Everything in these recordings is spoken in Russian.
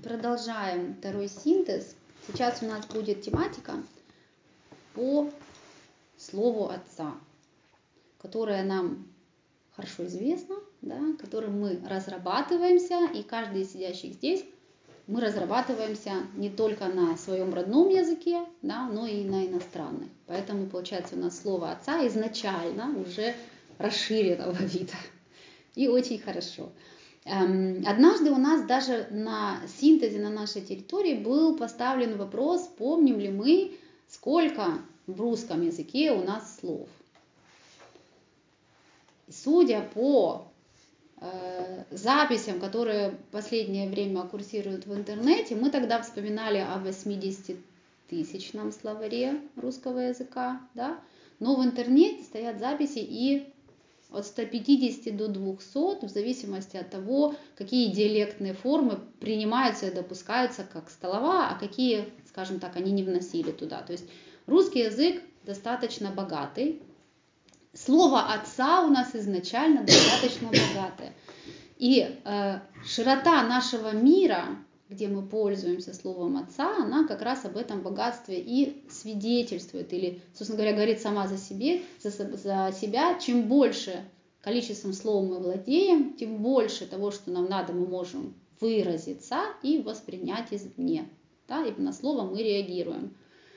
продолжаем второй синтез. Сейчас у нас будет тематика по слову Отца, которая нам хорошо известна, да, которым мы разрабатываемся, и каждый из сидящих здесь мы разрабатываемся не только на своем родном языке, да, но и на иностранных. Поэтому, получается, у нас слово Отца изначально уже расширенного вида. И очень хорошо. Однажды у нас даже на синтезе на нашей территории был поставлен вопрос, помним ли мы, сколько в русском языке у нас слов. И судя по записям, которые в последнее время курсируют в интернете, мы тогда вспоминали о 80-тысячном словаре русского языка, да? Но в интернете стоят записи и от 150 до 200, в зависимости от того, какие диалектные формы принимаются и допускаются как столова, а какие, скажем так, они не вносили туда. То есть русский язык достаточно богатый. Слово «отца» у нас изначально достаточно богатое. И широта нашего мира, где мы пользуемся словом «отца», она как раз об этом богатстве и свидетельствует, или, собственно говоря, говорит сама за себя. Чем больше количеством слов мы владеем, тем больше того, что нам надо, мы можем выразиться и воспринять извне. Да, и на слово мы реагируем.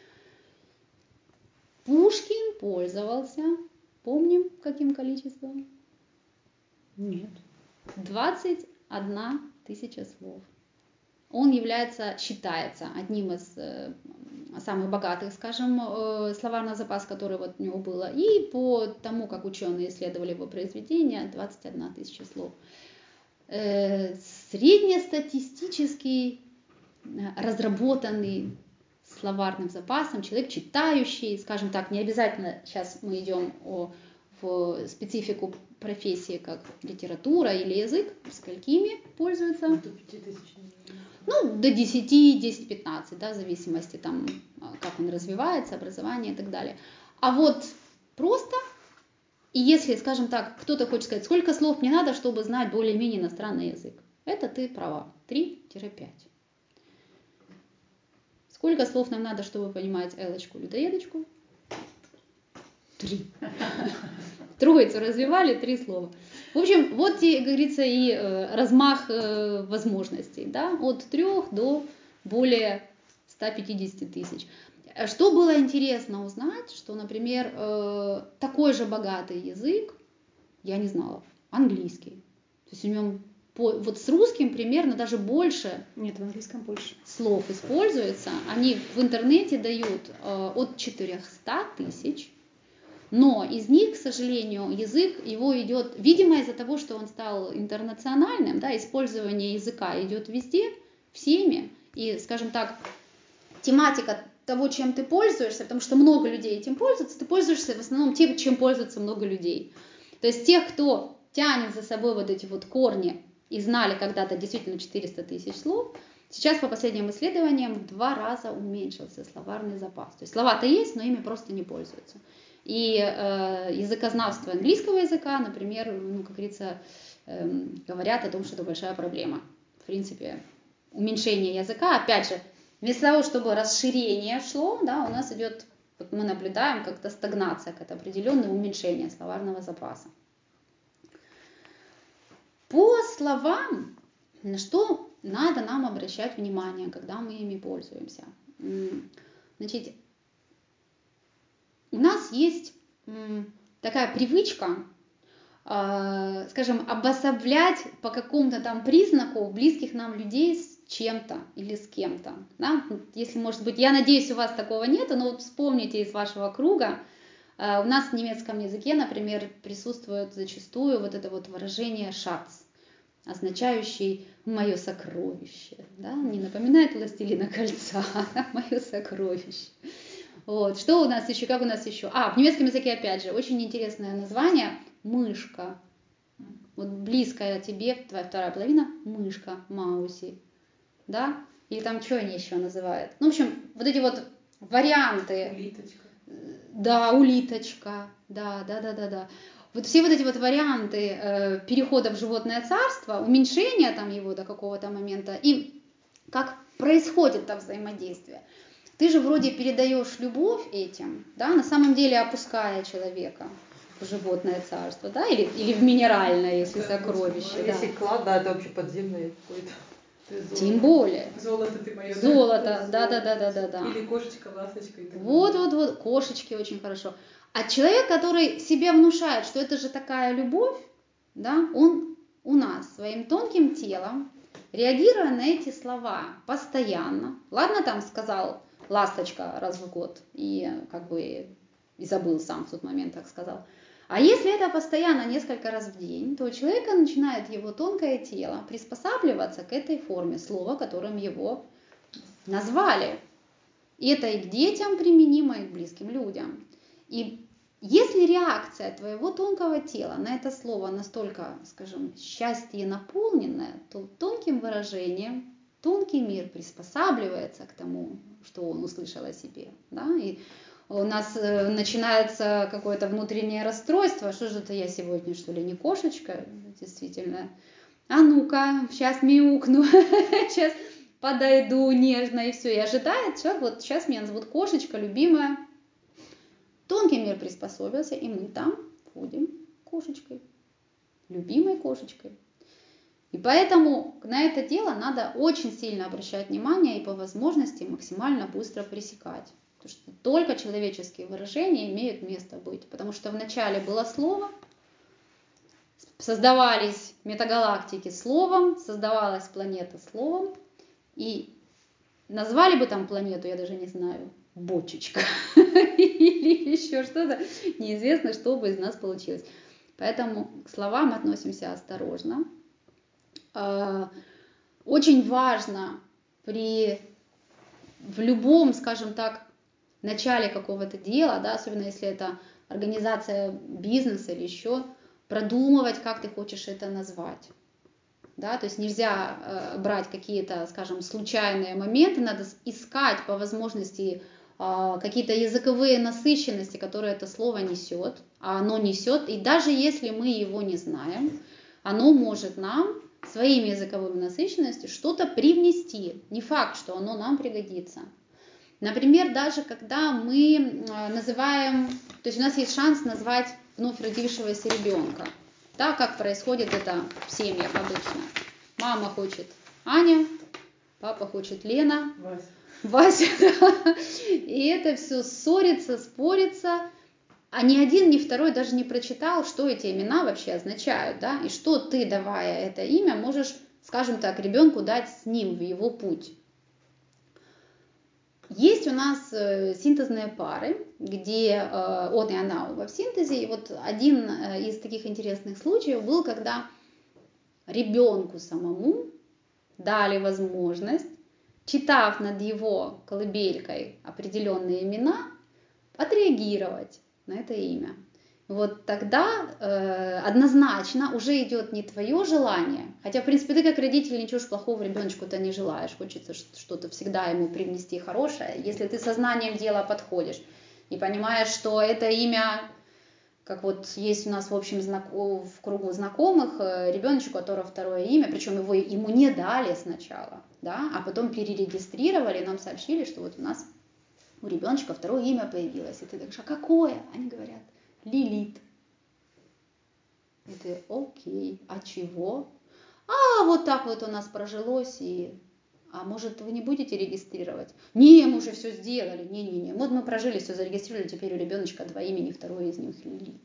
Пушкин пользовался, помним, каким количеством? Нет. 21 тысяча слов. Он считается одним из самых богатых, скажем, словарный запас, который вот у него было. И по тому, как ученые исследовали его произведения, 21 тысяча слов. Среднестатистический разработанный словарным запасом человек, читающий, скажем так, не обязательно сейчас мы идем в специфику профессии, как литература или язык, сколькими пользуются? До 5000. Ну, до 10, 10-15, да, в зависимости, там, как он развивается, образование и так далее. А вот просто, и если, скажем так, кто-то хочет сказать, сколько слов мне надо, чтобы знать более-менее иностранный язык, это ты права, 3-5. Сколько слов нам надо, чтобы понимать Элочку-людоедочку? 3. Троицу развивали, 3 слова. В общем, вот, как говорится, и размах возможностей, да, от 3 до более 150 тысяч. Что было интересно узнать, что, например, такой же богатый язык, я не знала, английский. То есть в нем вот с русским примерно даже больше. Нет, в английском больше слов используется. Они в интернете дают от 400 тысяч. Но из них, к сожалению, язык его идет, видимо, из-за того, что он стал интернациональным, да, использование языка идет везде, всеми. И, скажем так, тематика того, чем ты пользуешься, потому что много людей этим пользуются, ты пользуешься в основном тем, чем пользуются много людей. То есть тех, кто тянет за собой вот эти вот корни и знали когда-то действительно 400 тысяч слов, сейчас по последним исследованиям в 2 раза уменьшился словарный запас. То есть слова-то есть, но ими просто не пользуются. И языкознавство английского языка, например, как говорится, говорят о том, что это большая проблема. В принципе, уменьшение языка, опять же, вместо того, чтобы расширение шло, да, у нас идет, вот мы наблюдаем как-то стагнация, какое-то определенное уменьшение словарного запаса. По словам, на что надо нам обращать внимание, когда мы ими пользуемся? Значит, у нас есть такая привычка, скажем, обособлять по какому-то там признаку близких нам людей с чем-то или с кем-то. Да? Если, может быть, я надеюсь, у вас такого нет, но вот вспомните из вашего круга. У нас в немецком языке, например, присутствует зачастую вот это вот выражение «шац», означающий «мое сокровище». Да? Не напоминает «Властелина кольца», а «мое сокровище». Вот. Что у нас еще? Как у нас еще? В немецком языке, опять же, очень интересное название мышка. Вот близкая тебе, твоя вторая половина, мышка, мауси. Да? Или там что они еще называют? Ну, в общем, вот эти вот варианты. Улиточка. Да, улиточка. Да. Вот все вот эти вот варианты перехода в животное царство, уменьшения там его до какого-то момента и как происходит это взаимодействие. Ты же вроде передаешь любовь этим, да, на самом деле опуская человека в животное царство, да, или в минеральное, если сокровище. А да. если клад, да, это вообще подземное какое-то. Тем более. Золото ты мое. Золото, да. Или кошечка, ласточка. Вот, кошечки очень хорошо. А человек, который себе внушает, что это же такая любовь, да, он у нас своим тонким телом, реагируя на эти слова постоянно, ладно, там сказал ласточка раз в год и как бы и забыл сам в тот момент, так сказал. А если это постоянно несколько раз в день, то у человека начинает его тонкое тело приспосабливаться к этой форме слова, которым его назвали. И это и к детям применимо, и к близким людям. И если реакция твоего тонкого тела на это слово настолько, скажем, счастье наполненное, то тонким выражением тонкий мир приспосабливается к тому, что он услышал о себе. Да? И у нас начинается какое-то внутреннее расстройство. Что же это я сегодня, что ли, не кошечка? Действительно. А ну-ка, сейчас мяукну, сейчас подойду нежно и все. И ожидает человек, вот сейчас меня зовут кошечка, любимая. Тонкий мир приспособился, и мы там ходим кошечкой, любимой кошечкой. И поэтому на это дело надо очень сильно обращать внимание и по возможности максимально быстро пресекать. Потому что только человеческие выражения имеют место быть. Потому что вначале было слово, создавались метагалактики словом, создавалась планета словом. И назвали бы там планету, я даже не знаю, бочечка или еще что-то, неизвестно, что бы из нас получилось. Поэтому к словам относимся осторожно. Очень важно в любом, скажем так, начале какого-то дела, да, особенно если это организация бизнеса или еще, продумывать, как ты хочешь это назвать. Да, то есть нельзя брать какие-то, скажем, случайные моменты, надо искать по возможности какие-то языковые насыщенности, которые это слово несет, а оно несет, и даже если мы его не знаем, оно может нам своими языковыми насыщенностями что-то привнести. Не факт, что оно нам пригодится. Например, даже когда мы называем, то есть у нас есть шанс назвать вновь родившегося ребенка. Да, как происходит это в семьях обычно. Мама хочет Аня, папа хочет Лена, Вася. Да. И это все ссорится, спорится. А ни один, ни второй даже не прочитал, что эти имена вообще означают. Да? И что ты, давая это имя, можешь, скажем так, ребенку дать с ним в его путь. Есть у нас синтезные пары, где он и она оба в синтезе. И вот один из таких интересных случаев был, когда ребенку самому дали возможность, читав над его колыбелькой определенные имена, отреагировать на это имя. Вот тогда однозначно уже идет не твое желание, хотя, в принципе, ты как родитель ничего ж плохого ребеночку-то не желаешь, хочется что-то всегда ему привнести хорошее. Если ты сознанием дела подходишь и понимаешь, что это имя, как вот есть у нас в общем в кругу знакомых, ребеночек, у которого второе имя, причем ему не дали сначала, да, а потом перерегистрировали, нам сообщили, что вот у нас у ребеночка второе имя появилось. И ты говоришь, а какое? Они говорят, Лилит. И ты, окей, а чего? А вот так вот у нас прожилось, а может вы не будете регистрировать? Не, мы уже все сделали, не. Вот мы прожили, все зарегистрировали, теперь у ребеночка два имени, второе из них Лилит.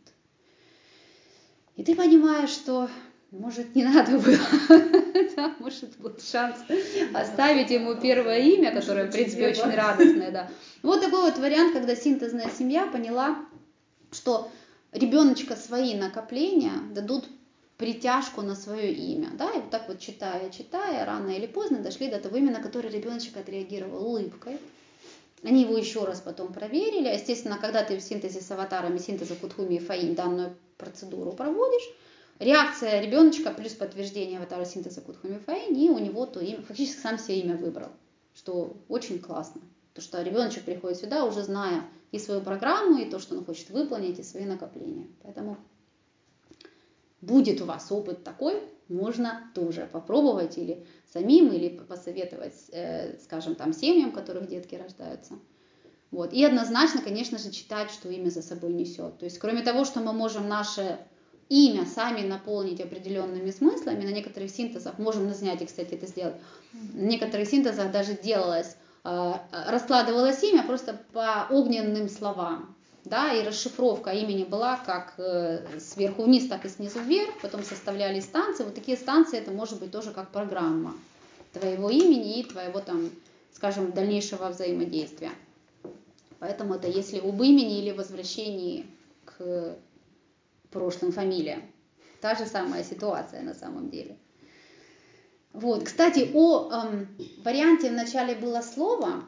И ты понимаешь, что может не надо было, да, может был шанс оставить ему первое имя, которое, в принципе, очень радостное. Да. Вот такой вот вариант, когда синтезная семья поняла, что ребеночка свои накопления дадут притяжку на свое имя. Да? И вот так вот читая, рано или поздно дошли до того имени, на которое ребеночек отреагировал улыбкой. Они его еще раз потом проверили. Естественно, когда ты в синтезе с аватарами, синтеза Кутхуми и Фаинь данную процедуру проводишь, реакция ребеночка плюс подтверждение аватара синтеза Кутхуми и Фаинь, и у него то имя, фактически сам себе имя выбрал, что очень классно. Потому что ребеночек приходит сюда, уже зная и свою программу, и то, что он хочет выполнить, и свои накопления. Поэтому будет у вас опыт такой, можно тоже попробовать или самим, или посоветовать, скажем, там, семьям, в которых детки рождаются. Вот. И однозначно, конечно же, читать, что имя за собой несет. То есть, кроме того, что мы можем наше имя сами наполнить определенными смыслами, на некоторых синтезах, можем на занятии, кстати, это сделать, на некоторых синтезах даже делалось, раскладывалось имя просто по огненным словам. Да, и расшифровка имени была как сверху вниз, так и снизу вверх, потом составляли станции. Вот такие станции, это может быть тоже как программа твоего имени и твоего, там, скажем, дальнейшего взаимодействия. Поэтому это если об имени или возвращении к прошлым фамилиям. Та же самая ситуация на самом деле. Вот, кстати, о варианте в начале было слово.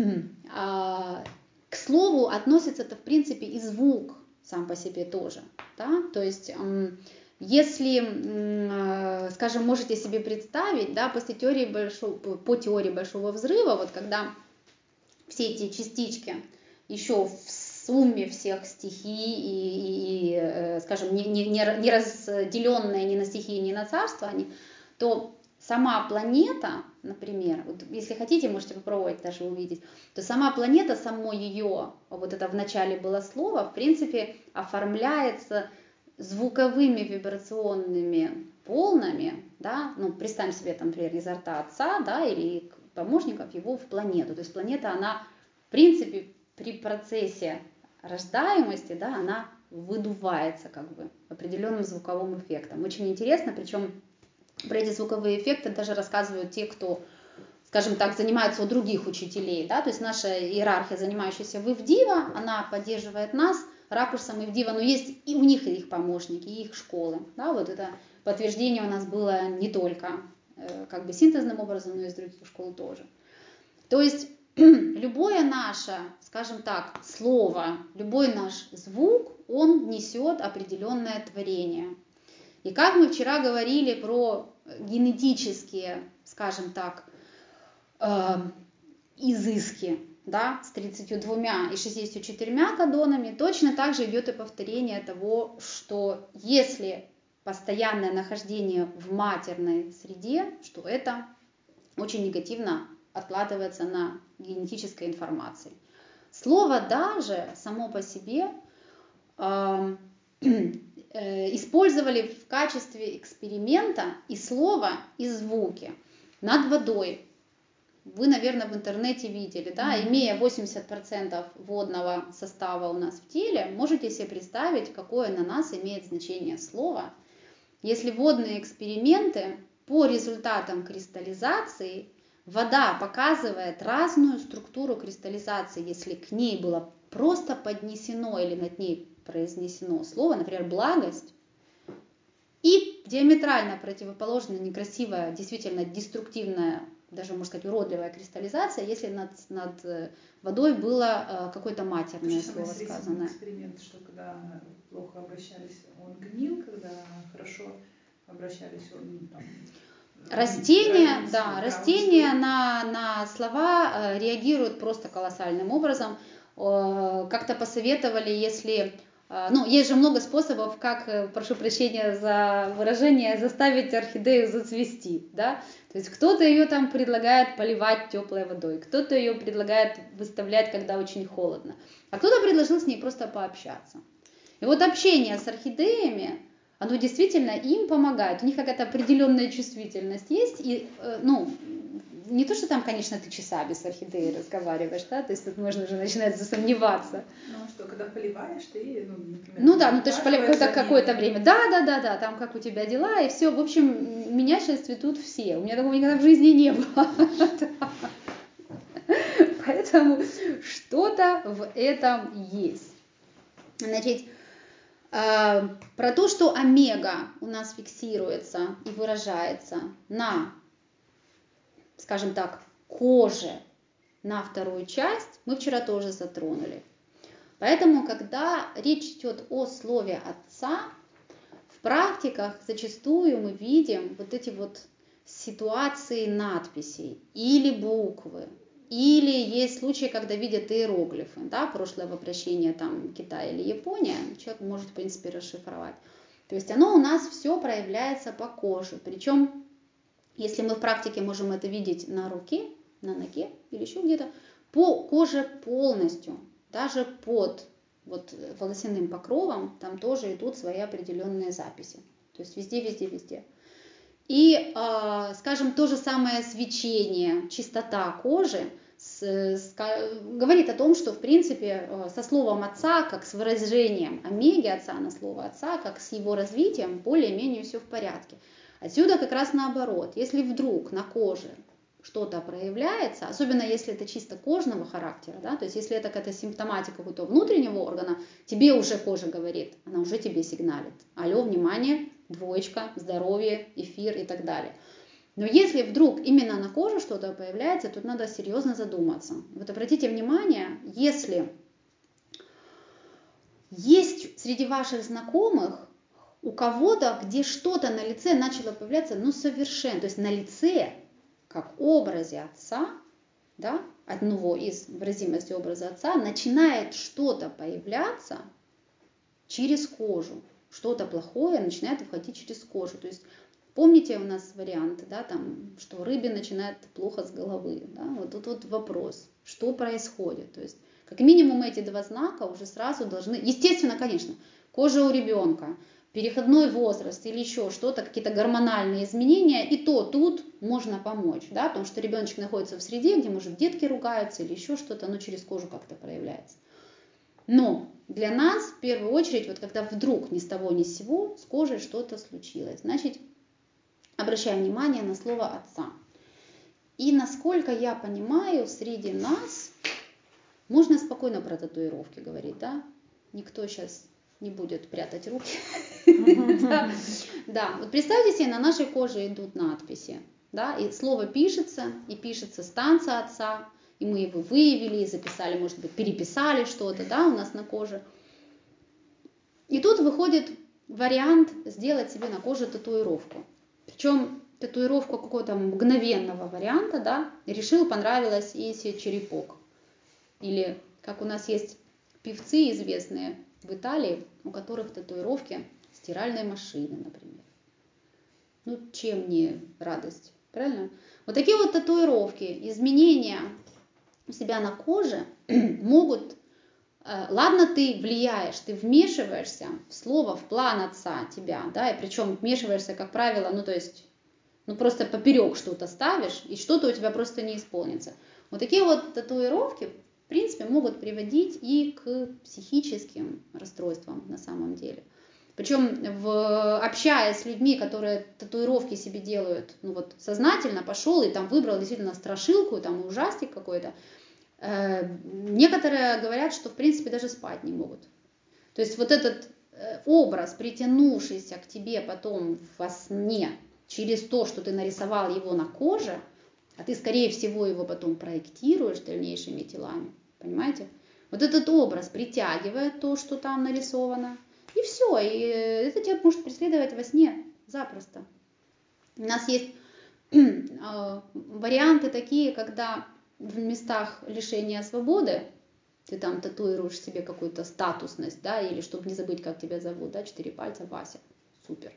К слову относится это, в принципе, и звук сам по себе тоже. Да? То есть, если, скажем, можете себе представить, да, по теории большого взрыва, вот когда все эти частички еще в сумме всех стихий и скажем, не разделенные ни на стихии, ни на царства, то сама планета, например, вот если хотите, можете попробовать даже увидеть, то сама планета, само ее, вот это в начале было слово, в принципе, оформляется звуковыми вибрационными волнами, да, ну, представим себе, там, например, изо рта отца, да, или помощников его в планету. То есть планета, она, в принципе, при процессе рождаемости, да, она выдувается как бы определенным звуковым эффектом. Очень интересно, причем про эти звуковые эффекты даже рассказывают те, кто, скажем так, занимается у других учителей. Да? То есть наша иерархия, занимающаяся в Ивдива, она поддерживает нас ракурсом Ивдива, но есть и у них их помощники, и их школы. Да? Вот это подтверждение у нас было не только как бы синтезным образом, но и из других школ тоже. То есть любое наше, скажем так, слово, любой наш звук, он несет определенное творение. И как мы вчера говорили про генетические, скажем так, изыски, да, с 32 и 64 кодонами, точно так же идет и повторение того, что если постоянное нахождение в матерной среде, что это очень негативно откладывается на генетической информации. Слово даже само по себе использовали в качестве эксперимента и слово, и звуки над водой. Вы, наверное, в интернете видели, да, имея 80% водного состава у нас в теле, можете себе представить, какое на нас имеет значение слово. Если водные эксперименты по результатам кристаллизации, вода показывает разную структуру кристаллизации, если к ней было просто поднесено или над ней произнесено слово, например, благость, и диаметрально противоположная, некрасивая, действительно деструктивная, даже, можно сказать, уродливая кристаллизация, если над водой было какое-то матерное слово сказанное. Эксперимент, что когда плохо обращались, он гнил, когда хорошо обращались, он там... Растения, да, растения на слова реагируют просто колоссальным образом. Как-то посоветовали, если... Ну, есть же много способов, как, прошу прощения за выражение, заставить орхидею зацвести, да. То есть кто-то ее там предлагает поливать теплой водой, кто-то ее предлагает выставлять, когда очень холодно, а кто-то предложил с ней просто пообщаться. И вот общение с орхидеями, оно действительно им помогает. У них какая-то определенная чувствительность есть. И, ну, не то, что там, конечно, ты часами с орхидеей разговариваешь, да, то есть тут можно уже начинать засомневаться. Ну что, когда поливаешь, ты, ну, например... Ну да, ну ты же поливаешь какое-то время. Да, там как у тебя дела, и все. В общем, у меня сейчас цветут все. У меня такого никогда в жизни не было. Поэтому что-то в этом есть. Значит, про то, что омега у нас фиксируется и выражается на, скажем так, коже, на вторую часть, мы вчера тоже затронули. Поэтому, когда речь идет о слове отца, в практиках зачастую мы видим вот эти вот ситуации надписей или буквы, или есть случаи, когда видят иероглифы, да, прошлое воплощение там Китая или Япония, человек может, в принципе, расшифровать. То есть оно у нас все проявляется по коже. Причем, если мы в практике можем это видеть на руке, на ноге или еще где-то, по коже полностью, даже под вот волосяным покровом, там тоже идут свои определенные записи. То есть везде, везде, везде. И, скажем, то же самое свечение, чистота кожи говорит о том, что, в принципе, со словом отца, как с выражением омеги отца на слово отца, как с его развитием, более-менее все в порядке. Отсюда как раз наоборот. Если вдруг на коже что-то проявляется, особенно если это чисто кожного характера, да, то есть если это какая-то симптоматика какого-то внутреннего органа, тебе уже кожа говорит, она уже тебе сигналит. Алло, внимание, двоечка, здоровье, эфир и так далее. Но если вдруг именно на коже что-то появляется, тут надо серьезно задуматься. Вот обратите внимание, если есть среди ваших знакомых у кого-то, где что-то на лице начало появляться, ну совершенно, то есть на лице, как образе отца, да, одного из выразимостей образа отца, начинает что-то появляться через кожу. Что-то плохое начинает входить через кожу. То есть помните у нас варианты, да, там, что рыбе начинает плохо с головы. Да? Вот тут вот вопрос, что происходит. То есть как минимум эти два знака уже сразу должны, естественно, конечно, кожа у ребенка, переходной возраст или еще что-то, какие-то гормональные изменения, и то тут можно помочь, да, потому что ребеночек находится в среде, где, может, детки ругаются или еще что-то, оно через кожу как-то проявляется. Но для нас, в первую очередь, вот когда вдруг ни с того ни с сего с кожей что-то случилось, значит, обращаем внимание на слово отца. И насколько я понимаю, среди нас можно спокойно про татуировки говорить, да? Никто сейчас не будет прятать руки. Да, вот представьте себе, на нашей коже идут надписи, да, и слово пишется, и пишется станция отца, и мы его выявили, и записали, может быть, переписали что-то, да, у нас на коже. И тут выходит вариант сделать себе на коже татуировку. Причем татуировку какого-то мгновенного варианта, да, решил, понравилось, и себе черепок. Или, как у нас есть певцы известные в Италии, у которых татуировки стиральной машины, например. Ну, чем не радость, правильно? Вот такие вот татуировки, изменения у себя на коже могут... Ладно, ты влияешь, ты вмешиваешься в слово, в план отца тебя, да, и причем вмешиваешься, как правило, ну, то есть, ну, просто поперек что-то ставишь, и что-то у тебя просто не исполнится. Вот такие вот татуировки, в принципе, могут приводить и к психическим расстройствам на самом деле. Причем, общаясь с людьми, которые татуировки себе делают, ну вот сознательно пошел и там выбрал действительно страшилку, там и ужастик какой-то, некоторые говорят, что в принципе даже спать не могут. То есть вот этот образ, притянувшийся к тебе потом во сне, через то, что ты нарисовал его на коже, а ты, скорее всего, его потом проектируешь дальнейшими телами, понимаете? Вот этот образ притягивает то, что там нарисовано, и все, и это тебя может преследовать во сне запросто. У нас есть варианты такие, когда в местах лишения свободы ты там татуируешь себе какую-то статусность, да, или чтобы не забыть, как тебя зовут, да, 4 пальца, Вася, супер.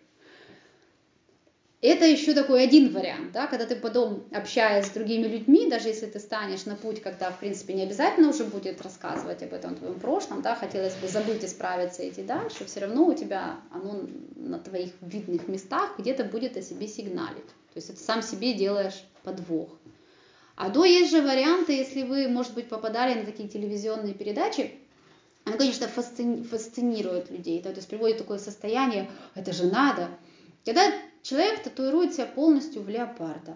Это еще такой один вариант, да, когда ты потом, общаясь с другими людьми, даже если ты станешь на путь, когда, в принципе, не обязательно уже будет рассказывать об этом твоем прошлом, да, хотелось бы забыть и справиться и идти дальше, все равно у тебя оно на твоих видных местах где-то будет о себе сигналить. То есть это сам себе делаешь подвох. А то есть же варианты, если вы, может быть, попадали на такие телевизионные передачи, они, конечно, фасцинируют людей, да, то есть приводит в такое состояние, это же надо. Когда человек татуирует себя полностью в леопарда,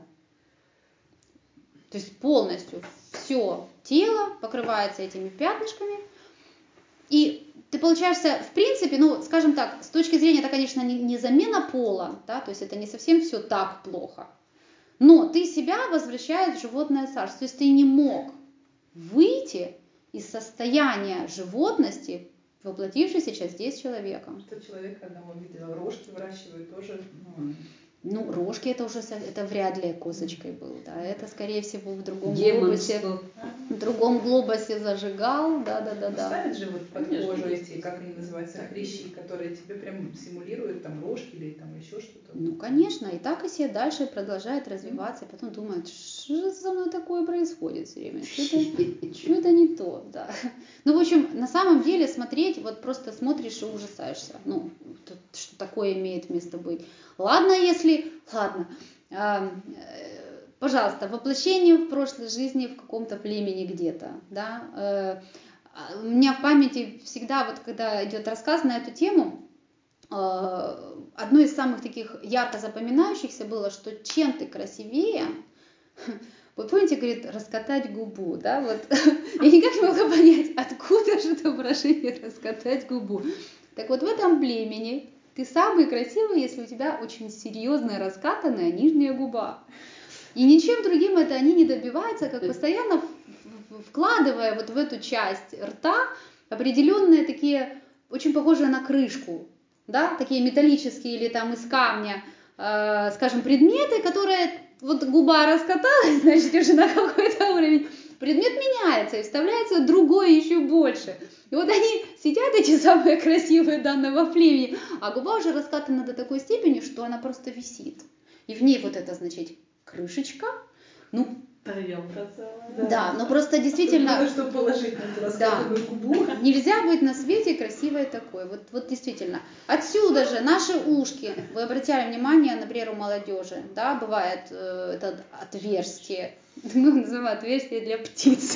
то есть полностью все тело покрывается этими пятнышками, и ты получаешься, в принципе, ну, скажем так, с точки зрения, это, конечно, не замена пола, да, то есть это не совсем все так плохо. Но ты себя возвращаешь в животное царство. То есть ты не мог выйти из состояния животности, воплотившись сейчас здесь человеком. Что человек одного видела, рожки выращивают тоже. Ну, рожки это уже это вряд ли косточкой был, да, это скорее всего в другом Демонство. глобусе зажигал, да. Ставят же вот под Конечно, кожу есть. эти, как они называются, хрящи, которые тебе прям симулируют там рожки или там еще что-то. Ну, конечно, и так и себе дальше продолжает развиваться, и потом думает, что же со мной такое происходит все время, что-то не то, да. Ну, в общем, на самом деле смотреть, вот просто смотришь и ужасаешься, ну, что такое имеет место быть. Ладно, пожалуйста, воплощение в прошлой жизни в каком-то племени где-то, да. У меня в памяти всегда, вот когда идет рассказ на эту тему, одно из самых таких ярко запоминающихся было, что чем ты красивее, вот помните, говорит, раскатать губу, да, вот, я никак не могла понять, откуда же это выражение раскатать губу. Так вот в этом племени ты самый красивый, если у тебя очень серьезная раскатанная нижняя губа. И ничем другим это они не добиваются, как постоянно вкладывая вот в эту часть рта определенные такие, очень похожие на крышку, да, такие металлические или там из камня, скажем, предметы, которые, вот губа раскаталась, значит, уже на какой-то уровень, предмет меняется и вставляется другой еще больше. И вот они сидят, эти самые красивые данного племени, а губа уже раскатана до такой степени, что она просто висит. И в ней вот это, значит, крышечка, ну, Тарелка целая. да, но просто действительно... Что положить на эту раскатанную губу? Нельзя быть на свете красивой такой. Вот действительно. Отсюда же наши ушки. Вы обратили внимание, например, у молодежи, да, бывает это отверстие. Мы называем отверстие для птиц.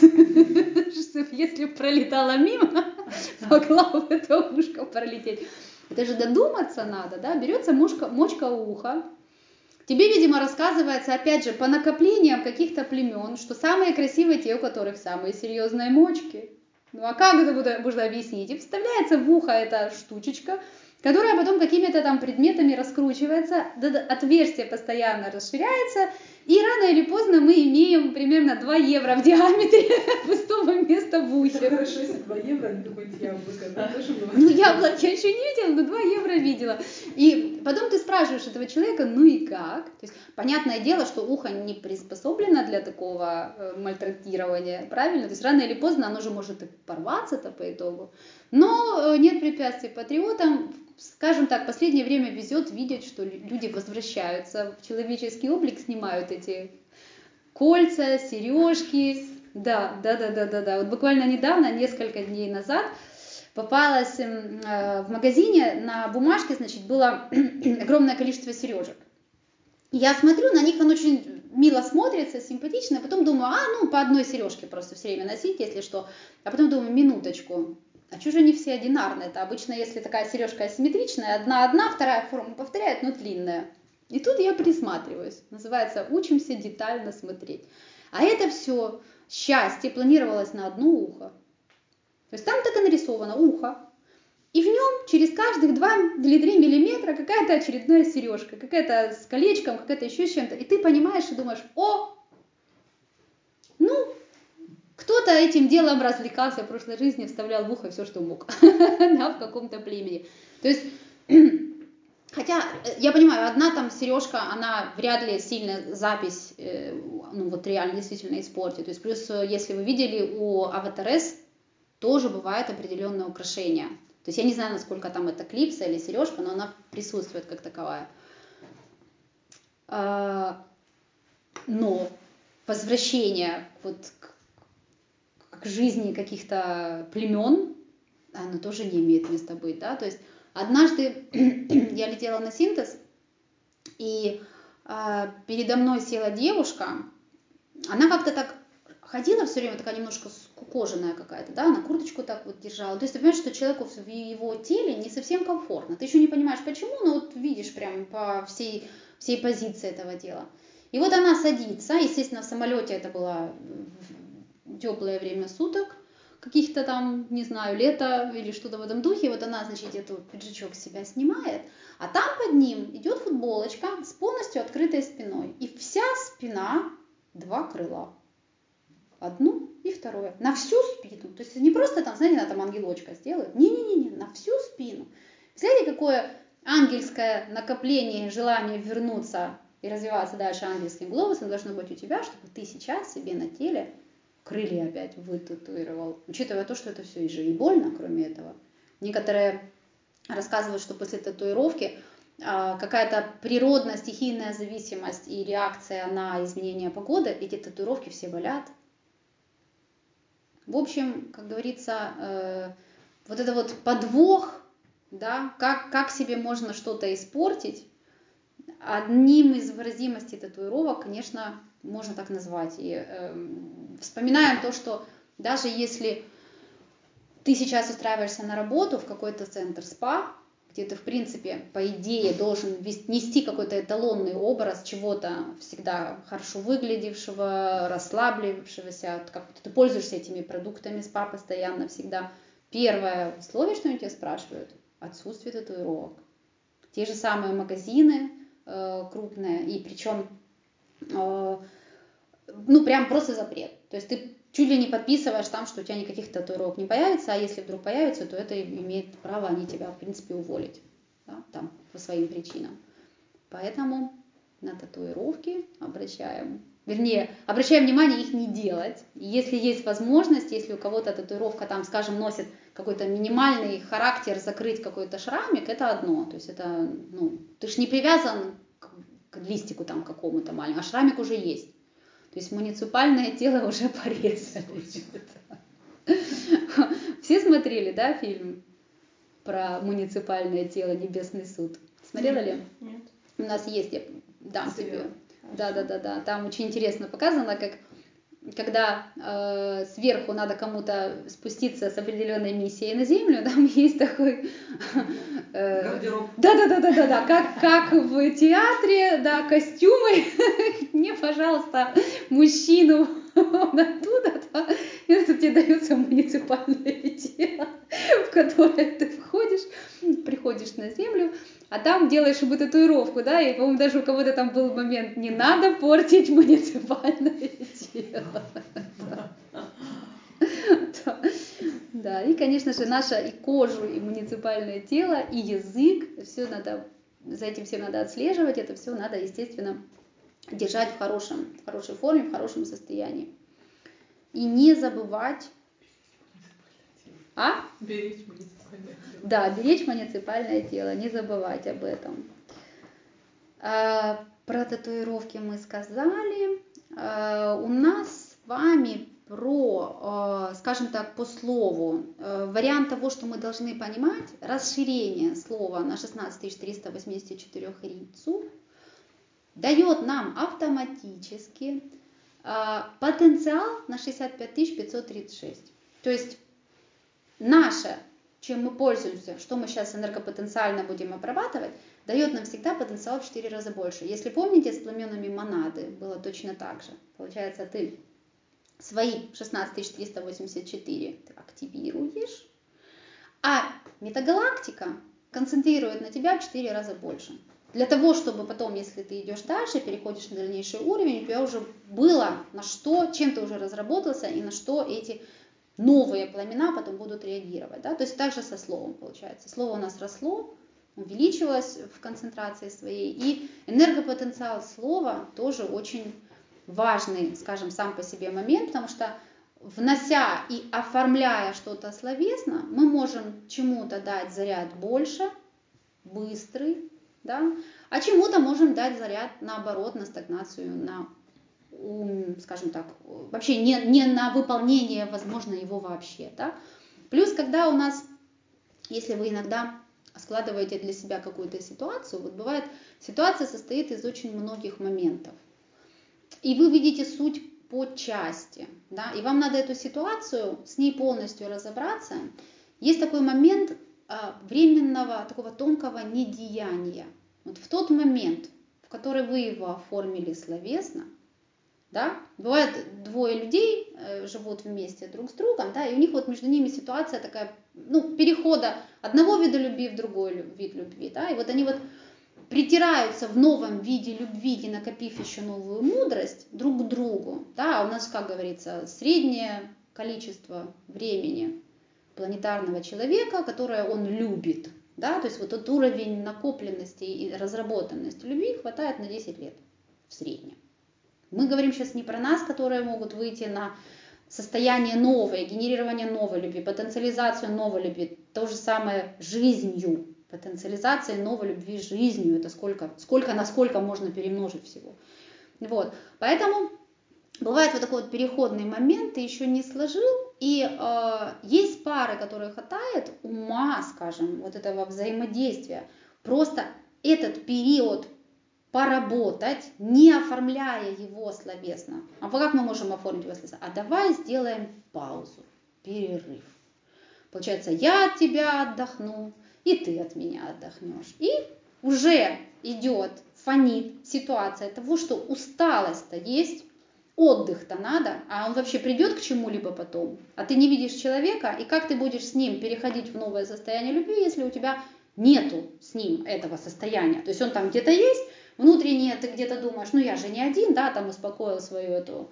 Чтобы если пролетала мимо, могла в это ушко пролететь. Это же додуматься надо, да? Берется мочка уха. Тебе, видимо, рассказывается, опять же, по накоплениям каких-то племен, что самые красивые те, у которых самые серьезные мочки. Ну а как это можно объяснить? И вставляется в ухо эта штучечка, которая потом какими-то там предметами раскручивается, отверстие постоянно расширяется, и рано или поздно мы имеем примерно 2 евро в диаметре пустого места в ухе. Хорошо, если 2 евро, не какое-нибудь яблоко. Да, тоже было. Ну, яблок я еще не видела, но 2 евро видела. И потом ты спрашиваешь этого человека, ну и как? То есть, понятное дело, что ухо не приспособлено для такого мальтратирования, правильно? То есть, рано или поздно оно же может и порваться-то по итогу. Но нет препятствий патриотам. Скажем так, в последнее время везет видеть, что люди возвращаются в человеческий облик, снимают эти кольца, сережки. Да. Вот буквально недавно, несколько дней назад, попалась в магазине, на бумажке, значит, было огромное количество сережек. Я смотрю, на них он очень мило смотрится, симпатично, а потом думаю, по одной сережке просто все время носить, если что. А потом думаю, минуточку, а что же они все одинарные? Это обычно, если такая сережка асимметричная, одна, вторая форму повторяет, но длинная. И тут я присматриваюсь. Называется «Учимся детально смотреть». А это все счастье планировалось на одно ухо. То есть там так и нарисовано ухо. И в нем через каждых 2 или 3 миллиметра какая-то очередная сережка, какая-то с колечком, какая-то еще с чем-то. И ты понимаешь и думаешь, кто-то этим делом развлекался в прошлой жизни, вставлял в ухо все, что мог, да, в каком-то племени. То есть, хотя, я понимаю, одна там сережка, она вряд ли сильно запись, реально действительно испортит. То есть, плюс, если вы видели, у Аватарес тоже бывает определенное украшение. То есть, я не знаю, насколько там это клипса или сережка, но она присутствует как таковая. Но возвращение к жизни каких-то племен, оно тоже не имеет места быть, да, то есть однажды я летела на синтез, и передо мной села девушка, она как-то так ходила все время, такая немножко скукоженная какая-то, да, она курточку так вот держала, то есть ты понимаешь, что человеку в его теле не совсем комфортно, ты еще не понимаешь почему, но вот видишь прям по всей позиции этого дела. И вот она садится, естественно, в самолете это было теплое время суток, каких-то там, не знаю, лето или что-то в этом духе, вот она, значит, эту пиджачок с себя снимает, а там под ним идет футболочка с полностью открытой спиной, и вся спина 2 крыла, одно и второе, на всю спину, то есть не просто там, знаете, она там ангелочка сделает, не-не-не, на всю спину. Представляете, какое ангельское накопление, желание вернуться и развиваться дальше ангельским глобусом должно быть у тебя, чтобы ты сейчас себе на теле крылья опять вытатуировал. Учитывая то, что это все и больно, кроме этого. Некоторые рассказывают, что после татуировки какая-то природная стихийная зависимость и реакция на изменение погоды, эти татуировки все болят. В общем, как говорится, вот это вот подвох, да, как себе можно что-то испортить, одним из выразимостей татуировок, конечно, можно так назвать. И вспоминаем то, что даже если ты сейчас устраиваешься на работу в какой-то центр СПА, где ты, в принципе, по идее, должен нести какой-то эталонный образ чего-то всегда хорошо выглядевшего, расслаблившегося, как ты пользуешься этими продуктами СПА постоянно, всегда. Первое условие, что они тебя спрашивают, отсутствие татуировок. Те же самые магазины крупные, и причем, прям просто запрет. То есть ты чуть ли не подписываешь там, что у тебя никаких татуировок не появится, а если вдруг появится, то это имеет право они тебя, в принципе, уволить, да, там, по своим причинам. Поэтому на татуировки обращаем внимание их не делать. Если есть возможность, если у кого-то татуировка там, скажем, носит какой-то минимальный характер, закрыть какой-то шрамик, это одно. То есть это, ты ж не привязан к листику там какому-то маленькому, а шрамик уже есть. То есть муниципальное тело уже порезали. Все смотрели, да, фильм про муниципальное тело, Небесный суд? Смотрела ли? Нет. У нас есть, я дам тебе. Да. Там очень интересно показано, когда сверху надо кому-то спуститься с определенной миссией на землю, там есть такой... Гардероб. Да, как в театре, да, костюмы. Мне, пожалуйста, мужчину оттуда, да, и это тебе дается муниципальное тело, в которое ты входишь, приходишь на землю, а там делаешь ему татуировку, да, и, по-моему, даже у кого-то там был момент, не надо портить муниципальное тело. Да, и, конечно же, наша и кожу, и муниципальное тело, и язык, за этим всем надо отслеживать, это все надо, естественно, держать в хорошей форме, в хорошем состоянии. И не забывать... Беречь муниципальное тело. Да, беречь муниципальное тело, не забывать об этом. Про татуировки мы сказали. У нас с вами скажем так, по слову, вариант того, что мы должны понимать, расширение слова на 16384 единицу дает нам автоматически потенциал на 65536. То есть наше, чем мы пользуемся, что мы сейчас энергопотенциально будем обрабатывать, дает нам всегда потенциал в 4 раза больше. Если помните, с пламенами монады было точно так же. Получается, ты свои 16384 ты активируешь, а метагалактика концентрирует на тебя в 4 раза больше. Для того, чтобы потом, если ты идешь дальше, переходишь на дальнейший уровень, у тебя уже было на что, чем ты уже разработался и на что эти новые пламена потом будут реагировать. Да? То есть также со словом получается. Слово у нас росло, увеличилось в концентрации своей, и энергопотенциал слова тоже очень важный, скажем, сам по себе момент, потому что внося и оформляя что-то словесно, мы можем чему-то дать заряд больше, быстрый, да, а чему-то можем дать заряд наоборот на стагнацию, на, скажем так, вообще не на выполнение, возможно, его вообще. Да. Плюс, когда у нас, если вы иногда складываете для себя какую-то ситуацию, вот бывает, ситуация состоит из очень многих моментов. И вы видите суть по части, да, и вам надо эту ситуацию, с ней полностью разобраться. Есть такой момент временного, такого тонкого недеяния. Вот в тот момент, в который вы его оформили словесно, да, бывает двое людей живут вместе друг с другом, да, и у них вот между ними ситуация такая, перехода одного вида любви в другой вид любви, да, и вот они вот притираются в новом виде любви, не накопив еще новую мудрость друг к другу. Да, у нас, как говорится, среднее количество времени планетарного человека, которое он любит, Да? То есть вот этот уровень накопленности и разработанности любви хватает на 10 лет в среднем. Мы говорим сейчас не про нас, которые могут выйти на состояние новое, генерирование новой любви, потенциализацию новой любви. То же самое жизнью. Потенциализация новой любви жизнью. Это насколько можно перемножить всего. Вот. Поэтому бывает вот такой вот переходный момент, ты еще не сложил, и есть пары, которые хватает ума, скажем, вот этого взаимодействия, просто этот период поработать, не оформляя его словесно. А как мы можем оформить его словесно? А давай сделаем паузу, перерыв. Получается, я от тебя отдохну, и ты от меня отдохнешь. И уже идет, фонит ситуация того, что усталость-то есть, отдых-то надо, а он вообще придет к чему-либо потом, а ты не видишь человека, и как ты будешь с ним переходить в новое состояние любви, если у тебя нету с ним этого состояния. То есть он там где-то есть, внутренне ты где-то думаешь, ну я же не один, да, там успокоил свою эту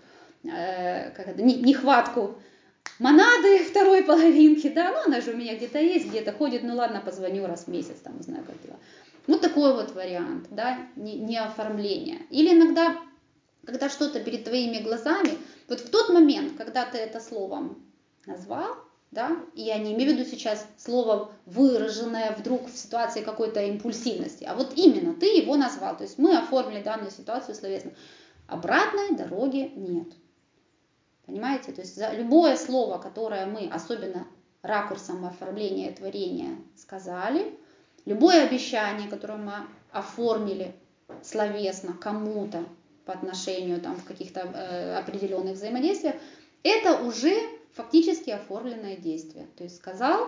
нехватку монады второй половинки, да, ну она же у меня где-то есть, где-то ходит, ну ладно, позвоню раз в месяц, там, не знаю, как дела. Вот такой вот вариант, да, не оформление. Или иногда, когда что-то перед твоими глазами, вот в тот момент, когда ты это словом назвал, да, и я не имею в виду сейчас слово, выраженное вдруг в ситуации какой-то импульсивности, а вот именно ты его назвал, то есть мы оформили данную ситуацию словесно. Обратной дороги нет. Понимаете? То есть за любое слово, которое мы, особенно ракурсом оформления творения, сказали, любое обещание, которое мы оформили словесно кому-то по отношению там, в каких-то определенных взаимодействиях, это уже фактически оформленное действие. То есть сказал,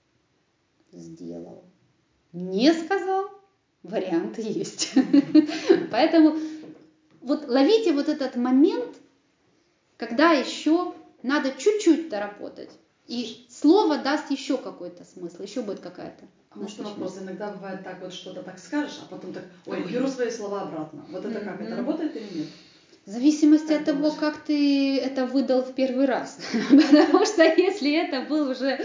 сделал. Не сказал, варианты есть. Поэтому вот ловите вот этот момент, когда еще надо чуть-чуть доработать. И слово даст еще какой-то смысл, еще будет какая-то. А может вопрос, иногда бывает так, вот что-то так скажешь, а потом так, ой, беру свои слова обратно. Вот это как, это работает или нет? В зависимости от того, как ты это выдал в первый раз. Потому что если это был уже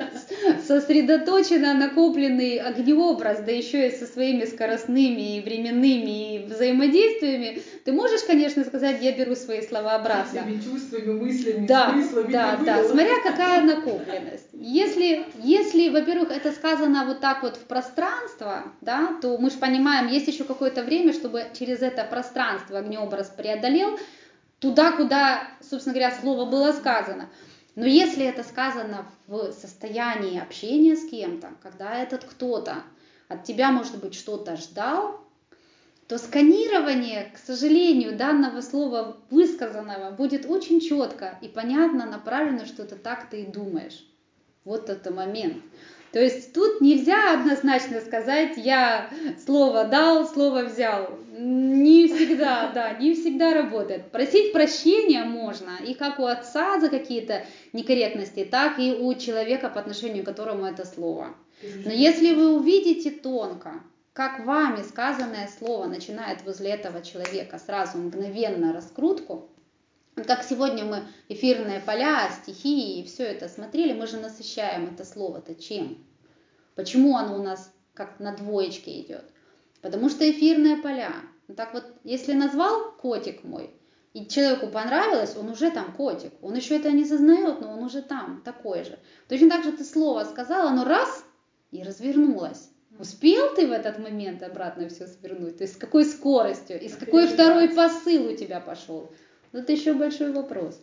сосредоточенно накопленный огнеобраз, да еще и со своими скоростными и временными и взаимодействиями, ты можешь, конечно, сказать, я беру свои слова обратно. Со всеми чувствами, мыслями, Да, смыслами. да, смотря какая накопленность. Если, во-первых, это сказано вот так вот в пространство, да, то мы же понимаем, есть еще какое-то время, чтобы через это пространство огнеобраз преодолел туда, куда, собственно говоря, слово было сказано. Но если это сказано в состоянии общения с кем-то, когда этот кто-то от тебя, может быть, что-то ждал, то сканирование, к сожалению, данного слова высказанного будет очень четко и понятно направлено, что это так ты и думаешь. Вот это момент. То есть тут нельзя однозначно сказать, я слово дал, слово взял. Не всегда, да, не всегда работает. Просить прощения можно и как у отца за какие-то некорректности, так и у человека, по отношению к которому это слово. Но если вы увидите тонко, как вами сказанное слово начинает возле этого человека сразу мгновенно раскрутку, как сегодня мы эфирные поля, стихии и все это смотрели, мы же насыщаем это слово-то чем? Почему оно у нас как на двоечке идет? Потому что эфирные поля. Так вот, если назвал котик мой, и человеку понравилось, он уже там котик. Он еще это не сознает, но он уже там, такой же. Точно так же ты слово сказал, оно раз и развернулось. Успел ты в этот момент обратно все свернуть? То есть с какой скоростью? И с какой второй посыл у тебя пошел? Это еще большой вопрос.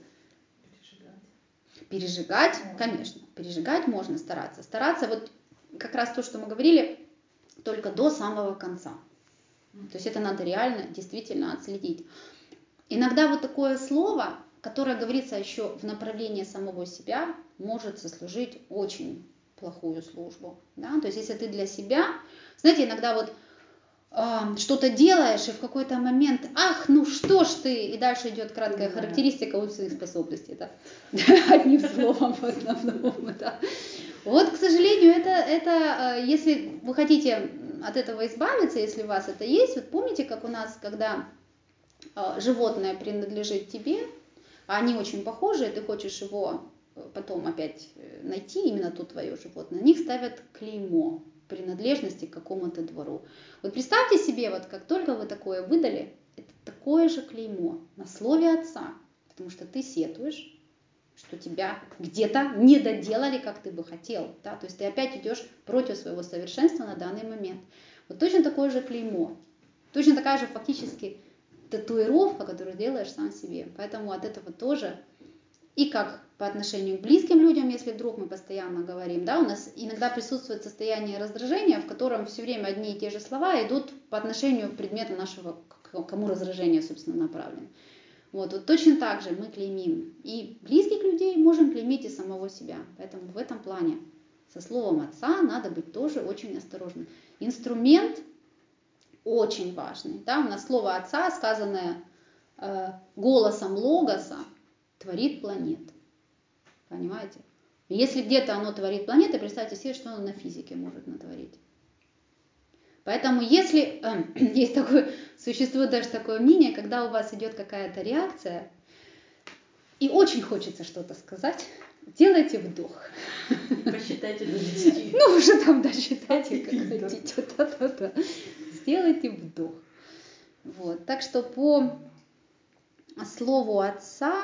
Пережигать, конечно, пережигать можно стараться. Стараться вот как раз то, что мы говорили, только до самого конца. То есть это надо реально, действительно отследить. Иногда вот такое слово, которое говорится еще в направлении самого себя, может сослужить очень плохую службу. Да? То есть если ты для себя, знаете, иногда вот что-то делаешь, и в какой-то момент, ах, ну что ж ты, и дальше идет краткая характеристика умственных способностей, да? Одним словом в основном, да. Вот, к сожалению, это, если вы хотите от этого избавиться, если у вас это есть, вот помните, как у нас, когда животное принадлежит тебе, а они очень похожи, и ты хочешь его потом опять найти, именно то твое животное, на них ставят клеймо. принадлежности к какому-то двору. Вот представьте себе, вот как только вы такое выдали, это такое же клеймо на слове отца, потому что ты сетуешь, что тебя где-то не доделали, как ты бы хотел. Да? То есть ты опять идешь против своего совершенства на данный момент. Вот точно такое же клеймо, точно такая же фактически татуировка, которую делаешь сам себе. Поэтому от этого тоже, и как по отношению к близким людям, если вдруг мы постоянно говорим, да, у нас иногда присутствует состояние раздражения, в котором все время одни и те же слова идут по отношению к предмету нашего, кому раздражение, собственно, направлено. Вот точно так же мы клеймим и близких людей, можем клеймить и самого себя. Поэтому в этом плане со словом отца надо быть тоже очень осторожным. Инструмент очень важный. Да? У нас слово отца, сказанное голосом логоса, творит планеты. Понимаете? Если где-то оно творит планеты, представьте себе, что оно на физике может натворить. Поэтому если есть такое, существует даже такое мнение, когда у вас идет какая-то реакция, и очень хочется что-то сказать, делайте вдох. Посчитайте до 10. Ну, уже там досчитайте, как хотите. Да-да-да. Сделайте вдох. Вот. Так что по слову отца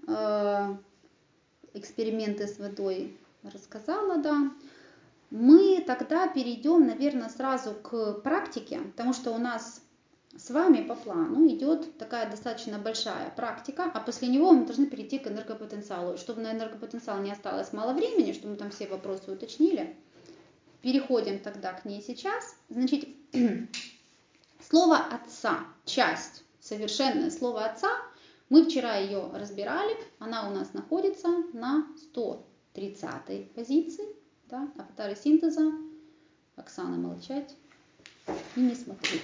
эксперименты с водой рассказала, да. Мы тогда перейдем, наверное, сразу к практике, потому что у нас с вами по плану идет такая достаточно большая практика, а после него мы должны перейти к энергопотенциалу. Чтобы на энергопотенциал не осталось мало времени, чтобы мы там все вопросы уточнили, переходим тогда к ней сейчас. Значит, слово «отца», часть, совершенное слово «отца», мы вчера ее разбирали, она у нас находится на 130-й позиции. Да, аватары синтеза. Оксана, молчать и не смотреть.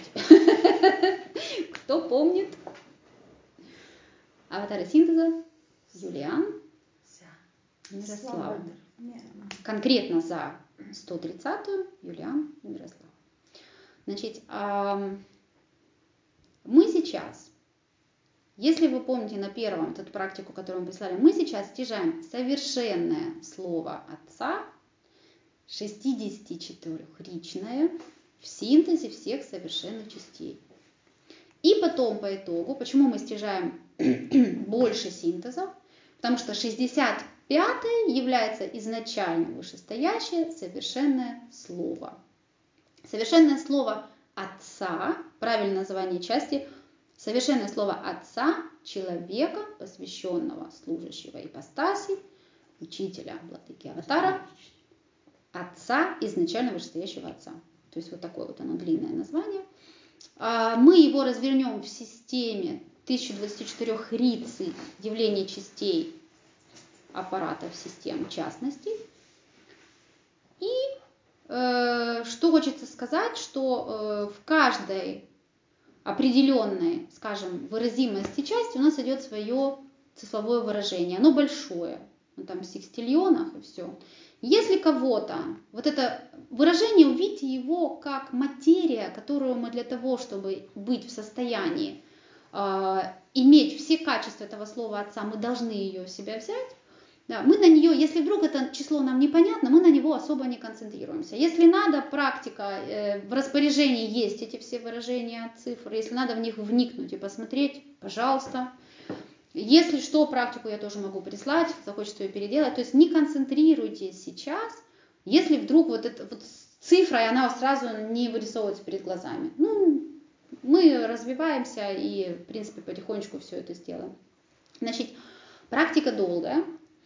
Кто помнит? Аватары синтеза. Юлиан. Мирослава. Конкретно за 130-ю Юлиан и Мирослава. Значит, мы сейчас, если вы помните на первом эту практику, которую мы прислали, мы сейчас стяжаем совершенное слово отца, 64-ричное, в синтезе всех совершенных частей. И потом по итогу, почему мы стяжаем больше синтезов? Потому что 65-й является изначально вышестоящее совершенное слово. Совершенное слово отца, правильное название части, совершенное слово отца человека, посвященного служащего ипостаси, учителя, владыки аватара, отца, изначально вышестоящего отца. То есть вот такое вот оно длинное название. Мы его развернем в системе 1024 риций, явления частей аппаратов систем частностей. И что хочется сказать, что в каждой определенной, скажем, выразимости части у нас идет свое цифровое выражение. Оно большое, там в секстиллионах и все. Если кого-то, вот это выражение, увидите его как материя, которую мы для того, чтобы быть в состоянии иметь все качества этого слова отца, мы должны ее в себя взять. Да, мы на нее, если вдруг это число нам непонятно, мы на него особо не концентрируемся. Если надо, практика, в распоряжении есть эти все выражения цифр, если надо в них вникнуть и посмотреть, пожалуйста. Если что, практику я тоже могу прислать, захочется ее переделать. То есть не концентрируйтесь сейчас, если вдруг вот эта вот цифра, и она сразу не вырисовывается перед глазами. Ну, мы развиваемся и, в принципе, потихонечку все это сделаем. Значит, практика долгая.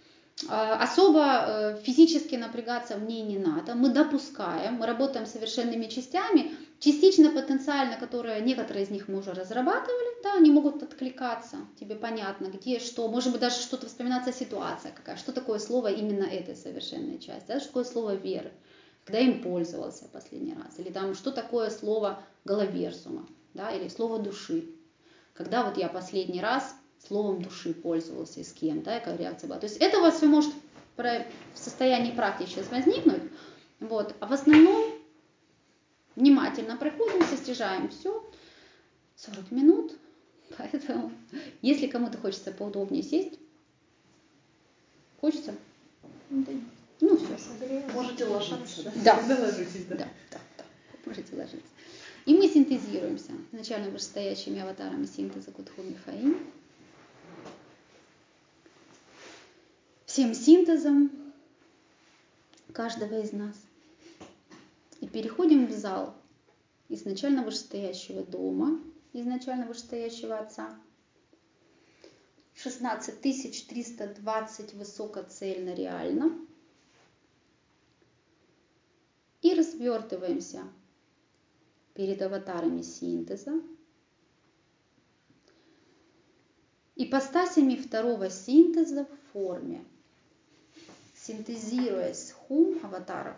Особо физически напрягаться в ней не надо. Мы допускаем, мы работаем с совершенными частями, частично потенциально, которые некоторые из них мы уже разрабатывали, да, они могут откликаться, тебе понятно, где, что, может быть даже что-то вспоминаться, ситуация какая, что такое слово именно этой совершенной части, да, что такое слово веры, когда им пользовался последний раз, или там что такое слово головерсума, да, или слово души, когда вот я последний раз словом души пользовался и с кем, да, какая реакция была. То есть это у вас все может в состоянии практики сейчас возникнуть. Вот. А в основном внимательно проходим, стяжаем все. 40 минут. Поэтому, если кому-то хочется поудобнее сесть, хочется? Ну, все. Можете ложиться, да? Да. Когда ложитесь, да? Да. Можете ложиться. И мы синтезируемся начально вышестоящими аватарами синтеза Кутхуми Фаин. Всем синтезом каждого из нас. И переходим в зал изначально вышестоящего дома, изначально вышестоящего Отца. 16320 высокоцельно реально. И развертываемся перед аватарами синтеза, ипостасями второго синтеза в форме, синтезируясь хум аватаров,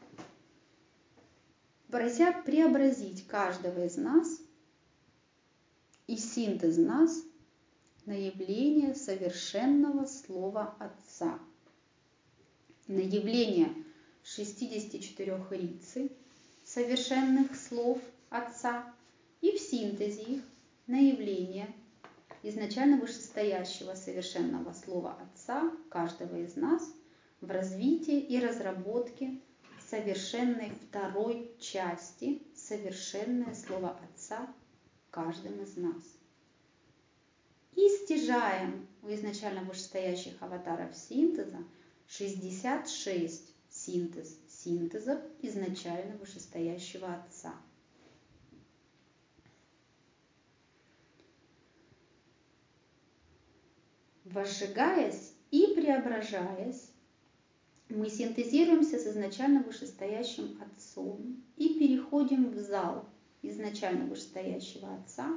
прося преобразить каждого из нас и синтез нас на явление совершенного слова Отца, на явление 64 рицы, совершенных слов Отца, и в синтезе их на явление изначально вышестоящего совершенного слова Отца каждого из нас в развитии и разработке совершенной второй части совершенное слово Отца каждым из нас. И стяжаем у изначально вышестоящих аватаров синтеза 66 синтезов изначально вышестоящего Отца. Возжигаясь и преображаясь, мы синтезируемся с изначально вышестоящим Отцом и переходим в зал изначально вышестоящего Отца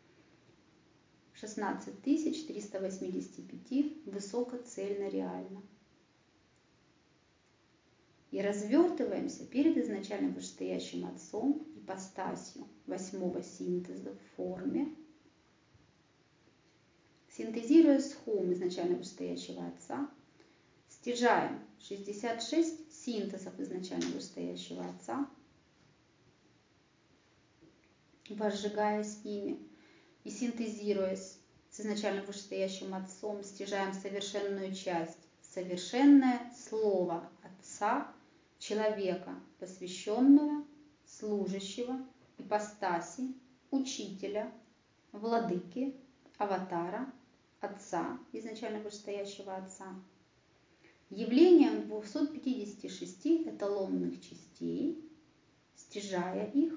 16385 высокоцельно реально. И развертываемся перед изначально вышестоящим Отцом ипостасью 8-го синтеза в форме, синтезируя с хум изначально вышестоящего Отца, стяжаем 66 синтезов изначально вышестоящего Отца, возжигаясь ими и синтезируясь с изначально вышестоящим Отцом, стяжаем совершенную часть, совершенное слово Отца, человека, посвященного, служащего, ипостаси, учителя, владыки, аватара, Отца, изначально вышестоящего Отца, явлением 256 эталонных частей, стяжая их,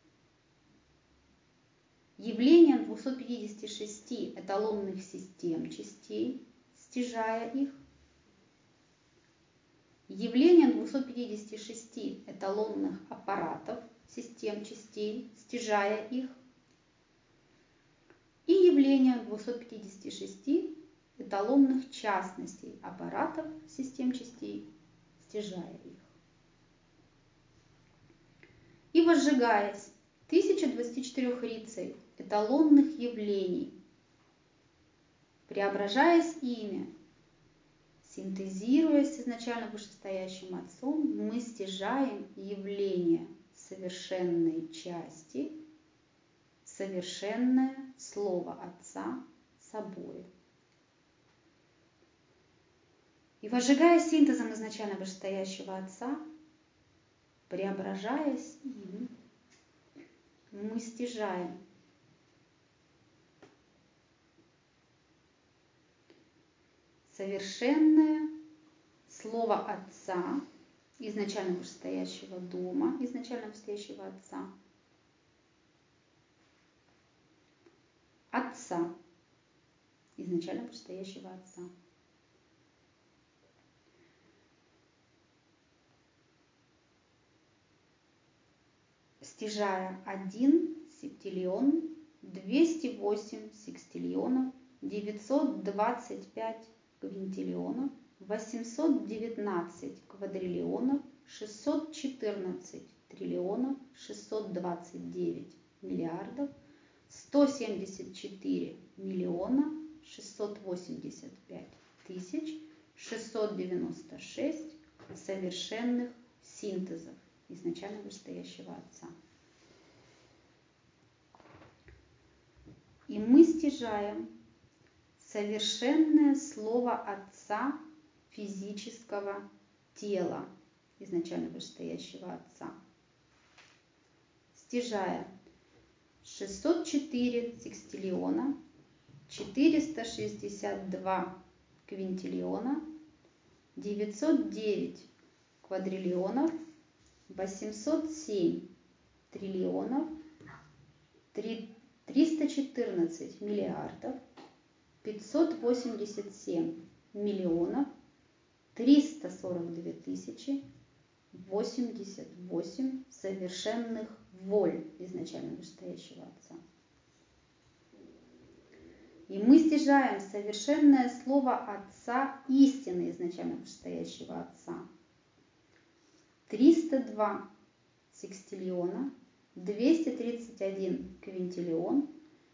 явлением 256 эталонных систем частей, стяжая их, явлением 256 эталонных аппаратов систем частей, стяжая их, и явлением 256 эталонных частностей аппаратов систем частей, стяжая их. И возжигаясь 1024 рицей эталонных явлений, преображаясь ими, синтезируясь с изначально вышестоящим Отцом, мы стяжаем явление совершенной части, совершенное слово Отца собой. И возжигаясь синтезом изначально вышестоящего Отца, преображаясь им, мы стяжаем совершенное слово Отца, изначально вышестоящего дома, изначально вышестоящего Отца, Отца, изначально вышестоящего Отца. Стяжая 1 септиллион, 208 секстиллионов, 925 квинтиллионов, 819 квадриллионов, 614 триллионов, 629 миллиардов, 174 миллиона 685 тысяч 696 совершенных синтезов изначально вышестоящего Отца. И мы стяжаем совершенное слово Отца физического тела изначально вышестоящего Отца. Стяжая 604 секстиллиона, 462 квинтиллиона, 909 квадриллионов, 807 триллионов, 314 миллиардов, 587 миллионов, 342 тысячи, 88 совершенных воль изначально вышестоящего Отца. И мы стяжаем совершенное слово Отца истины изначально вышестоящего Отца. 302 секстиллиона, 231 квинтиллион,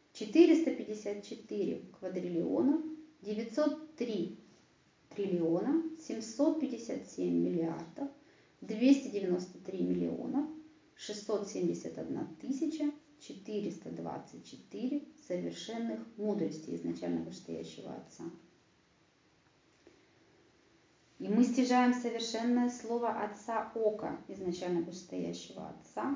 454 квадриллиона, 903 триллиона, 757 миллиардов, 293 миллионов, 671 тысяча, 424 совершенных мудрости изначально вышестоящего Отца. И мы стяжаем совершенное слово Отца Ока изначально вышестоящего Отца.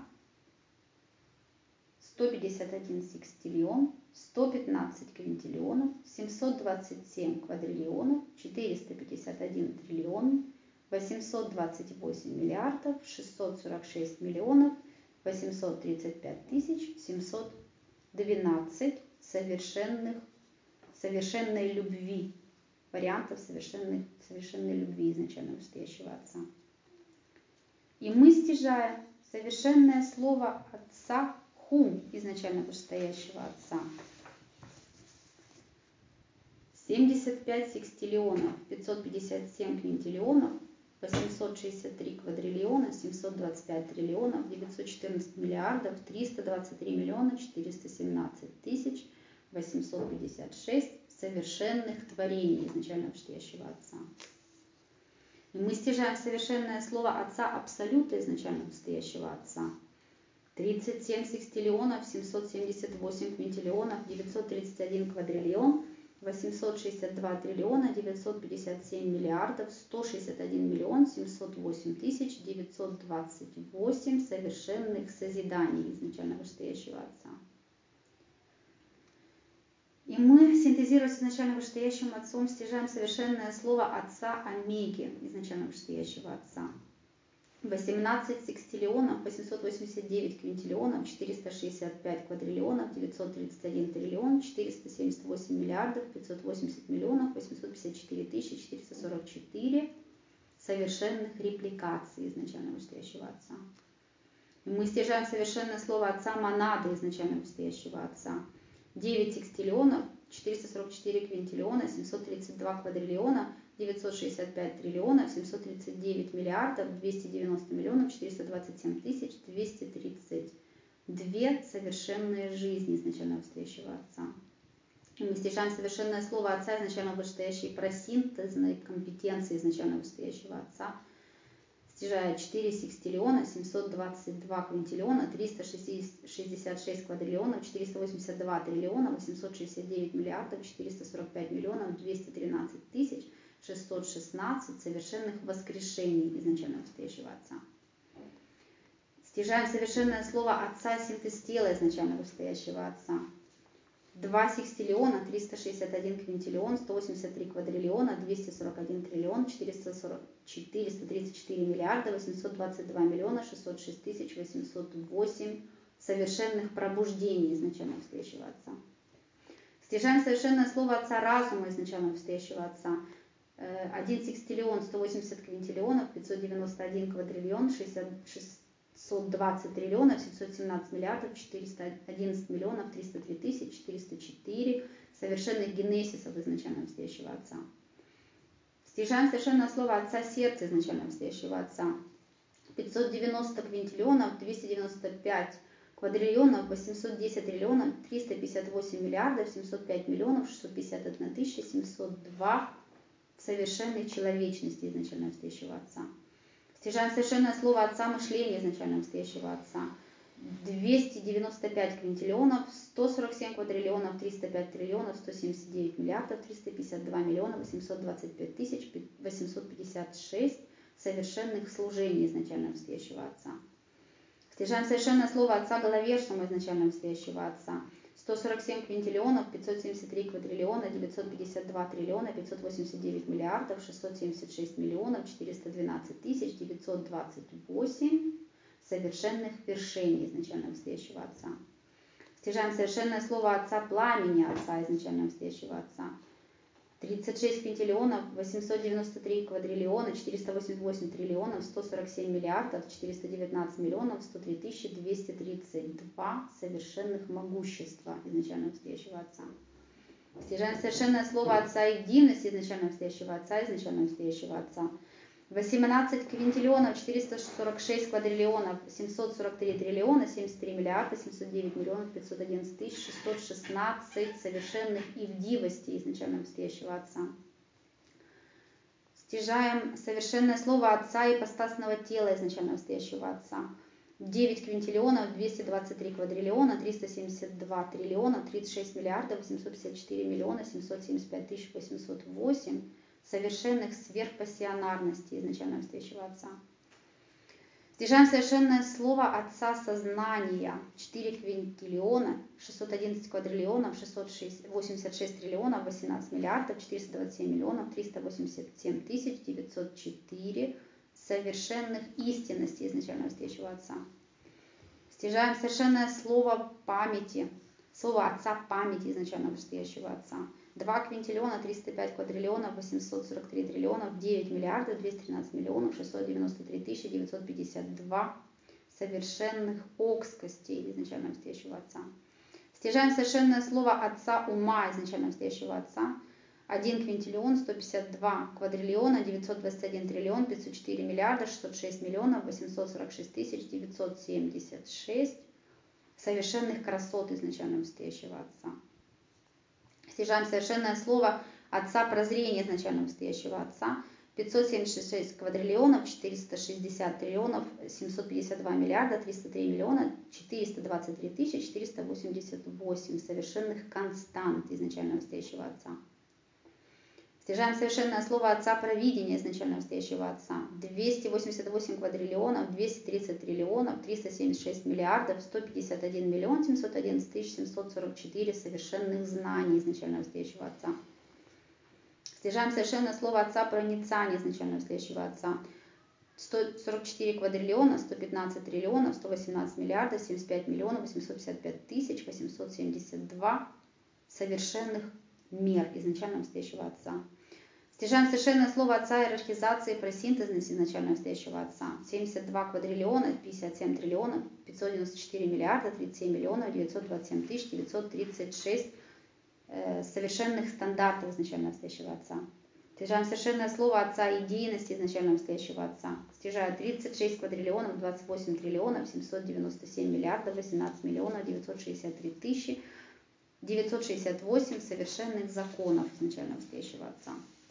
151 секстиллион, 115 квинтиллионов, 727 квадриллионов, 451 триллион, 828 миллиардов, 646 миллионов, 835 тысяч, 712 совершенной любви, вариантов совершенной любви изначально вышестоящего Отца. И мы стяжаем совершенное слово Отца Хум изначально вышестоящего Отца. 75 секстиллионов, 557 квинтиллионов, 863 квадриллиона, 725 триллионов, 914 миллиардов, 323 миллиона, 417 тысяч, 856 совершенных творений изначально вышестоящего Отца. И мы стяжаем совершенное слово Отца Абсолюта изначально вышестоящего Отца. 37 секстиллионов, 778 квинтиллионов, 931 квадриллион, 862 триллиона, 957 миллиардов, 161 миллион, 708 тысяч, 928 совершенных созиданий изначально вышестоящего Отца. И мы, синтезируя с изначально вышестоящим Отцом, стяжаем совершенное слово Отца Омеги изначально вышестоящего Отца. 18 секстиллионов, 889 квинтиллионов, 465 квадриллионов, 931 триллион, 478 миллиардов, 580 миллионов, 854 тысячи, 444 совершенных репликаций изначально вышестоящего Отца. И мы стяжаем совершенное слово Отца Монады изначально вышестоящего Отца. 9 секстиллионов, 444 квинтиллиона, 732 квадриллиона, 965 триллионов, 739 миллиардов, 290 миллионов, 427 тысяч, 232 совершенные жизни изначально вышестоящего Отца. И мы стяжаем совершенное слово Отца изначально вышестоящей просинтезной компетенции изначально вышестоящего Отца. Стяжая 4 секстиллиона, 722 квинтиллиона, 366 квадриллионов, 482 триллиона, 869 миллиардов, 445 миллионов, 213 тысяч, 616 совершенных воскрешений изначально вышестоящего Отца. Стяжаем совершенное слово Отца синтез тела изначально вышестоящего Отца. 2 секстиллиона, 361 квинтиллион, 183 квадриллиона, 241 триллион, 434 миллиарда, 822 миллиона, 606 тысяч, 808 совершенных пробуждений изначально вышестоящего Отца. Стяжаем совершенное слово Отца разума изначально вышестоящего Отца. 1 секстиллион, 180 квинтиллионов, 591 квадриллион, 620 триллионов, 717 миллиардов, 411 миллионов, 303 тысячи, 404 совершенных генесисов изначально вышестоящего Отца. Стяжаем совершенное слово Отца сердца изначально вышестоящего Отца. 590 квинтиллионов, 295 квадриллионов, 810 триллионов, 358 миллиардов, 705 миллионов, 651 тысяча, 702 совершенной человечности изначально вышестоящего Отца. Стяжаем совершенное слово Отца мышления изначально вышестоящего Отца. 295 квинтиллионов, 147 квадриллионов, 305 триллионов, 179 миллиардов, 352 миллиона, 825 тысяч, 856 совершенных служений изначально встоящего Отца. Стяжаем совершенное слово Отца головешному изначально встоящего Отца. 147 квинтиллионов, 573 квадриллиона, 952 триллиона, 589 миллиардов, 676 миллионов, 412 тысяч, 928 совершенных вершений изначально встоящего Отца. Стяжаем совершенное слово Отца пламени Отца изначально встоящего Отца. 36 квинтиллионов, 893 квадриллиона, 488 триллионов, 147 миллиардов, 419 миллионов, 103 тысячи, 232 совершенных могущества изначально встоящего Отца. Стяжаем совершенное слово Отца единости изначально встоящего Отца, изначально встоящего Отца. 18 квинтиллионов, 446 квадриллионов, 743 триллиона, 73 миллиарда, 709 миллионов, 511 тысяч, 616 совершенных ивдивостей изначально встоящего Отца. Стяжаем совершенное слово Отца ипостасного тела изначально встоящего Отца. 9 квинтиллионов, 223 квадриллиона, 372 триллиона, 36 миллиардов, 854 миллиона, 775 тысяч 808 совершенных сверхпассионарности изначально встоящего Отца. Стяжаем совершенное слово Отца сознания. 4 квинтиллиона, 611 квадриллионов, 686 триллионов, 18 миллиардов, 427 миллионов, 387 тысяч 904 совершенных истинности изначально встоящего Отца. Стяжаем совершенное слово памяти. Слово Отца памяти изначально встоящего Отца. 2 квинтиллиона, 305 квадриллионов, 843 триллионов, 9 миллиардов, 213 миллионов, 693 тысячи 952 совершенных окскостей изначально встоящего Отца. Стяжаем совершенное слово Отца ума изначально встоящего Отца. 1 квинтиллион, 152 квадриллиона, 921 триллион, 504 миллиарда, 606 миллионов, 846 тысяч 976 совершенных красот изначально встоящего Отца. Стяжаем совершенное слово Отца прозрения изначально встоящего Отца. 576 квадриллионов, 460 триллионов, 752 миллиарда, 303 миллиона, 423 тысячи 488 совершенных констант изначально встоящего Отца. Стяжаем совершенное слово Отца провидения изначально встоящего Отца. 288 квадриллионов, 230 триллионов, 376 миллиардов, 151 миллион 711 тысяч 744 совершенных знаний изначально встоящего Отца. Стяжаем совершенное слово Отца проницания изначально встоящего Отца. 144 квадриллиона, 115 триллионов, 118 миллиардов, 75 миллионов 855 тысяч 872 совершенных мер изначально встоящего Отца. Стяжаем совершенное слово Отца иерархизации просинтезности изначально встоящего Отца. 72 квадриллиона, 57 триллионов, 594 миллиарда, 37 миллионов, 927 тысяч 936 совершенных стандартов изначально встоящего Отца. Стяжаем совершенное слово Отца идейности изначально встоящего Отца. Стяжаю 36 квадриллионов, 28 триллионов, 797 миллиардов, 18 миллионов, 963 тысячи 968 совершенных законов изначально встоящего Отца.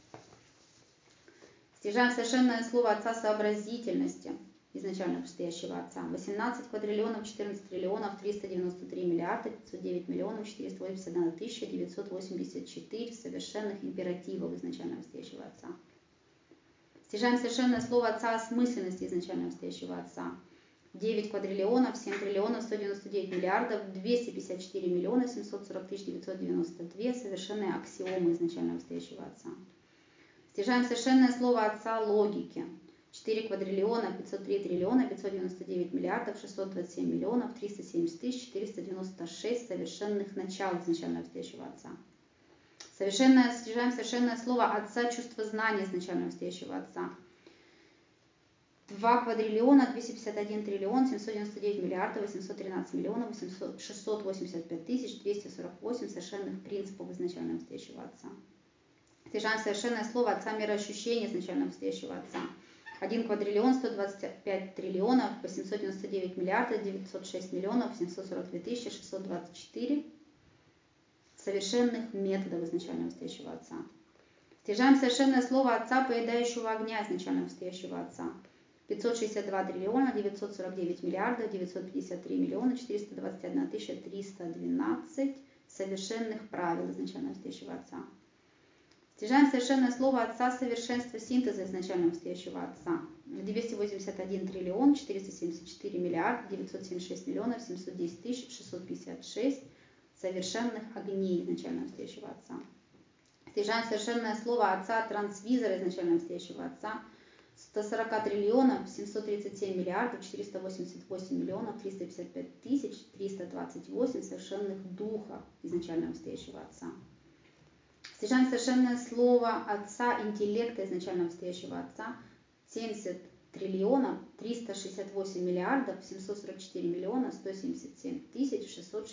Стяжаем совершенное слово Отца сообразительности изначально встоящего Отца. 18 квадриллионов, 14 триллионов, 393 миллиарда, 509 миллионов, 481 тысяча 984 совершенных императивов изначально встоящего Отца. Стяжаем совершенное слово Отца осмысленности изначально встоящего Отца. 9 квадриллионов, 7 триллионов, 199 миллиардов, 254 миллиона 740 тысяч 992 совершенные аксиомы изначально встоящего Отца. Стяжаем совершенное слово Отца логики. 4 квадриллиона, 503 триллиона, 599 миллиардов, 627 миллионов, 370 тысяч 496 совершенных начал изначально встоящего Отца. Стяжаем совершенное слово Отца чувствознания изначально встоящего Отца. 2 квадриллиона, 251 триллион, 799 миллиардов, 813 миллионов, 685 тысяч 248 совершенных принципов изначально встоящего Отца. Стяжаем совершенное слово Отца мироощущения изначально встоящего Отца. 1 квадриллион, 125 триллионов, 899 миллиардов, 906 миллионов, 742 тысячи 624 совершенных методов изначально встоящего Отца. Стяжаем совершенное слово Отца поедающего огня изначально встоящего Отца. 562 триллиона, 949 миллиардов, 953 миллиона, 421 тысяча 312 совершенных правил изначально встоящего Отца. Стяжаем совершенное слово Отца совершенства синтеза изначально встоящего Отца. 281 триллион 474 миллиарда 976 миллионов 710 тысяч 656 совершенных огней изначально встоящего Отца. Стяжаем совершенное слово Отца трансвизора изначально встоящего Отца. 140 триллионов 737 миллиардов 488 миллионов 355 тысяч 328 совершенных духов изначально встоящего Отца. Стяжаем совершенное слово Отца интеллекта изначально встоящего Отца. 70 триллионов 368 миллиардов 744 миллиона 177 тысяч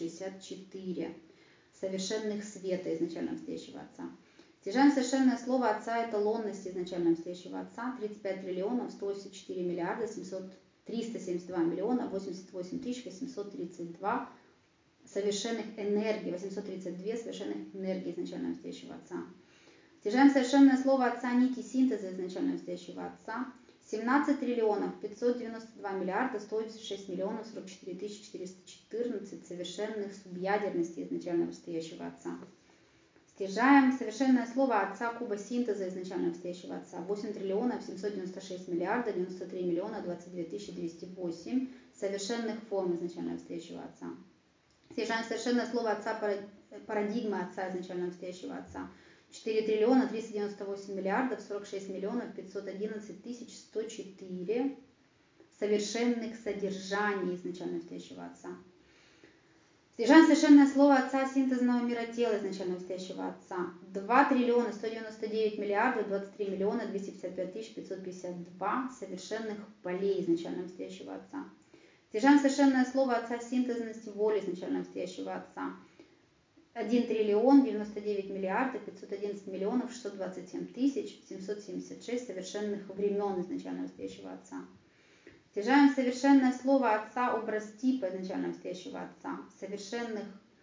664 совершенных света изначально встоящего Отца. Стяжаем совершенное слово Отца эталонности изначально встоящего Отца. 35 триллионов 184 миллиарда 372 миллиона 88 тысяч 832 совершенных энергий, 832 совершенных энергий изначально встоящего Отца. Стяжаем совершенное слово Отца нити синтеза изначально встоящего Отца. 17 триллионов 592 миллиарда 186 миллионов 44 тысячи 414 совершенных субъядерностей изначально встоящего Отца. Стяжаем совершенное слово Отца куба синтеза изначально встоящего Отца. 8 триллионов 796 миллиарда 93 миллиона 22 тысячи 208 совершенных форм изначально встоящего Отца. Стяжаем совершенное слово Отца парадигмы Отца изначально встоящего Отца. 4 триллиона 398 миллиардов 46 миллионов 511 тысяч 104 совершенных содержаний изначально встоящего Отца. Стяжаем совершенное слово Отца синтезного мира тела изначально встоящего Отца. 2 триллиона 199 миллиардов 23 миллиона 255 тысяч 552 совершенных полей изначально встоящего Отца. Стяжаем совершенное слово Отца синтезности воли изначально встоящего Отца. 1 триллион 99 миллиардов 511 миллионов 627 тысяч 776 совершенных времен изначально встоящего Отца. Стяжаем совершенное слово Отца образ типа изначально встоящего Отца. Совершенных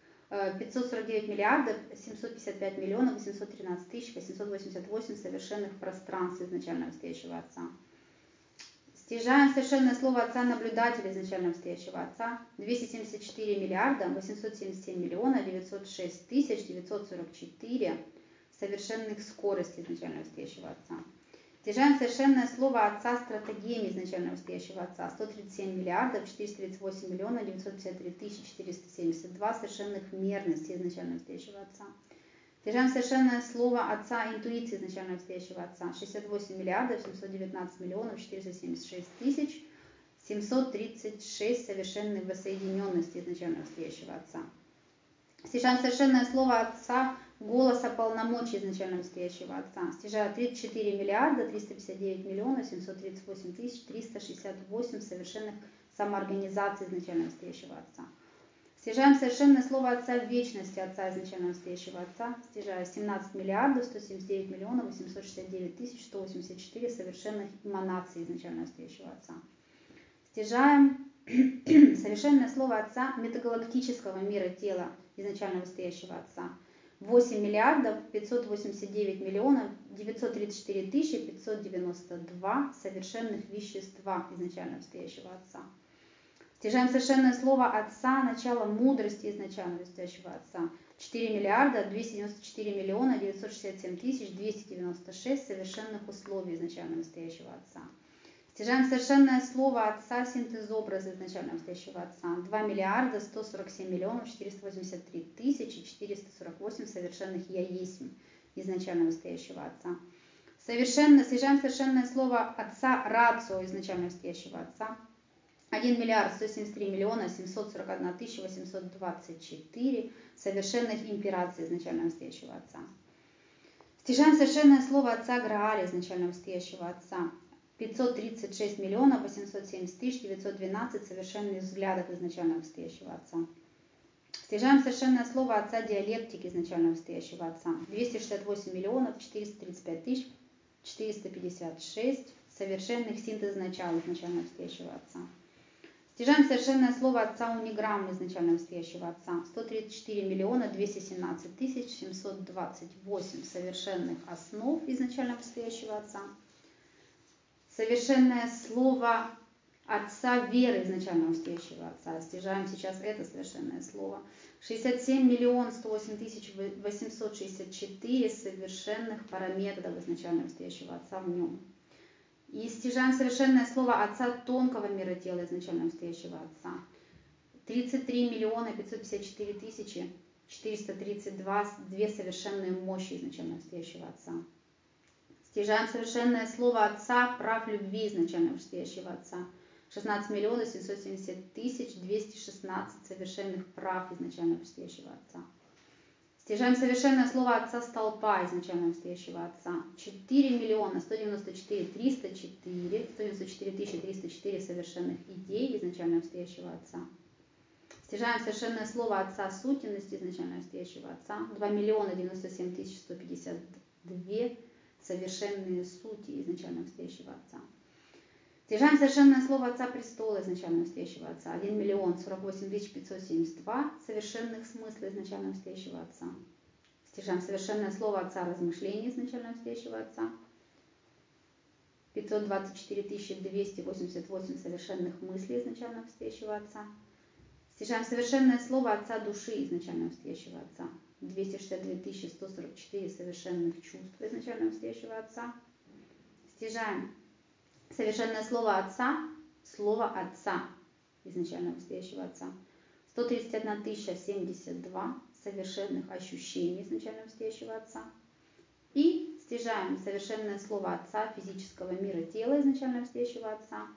549 миллиардов 755 миллионов 813 тысяч 888 совершенных пространств изначально встоящего Отца. Стяжаем совершенное слово Отца наблюдателя изначально встоящего Отца. 274 миллиарда 877 миллионов 906 тысяч 944 совершенных скоростей изначально встоящего Отца. Стяжаем совершенное слово Отца стратегиями изначально встоящего Отца. 137 миллиардов 438 миллионов 953 тысячи 472 совершенных мерностей изначально встоящего Отца. Стяжаем совершенное слово Отца интуиции изначально встоящего Отца. 68 миллиардов 719 миллионов 476 тысяч 736 совершенной воссоединенности изначально встоящего Отца. Стяжаем совершенное слово Отца голоса полномочий изначально встоящего Отца. Стяжаю 34 миллиарда 359 миллионов 738 тысяч 368 совершенных самоорганизаций изначально встоящего Отца. Стяжаем совершенное слово Отца вечности Отца изначально встоящего Отца. Стяжаю 17 миллиардов 179 миллионов 869 тысяч 184 совершенных эманаций изначально встоящего Отца. Стяжаем совершенное слово Отца метагалактического мира тела изначально встоящего Отца. 8 миллиардов 589 миллионов 934 тысячи 592 совершенных вещества изначально встоящего Отца. Стяжаем совершенное слово Отца начало мудрости изначально встоящего Отца. 4 миллиарда 294 миллиона 967 тысяч 296 совершенных условий изначально настоящего Отца. Стяжаем совершенное слово Отца синтезобраза изначально настоящего Отца. 2 миллиарда 147 миллионов 483 тысячи 448 совершенных Я есть изначально настоящего Отца. Стяжаем совершенное слово Отца рацио изначально настоящего Отца. 1 миллиард 173 миллиона 741 тысяча 824 совершенных импераций изначально настоящего Отца. Стяжаем совершенное слово Отца Грааля изначально настоящего Отца. 536 миллионов 870 тысяч 912 совершенных взглядов изначально настоящего Отца. Стяжаем совершенное слово Отца диалектики изначально настоящего Отца. 268 миллионов 435 тысяч 456 совершенных синтез начала изначально настоящего Отца. Стяжаем совершенное слово Отца униграммы изначально настоящего Отца. 134 миллиона 217 тысяч 728 совершенных основ изначально настоящего Отца. Совершенное слово Отца веры изначального стоящего Отца. Стяжаем сейчас это совершенное слово. 67 108 864 совершенных параметров изначального стоящего Отца в нем. И стяжаем совершенное слово Отца тонкого мира тела изначального стоящего Отца. 33 554 432 две совершенные мощи изначального стоящего Отца. Стяжаем совершенное слово Отца прав любви изначального стоящего Отца. 16 770 216 совершенных прав изначального стоящего Отца. Стяжаем совершенное слово Отца столпа изначального стоящего Отца. 4 194 304 304 совершенных идей изначального стоящего Отца. Стяжаем совершенное слово Отца сутенности изначального стоящего Отца. 2 97 152 совершенные сути изначального стоящего Отца. Стяжаем совершенное слово Отца престола изначального стоящего Отца. 1 48 572 совершенных смысла изначального стоящего Отца. Стяжаем совершенное слово Отца размышления изначального стоящего Отца. 524 288 совершенных мыслей изначального стоящего Отца. Стяжаем совершенное слово Отца души изначального стоящего Отца. 262 144 совершенных чувств изначального стоящего Отца. Стяжаем совершенное слово Отца изначального стоящего Отца. 131 072 совершенных ощущений изначального стоящего Отца. И стяжаем совершенное слово Отца физического мира тела изначального стоящего Отца.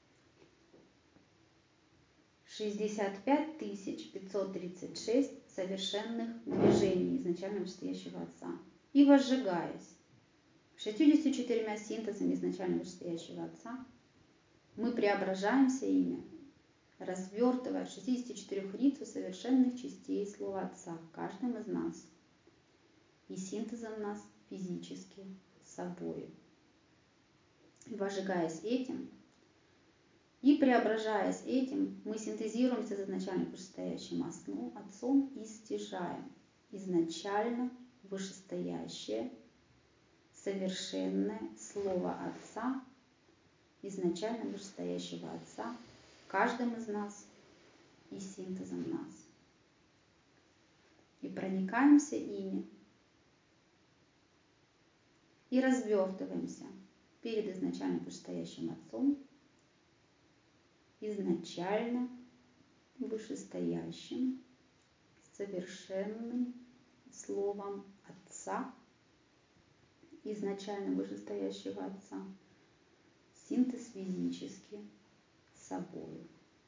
65 536 совершенных движений изначального вышестоящего Отца. И возжигаясь 64 синтезами изначально вышестоящего Отца, мы преображаемся ими, развертывая 64 рицу совершенных частей Слова Отца, каждым из нас, и синтезом нас физически собой. И возжигаясь этим, и преображаясь этим, мы синтезируемся с изначально вышестоящим Отцом и стяжаем изначально вышестоящее совершенное Слово Отца, изначально вышестоящего Отца, каждым из нас и синтезом нас. И проникаемся ими, и развертываемся перед изначально вышестоящим Отцом, изначально вышестоящим совершенным Словом Отца, изначально вышестоящего Отца, синтез физически собою.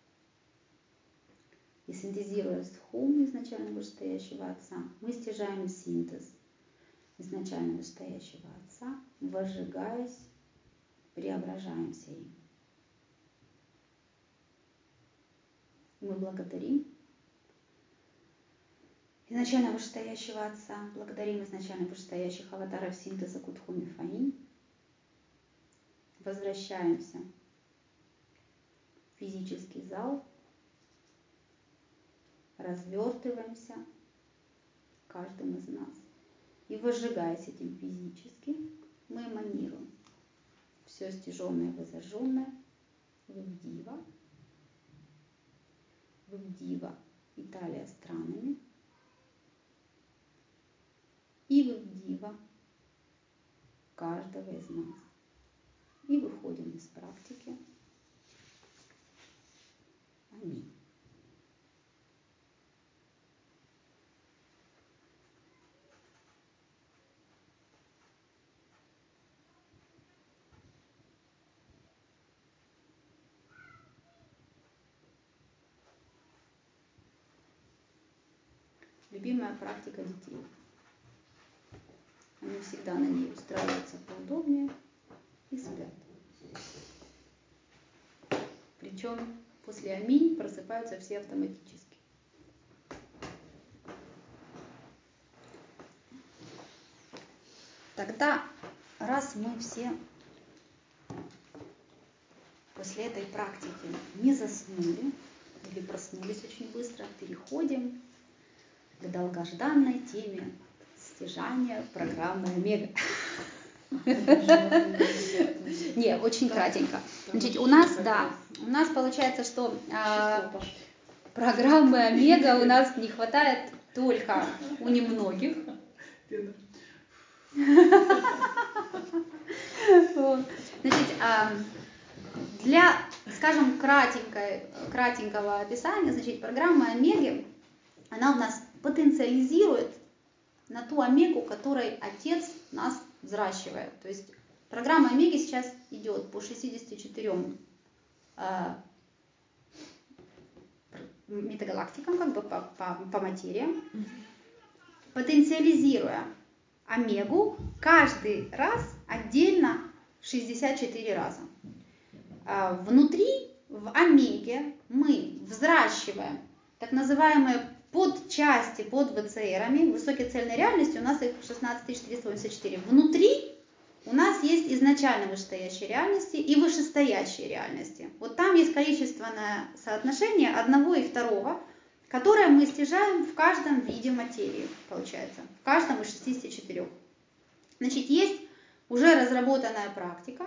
И синтезируя стхум изначально вышестоящего Отца, мы стяжаем синтез изначально вышестоящего Отца, возжигаясь, преображаемся им. Мы благодарим изначально вышестоящего Отца, благодарим изначально вышестоящих аватаров синтеза Кутхуми Фаи, возвращаемся в физический зал, развертываемся каждым из нас. И возжигаясь этим физически, мы эманируем все стяженное и возожженное в Дива, Италия странами, и в Дива каждого из нас. И выходим из практики. Аминь. Любимая практика детей. Они всегда на ней устраиваются поудобнее и спят. Причем после аминь просыпаются все автоматически. Тогда, раз мы все после этой практики не заснули или проснулись очень быстро, переходим к долгожданной теме стяжания программы Омега. Не, очень кратенько. Там Значит, вообще у нас получается, что чувства пошли. программы Омега у нас не хватает только у немногих. Вот. Значит, для, скажем, кратенького описания, значит, программа Омеги, она у нас потенциализирует на ту омегу, которой отец нас взращивает. То есть программа Омеги сейчас идет по 64 метагалактикам, как бы по материям, потенциализируя омегу каждый раз отдельно 64 раза. Внутри, в омеге, мы взращиваем так называемые подчасти под ВЦРами, высокие цельной реальности, у нас их 16384. Внутри у нас есть изначально вышестоящие реальности и вышестоящие реальности. Вот там есть количественное соотношение одного и второго, которое мы стяжаем в каждом виде материи, получается, в каждом из 64. Значит, есть уже разработанная практика.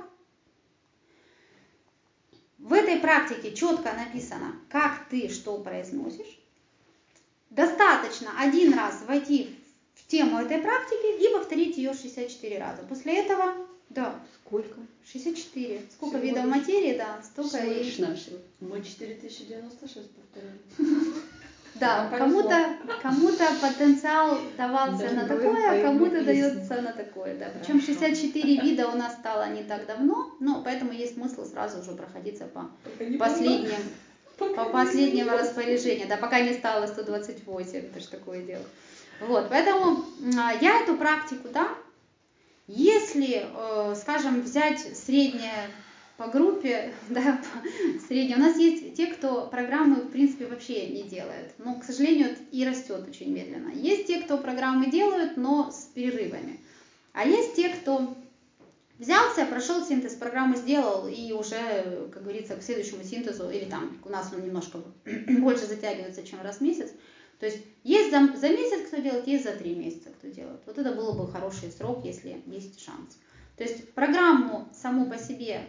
В этой практике четко написано, как ты что произносишь. Достаточно один раз войти в тему этой практики и повторить ее 64 раза. После этого, да. Сколько? 64. Сколько Всего видов лишь. материи, да, столько Всего и... лишь навсего. Мы 4096 повторяли. Да, Вам повезло. кому-то потенциал давался Даже на говорим такое, а поем кому-то песню. дается на такое. Да. Причем Хорошо. 64 вида у нас стало не так давно, но поэтому есть смысл сразу уже проходиться по Только не последнему распоряжению. Да, пока не стало 128, это же такое дело. Вот, поэтому я эту практику, да, если, скажем, взять среднее по группе, да, среднее, у нас есть те, кто программы, в принципе, вообще не делает, но, к сожалению, это и растет очень медленно. Есть те, кто программы делают, но с перерывами. А есть те, кто взялся, прошел синтез, программу сделал и уже, как говорится, к следующему синтезу, или там у нас он немножко больше затягивается, чем раз в месяц. То есть есть за месяц кто делает, есть за 3 месяца кто делает. Вот это было бы хороший срок, если есть шанс. То есть программу саму по себе,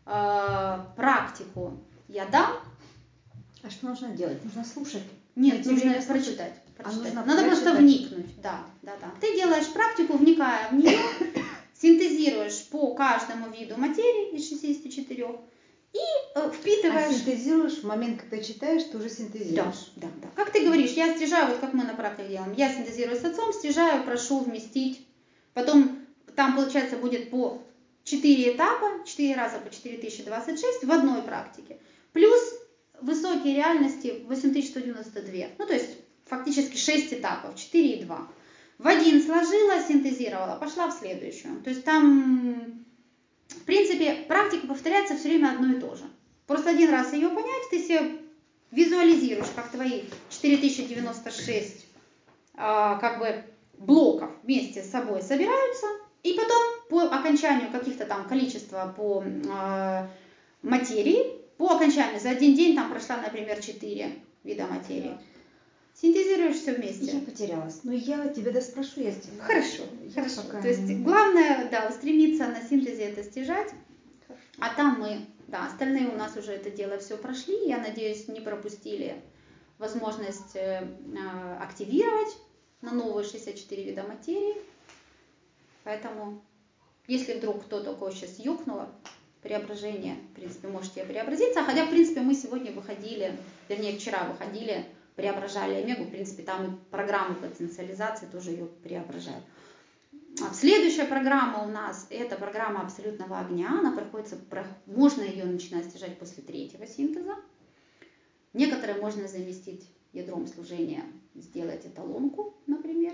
практику я дам. А что нужно делать? Нужно слушать? Нет, Найти нужно время слушать? прочитать. Нужно Надо просто прочитать. вникнуть. Да. Ты делаешь практику, вникая в нее, синтезируешь по каждому виду материи из 64 и впитываешь. А синтезируешь в момент, когда читаешь, ты уже синтезируешь. Да. Как ты говоришь, я стяжаю, вот как мы на практике делаем, я синтезирую с отцом, стяжаю, прошу вместить. Потом там, получается, будет по 4 этапа, 4 раза по 4026 в одной практике. Плюс высокие реальности 8192. Ну, то есть фактически 6 этапов, 4 и 2. В один сложила, синтезировала, пошла в следующую. То есть там, в принципе, практика повторяется все время одно и то же. Просто один раз ее понять, ты себе визуализируешь, как твои 4096 как бы блоков вместе с собой собираются, и потом по окончанию каких-то там количества по материи, по окончанию за один день там прошла, например, 4 вида материи. Синтезируешь все вместе. Я потерялась. Но я тебя доспрошу, я тебя. Хорошо. Пока... То есть главное, да, устремиться на синтезе это стяжать. А там мы, да, остальные у нас уже это дело все прошли. Я надеюсь, не пропустили возможность активировать на новые 64 вида материи. Поэтому, если вдруг кто-то такое сейчас ёкнуло, преображение, в принципе, можете преобразиться. Хотя, в принципе, мы сегодня выходили, вернее, вчера выходили, преображали омегу. В принципе, там и программы потенциализации тоже ее преображают. Следующая программа у нас, это программа абсолютного огня. Она можно ее начинать стяжать после 3-го синтеза. Некоторые можно заместить ядром служения, сделать эталонку, например.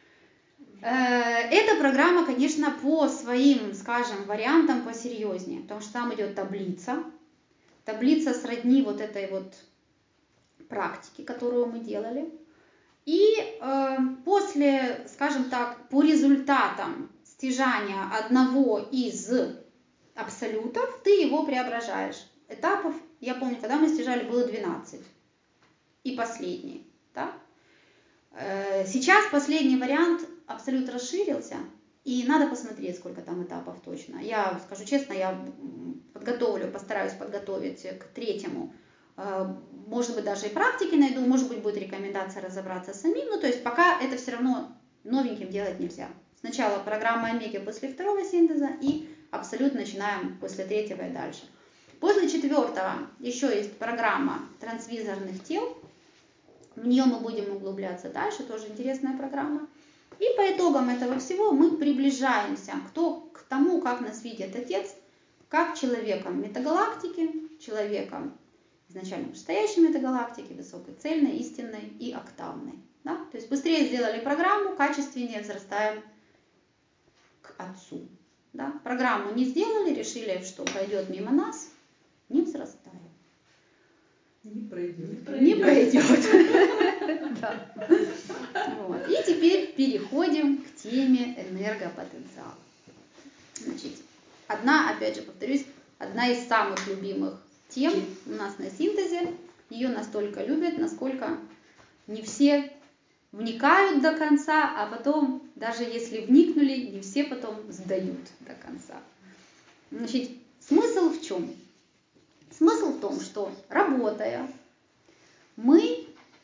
Эта программа, конечно, по своим, скажем, вариантам посерьезнее, потому что там идет таблица. Таблица сродни вот этой вот практике, которую мы делали. И после, скажем так, по результатам стяжания одного из абсолютов, ты его преображаешь. Этапов, я помню, когда мы стяжали, было 12. И последний. Да? Сейчас последний вариант абсолют расширился, И надо посмотреть, сколько там этапов точно. Я скажу честно, я постараюсь подготовить к 3-му. Может быть, даже и практики найду, может быть, будет рекомендация разобраться самим. Ну, то есть пока это все равно новеньким делать нельзя. Сначала программа омеги после 2-го синтеза и абсолют начинаем после 3-го и дальше. После 4-го еще есть программа трансвизорных тел. В нее мы будем углубляться дальше, тоже интересная программа. И по итогам этого всего мы приближаемся к тому, как нас видит Отец, как человеком метагалактики, человеком изначально вышестоящей метагалактики, высокой цельной, истинной и октавной. Да? То есть быстрее сделали программу, качественнее взрастаем к Отцу. Да? Программу не сделали, решили, что пройдет мимо нас, не взрастаем. Не пройдет. Не пройдет. Да. Вот. И теперь переходим к теме энергопотенциала. Значит, опять же повторюсь, одна из самых любимых тем у нас на синтезе. Ее настолько любят, насколько не все вникают до конца, а потом, даже если вникнули, не все потом сдают до конца. Значит, смысл в чем? Смысл в том, что работая, мы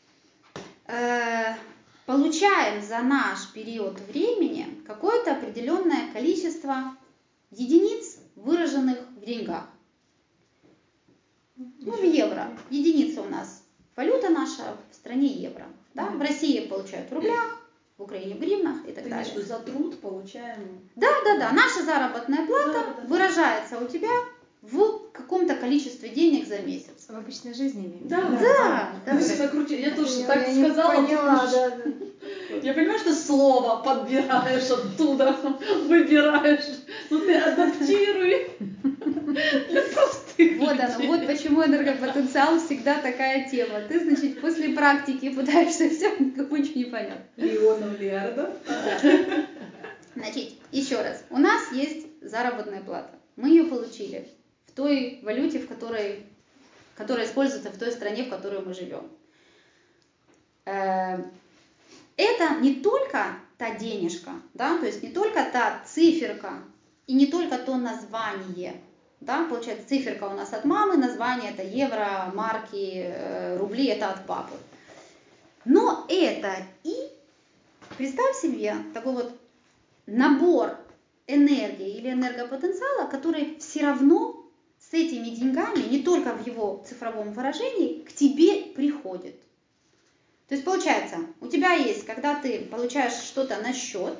получаем за наш период времени какое-то определенное количество единиц, выраженных в деньгах. Ну, в евро. Единица у нас валюта наша в стране евро. Да? В России получают в рублях, в Украине в гривнах и так далее. Ты за труд получаем... Да. Наша заработная плата выражается у тебя в каком-то количестве денег за месяц. В обычной жизни имею. Да. Вы всегда крутите. Я тоже так не сказала. поняла, да. Я понимаю, что ты слово подбираешь оттуда, выбираешь, но ты адаптируй для простых Вот людей. оно, вот почему энергопотенциал всегда такая тема. Ты, значит, после практики пытаешься все, никому ничего не понятно. Леонов, Леардов. Значит, еще раз, у нас есть заработная плата. Мы ее получили в той валюте, которая используется в той стране, в которой мы живем. Это не только та денежка, да, то есть не только та циферка и не только то название. Да, получается, циферка у нас от мамы, название это евро, марки, рубли это от папы. Но это и, представь себе, такой вот набор энергии или энергопотенциала, который все равно с этими деньгами, не только в его цифровом выражении, к тебе приходит. То есть получается, у тебя есть, когда ты получаешь что-то на счет,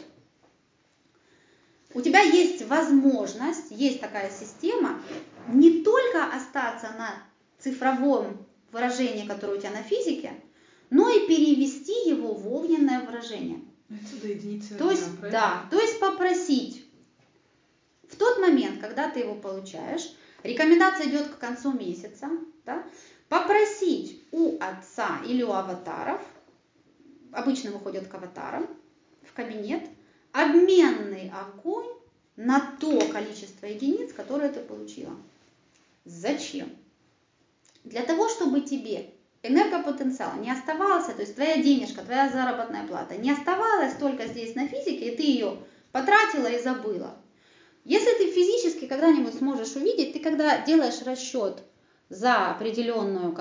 у тебя есть возможность, есть такая система, не только остаться на цифровом выражении, которое у тебя на физике, но и перевести его в огненное выражение. Отсюда единицы. То есть, да, то есть попросить. В тот момент, когда ты его получаешь, рекомендация идет к концу месяца, да, попросить у Отца или у аватаров, обычно выходят к аватарам, в кабинет, обменный огонь на то количество единиц, которое ты получила. Зачем? Для того, чтобы тебе энергопотенциал не оставался, то есть твоя денежка, твоя заработная плата не оставалась только здесь на физике, и ты ее потратила и забыла. Если ты физически когда-нибудь сможешь увидеть, ты когда делаешь расчет за определенный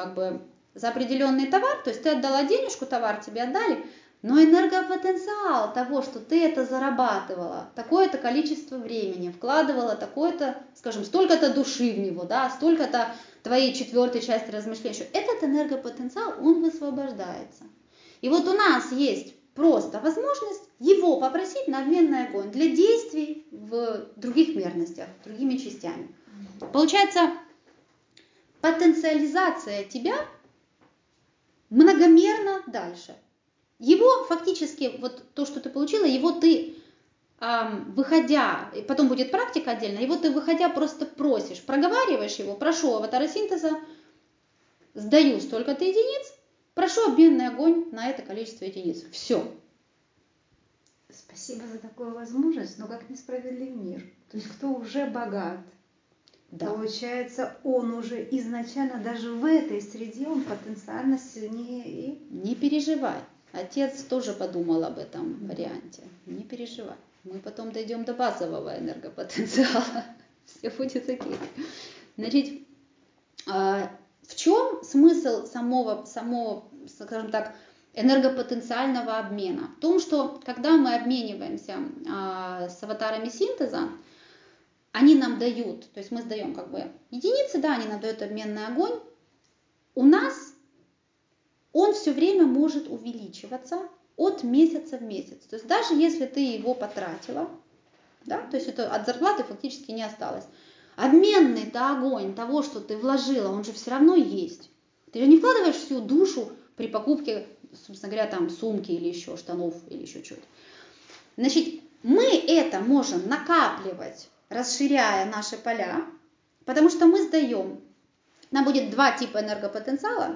товар, то есть ты отдала денежку, товар тебе отдали, но энергопотенциал того, что ты это зарабатывала, такое-то количество времени, вкладывала такое-то, скажем, столько-то души в него, да, столько-то твоей 4-й части размышлений, этот энергопотенциал, он высвобождается. И вот у нас есть просто возможность его попросить на обменный огонь для действий в других мерностях, другими частями. Получается, потенциализация тебя многомерно дальше. Его фактически, вот то, что ты получила, его ты, выходя, и потом будет практика отдельно, его ты, выходя, просто просишь, проговариваешь его, прошу аватара синтеза, сдаю столько-то единиц, прошу обменный огонь на это количество единиц. Все. Спасибо за такую возможность, но как несправедлив мир. То есть кто уже богат, Да. получается, он уже изначально даже в этой среде, он потенциально сильнее и... Не переживай. Отец тоже подумал об этом варианте. Не переживай. мы потом дойдем до базового энергопотенциала. Все будет окей. Значит, в чем смысл самого, скажем так, энергопотенциального обмена? В том, что когда мы обмениваемся с аватарами синтеза, они нам дают, то есть мы сдаем как бы единицы, да, они нам дают обменный огонь, у нас он все время может увеличиваться от месяца в месяц. То есть даже если ты его потратила, да, то есть это от зарплаты фактически не осталось, обменный-то огонь того, что ты вложила, он же все равно есть. Ты же не вкладываешь всю душу при покупке, собственно говоря, там сумки или еще штанов или еще чего-то. Значит, мы это можем накапливать, расширяя наши поля, потому что мы сдаем. Нам будет два типа энергопотенциала,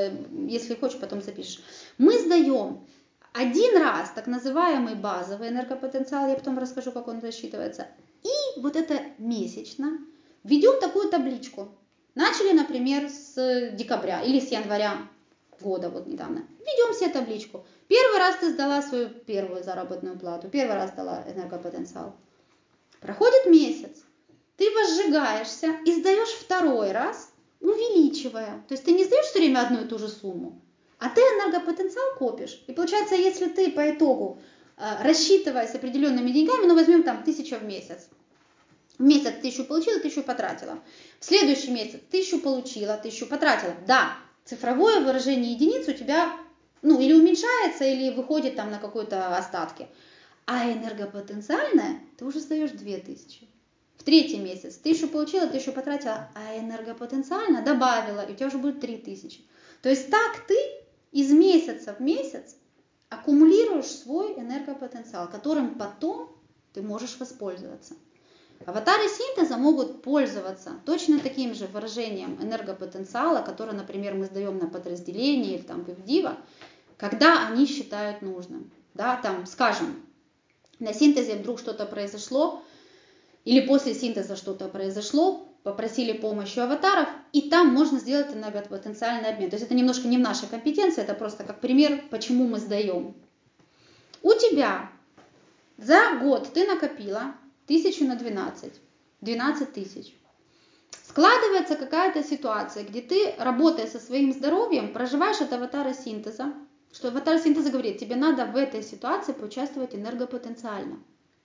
если хочешь, потом запишешь. Мы сдаем один раз так называемый базовый энергопотенциал, я потом расскажу, как он засчитывается, и вот это месячно. Введем такую табличку. Начали, например, с декабря или с января года, вот недавно. Введем себе табличку. Первый раз ты сдала свою первую заработную плату, первый раз сдала энергопотенциал. Проходит месяц, ты возжигаешься и сдаешь второй раз, увеличивая. То есть ты не сдаешь все время одну и ту же сумму, а ты энергопотенциал копишь. И получается, если ты по итогу, рассчитывая с определенными деньгами, ну возьмем там 1000 в месяц. В месяц 1000 получила, 1000 потратила. В следующий месяц 1000 получила, 1000 потратила. Да, цифровое выражение единиц у тебя, ну, или уменьшается, или выходит там на какой-то остатки. А энергопотенциальное ты уже сдаешь 2000. В третий месяц 1000 получила, 1000 потратила, а энергопотенциально добавила, и у тебя уже будет 3000. То есть так ты из месяца в месяц аккумулируешь свой энергопотенциал, которым потом ты можешь воспользоваться. Аватары синтеза могут пользоваться точно таким же выражением энергопотенциала, которое, например, мы сдаем на подразделение или там в Ивдива, когда они считают нужным. Да, там, скажем, на синтезе вдруг что-то произошло, или после синтеза что-то произошло, попросили помощи у аватаров, и там можно сделать энергопотенциальный обмен. То есть это немножко не в нашей компетенции, это просто как пример, почему мы сдаем. У тебя за год ты накопила 1000 на 12 тысяч. Складывается какая-то ситуация, где ты, работая со своим здоровьем, проживаешь от аватара синтеза, что аватар синтеза говорит, тебе надо в этой ситуации поучаствовать энергопотенциально.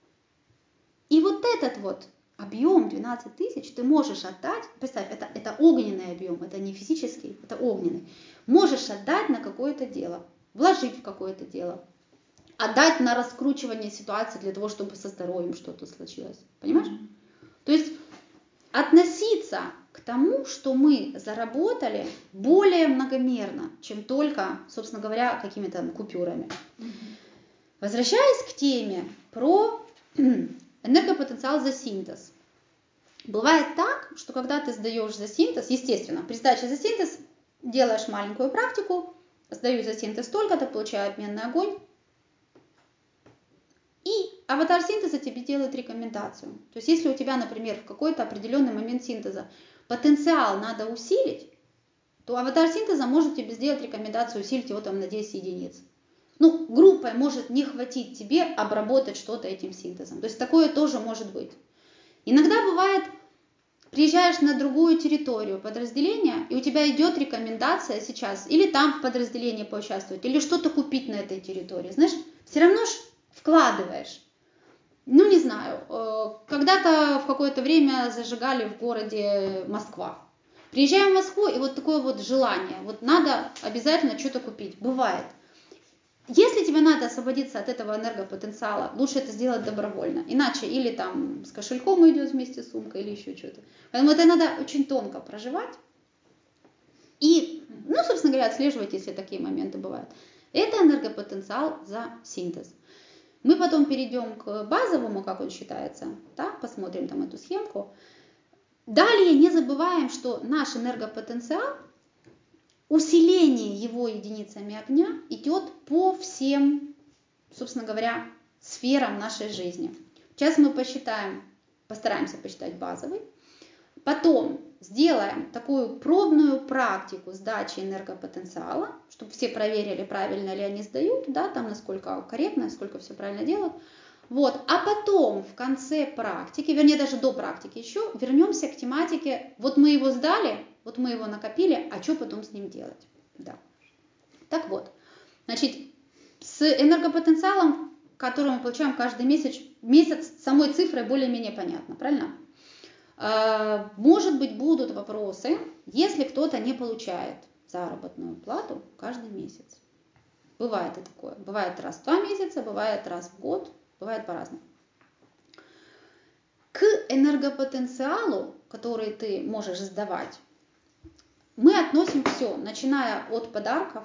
И вот этот вот объем 12 тысяч ты можешь отдать, представь, это огненный объем, это не физический, это огненный, можешь отдать на какое-то дело, вложить в какое-то дело, отдать на раскручивание ситуации для того, чтобы со здоровьем что-то случилось. Понимаешь? То есть относиться к тому, что мы заработали, более многомерно, чем только, собственно говоря, какими-то купюрами. Возвращаясь к теме про энергопотенциал за синтез. Бывает так, что когда ты сдаешь за синтез, естественно, при сдаче за синтез делаешь маленькую практику, сдаю за синтез столько-то, получаю обменный огонь, и аватар синтеза тебе делает рекомендацию. То есть если у тебя, например, в какой-то определенный момент синтеза потенциал надо усилить, то аватар синтеза может тебе сделать рекомендацию усилить его там на 10 единиц. Ну, группой может не хватить тебе обработать что-то этим синтезом. То есть такое тоже может быть. Иногда бывает, приезжаешь на другую территорию подразделения, и у тебя идет рекомендация сейчас или там в подразделении поучаствовать, или что-то купить на этой территории. Знаешь, все равно ж вкладываешь. Ну, не знаю, когда-то в какое-то время зажигали в городе Москва. Приезжаем в Москву, и вот такое вот желание, вот надо обязательно что-то купить. Бывает. Если тебе надо освободиться от этого энергопотенциала, лучше это сделать добровольно. Иначе или там с кошельком идет вместе сумка, или еще что-то. Поэтому это надо очень тонко проживать. И, ну, собственно говоря, отслеживать, если такие моменты бывают. Это энергопотенциал за синтез. Мы потом перейдем к базовому, как он считается, да? Посмотрим там эту схемку. Далее не забываем, что наш энергопотенциал, усиление его единицами огня идет по всем, собственно говоря, сферам нашей жизни. Сейчас мы посчитаем, постараемся посчитать базовый. Потом сделаем такую пробную практику сдачи энергопотенциала, чтобы все проверили, правильно ли они сдают, да, там насколько корректно, насколько все правильно делают. Вот. А потом в конце практики, вернее даже до практики еще, вернемся к тематике, вот мы его сдали, вот мы его накопили, а что потом с ним делать? Да. Так вот, значит, с энергопотенциалом, который мы получаем каждый месяц самой цифрой более-менее понятно, правильно? Может быть, будут вопросы, если кто-то не получает заработную плату каждый месяц. Бывает и такое. Бывает раз в 2 месяца, бывает раз в год, бывает по-разному. К энергопотенциалу, который ты можешь сдавать, мы относим все, начиная от подарков,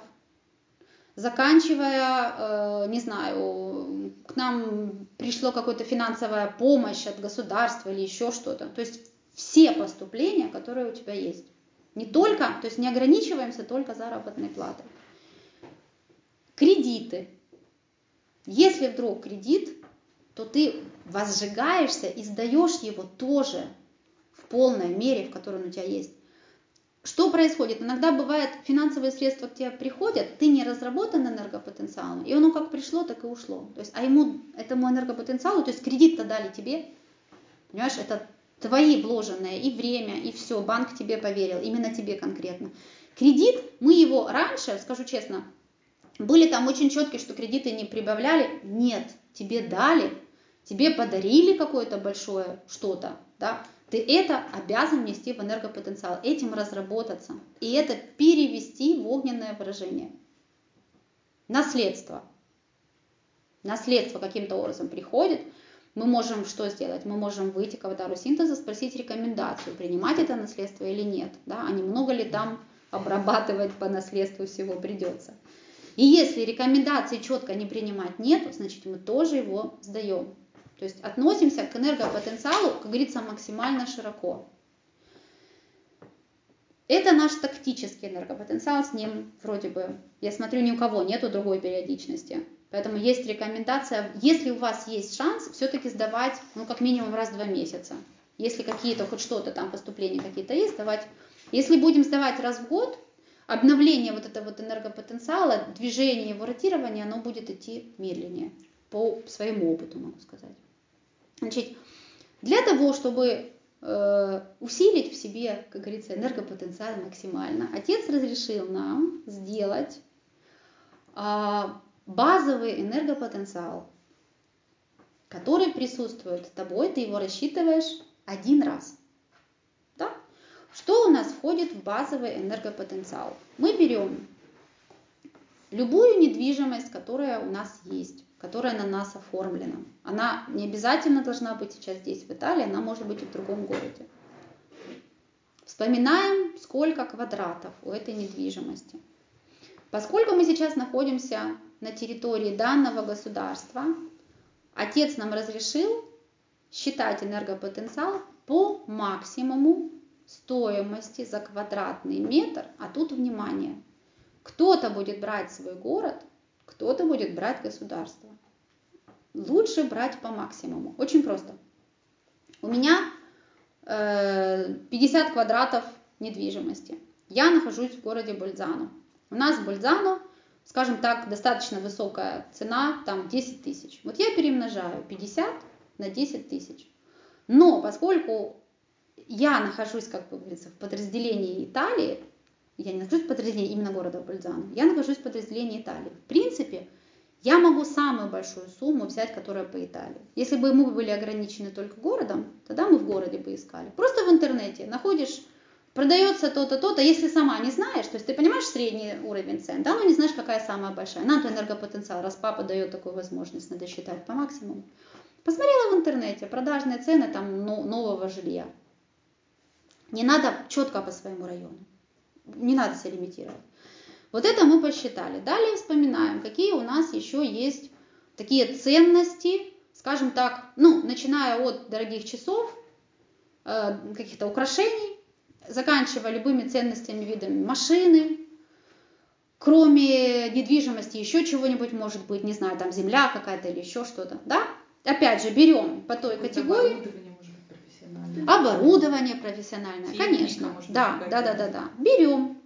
заканчивая, не знаю, к нам пришла какая-то финансовая помощь от государства или еще что-то. То есть все поступления, которые у тебя есть. Не только, то есть не ограничиваемся только заработной платой. Кредиты. Если вдруг кредит, то ты возжигаешься и сдаешь его тоже в полной мере, в которой он у тебя есть. Что происходит? Иногда бывает, финансовые средства к тебе приходят, ты не разработан энергопотенциалом, и оно как пришло, так и ушло. То есть, а этому энергопотенциалу, то есть кредит-то дали тебе, понимаешь, это твои вложенные и время, и все, банк тебе поверил, именно тебе конкретно. Кредит, мы его раньше, скажу честно, были там очень четкие, что кредиты не прибавляли. Нет, тебе дали, тебе подарили какое-то большое что-то, да, ты это обязан внести в энергопотенциал, этим разработаться и это перевести в огненное выражение. Наследство. Наследство каким-то образом приходит. Мы можем что сделать? Мы можем выйти к аватару синтеза, спросить рекомендацию, принимать это наследство или нет, да, а немного ли там обрабатывать по наследству всего придется. И если рекомендации четко не принимать нет, значит мы тоже его сдаем. То есть относимся к энергопотенциалу, как говорится, максимально широко. Это наш тактический энергопотенциал, с ним вроде бы, я смотрю, ни у кого нету другой периодичности. Поэтому есть рекомендация, если у вас есть шанс, все-таки сдавать, как минимум раз в 2 месяца. Если какие-то, хоть что-то там, поступления какие-то есть, сдавать. Если будем сдавать раз в год, обновление вот этого вот энергопотенциала, движение его ротирования, оно будет идти медленнее. По своему опыту могу сказать. Значит, для того, чтобы усилить в себе, как говорится, энергопотенциал максимально, Отец разрешил нам сделать базовый энергопотенциал, который присутствует с тобой, ты его рассчитываешь 1 раз. Да? Что у нас входит в базовый энергопотенциал? Мы берем любую недвижимость, которая у нас есть, которая на нас оформлена. Она не обязательно должна быть сейчас здесь, в Италии, она может быть и в другом городе. Вспоминаем, сколько квадратов у этой недвижимости. Поскольку мы сейчас находимся на территории данного государства, Отец нам разрешил считать энергопотенциал по максимуму стоимости за квадратный метр, а тут внимание, кто-то будет брать свой город, кто-то будет брать государство. Лучше брать по максимуму. Очень просто. У меня 50 квадратов недвижимости. Я нахожусь в городе Больцано. У нас в Больцано, скажем так, достаточно высокая цена, там 10 тысяч. Вот я перемножаю 50 на 10 тысяч. Но поскольку я нахожусь, как говорится, в подразделении Италии, я не нахожусь в подразделении именно города Больцано, я нахожусь в подразделении Италии. В принципе, я могу самую большую сумму взять, которая по Италии. Если бы мы были ограничены только городом, тогда мы в городе бы искали. Просто в интернете находишь, продается то-то, то-то, если сама не знаешь, то есть ты понимаешь средний уровень цен, да, но не знаешь, какая самая большая. Нам-то энергопотенциал, раз папа дает такую возможность, надо считать по максимуму. Посмотрела в интернете продажные цены там нового жилья. Не надо четко по своему району. Не надо себя лимитировать. Вот это мы посчитали. Далее вспоминаем, какие у нас еще есть такие ценности, скажем так, начиная от дорогих часов, каких-то украшений, заканчивая любыми ценностями, видами машины, кроме недвижимости еще чего-нибудь может быть, не знаю, там земля какая-то или еще что-то, да? Опять же, берем по той категории. Оборудование профессиональное, конечно. Да. Берем.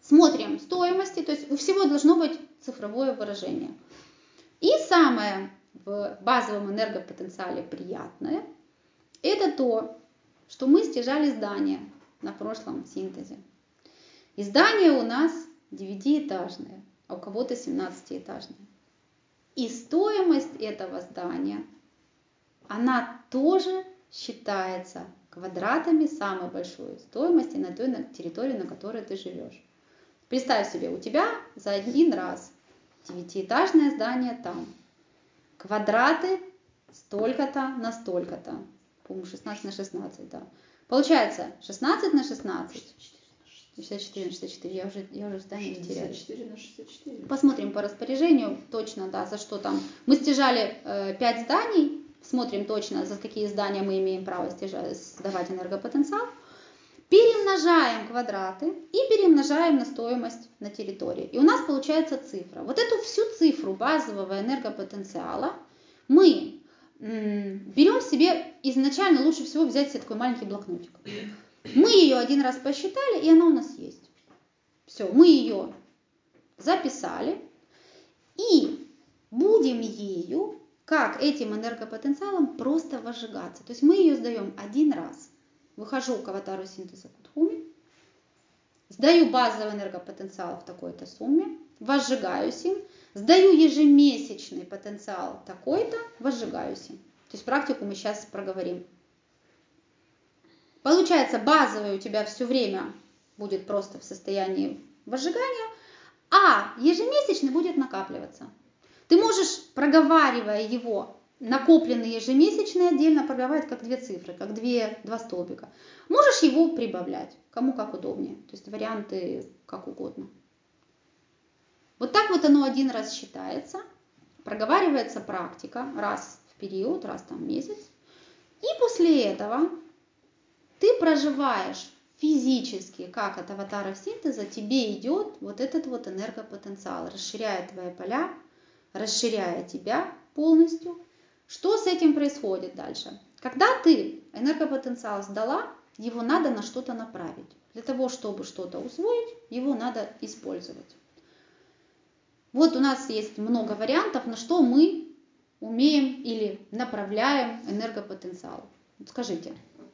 Смотрим стоимости, то есть у всего должно быть цифровое выражение. И самое в базовом энергопотенциале приятное, это то, что мы стяжали здание на прошлом синтезе. И здание у нас 9-этажное, а у кого-то 17-этажное. И стоимость этого здания, она тоже считается квадратами самой большой стоимости на той территории, на которой ты живешь. Представь себе, у тебя за один раз 9-этажное здание там, квадраты столько-то на столько-то, по-моему, 16 на 16, да. Получается 16 на 16, 64 на 64, я уже в здании теряюсь. 64 на 64. Посмотрим по распоряжению точно, да, за что там. Мы стяжали 5 зданий, смотрим точно, за какие здания мы имеем право сдавать энергопотенциал. Перемножаем квадраты и перемножаем на стоимость на территории. И у нас получается цифра. Вот эту всю цифру базового энергопотенциала мы берем себе, изначально лучше всего взять себе такой маленький блокнотик. Мы ее один раз посчитали, и она у нас есть. Все, мы ее записали и будем ею, как этим энергопотенциалом, просто возжигаться. То есть мы ее сдаем один раз. Выхожу к аватару синтеза Кутхуми, сдаю базовый энергопотенциал в такой-то сумме, возжигаюсь им, сдаю ежемесячный потенциал такой-то, возжигаюсь им. То есть практику мы сейчас проговорим. Получается, базовый у тебя все время будет просто в состоянии возжигания, а ежемесячный будет накапливаться. Ты можешь, проговаривая его, накопленные ежемесячные отдельно проговаривать как две цифры, как два столбика. Можешь его прибавлять, кому как удобнее. То есть варианты как угодно. Вот так вот оно один раз считается, проговаривается практика раз в период, раз там в месяц. И после этого ты проживаешь физически, как от аватаров синтеза, тебе идет вот этот вот энергопотенциал, расширяя твои поля, расширяя тебя полностью. Что с этим происходит дальше? Когда ты энергопотенциал сдала, его надо на что-то направить. Для того, чтобы что-то усвоить, его надо использовать. Вот у нас есть много вариантов, на что мы умеем или направляем энергопотенциал. Скажите,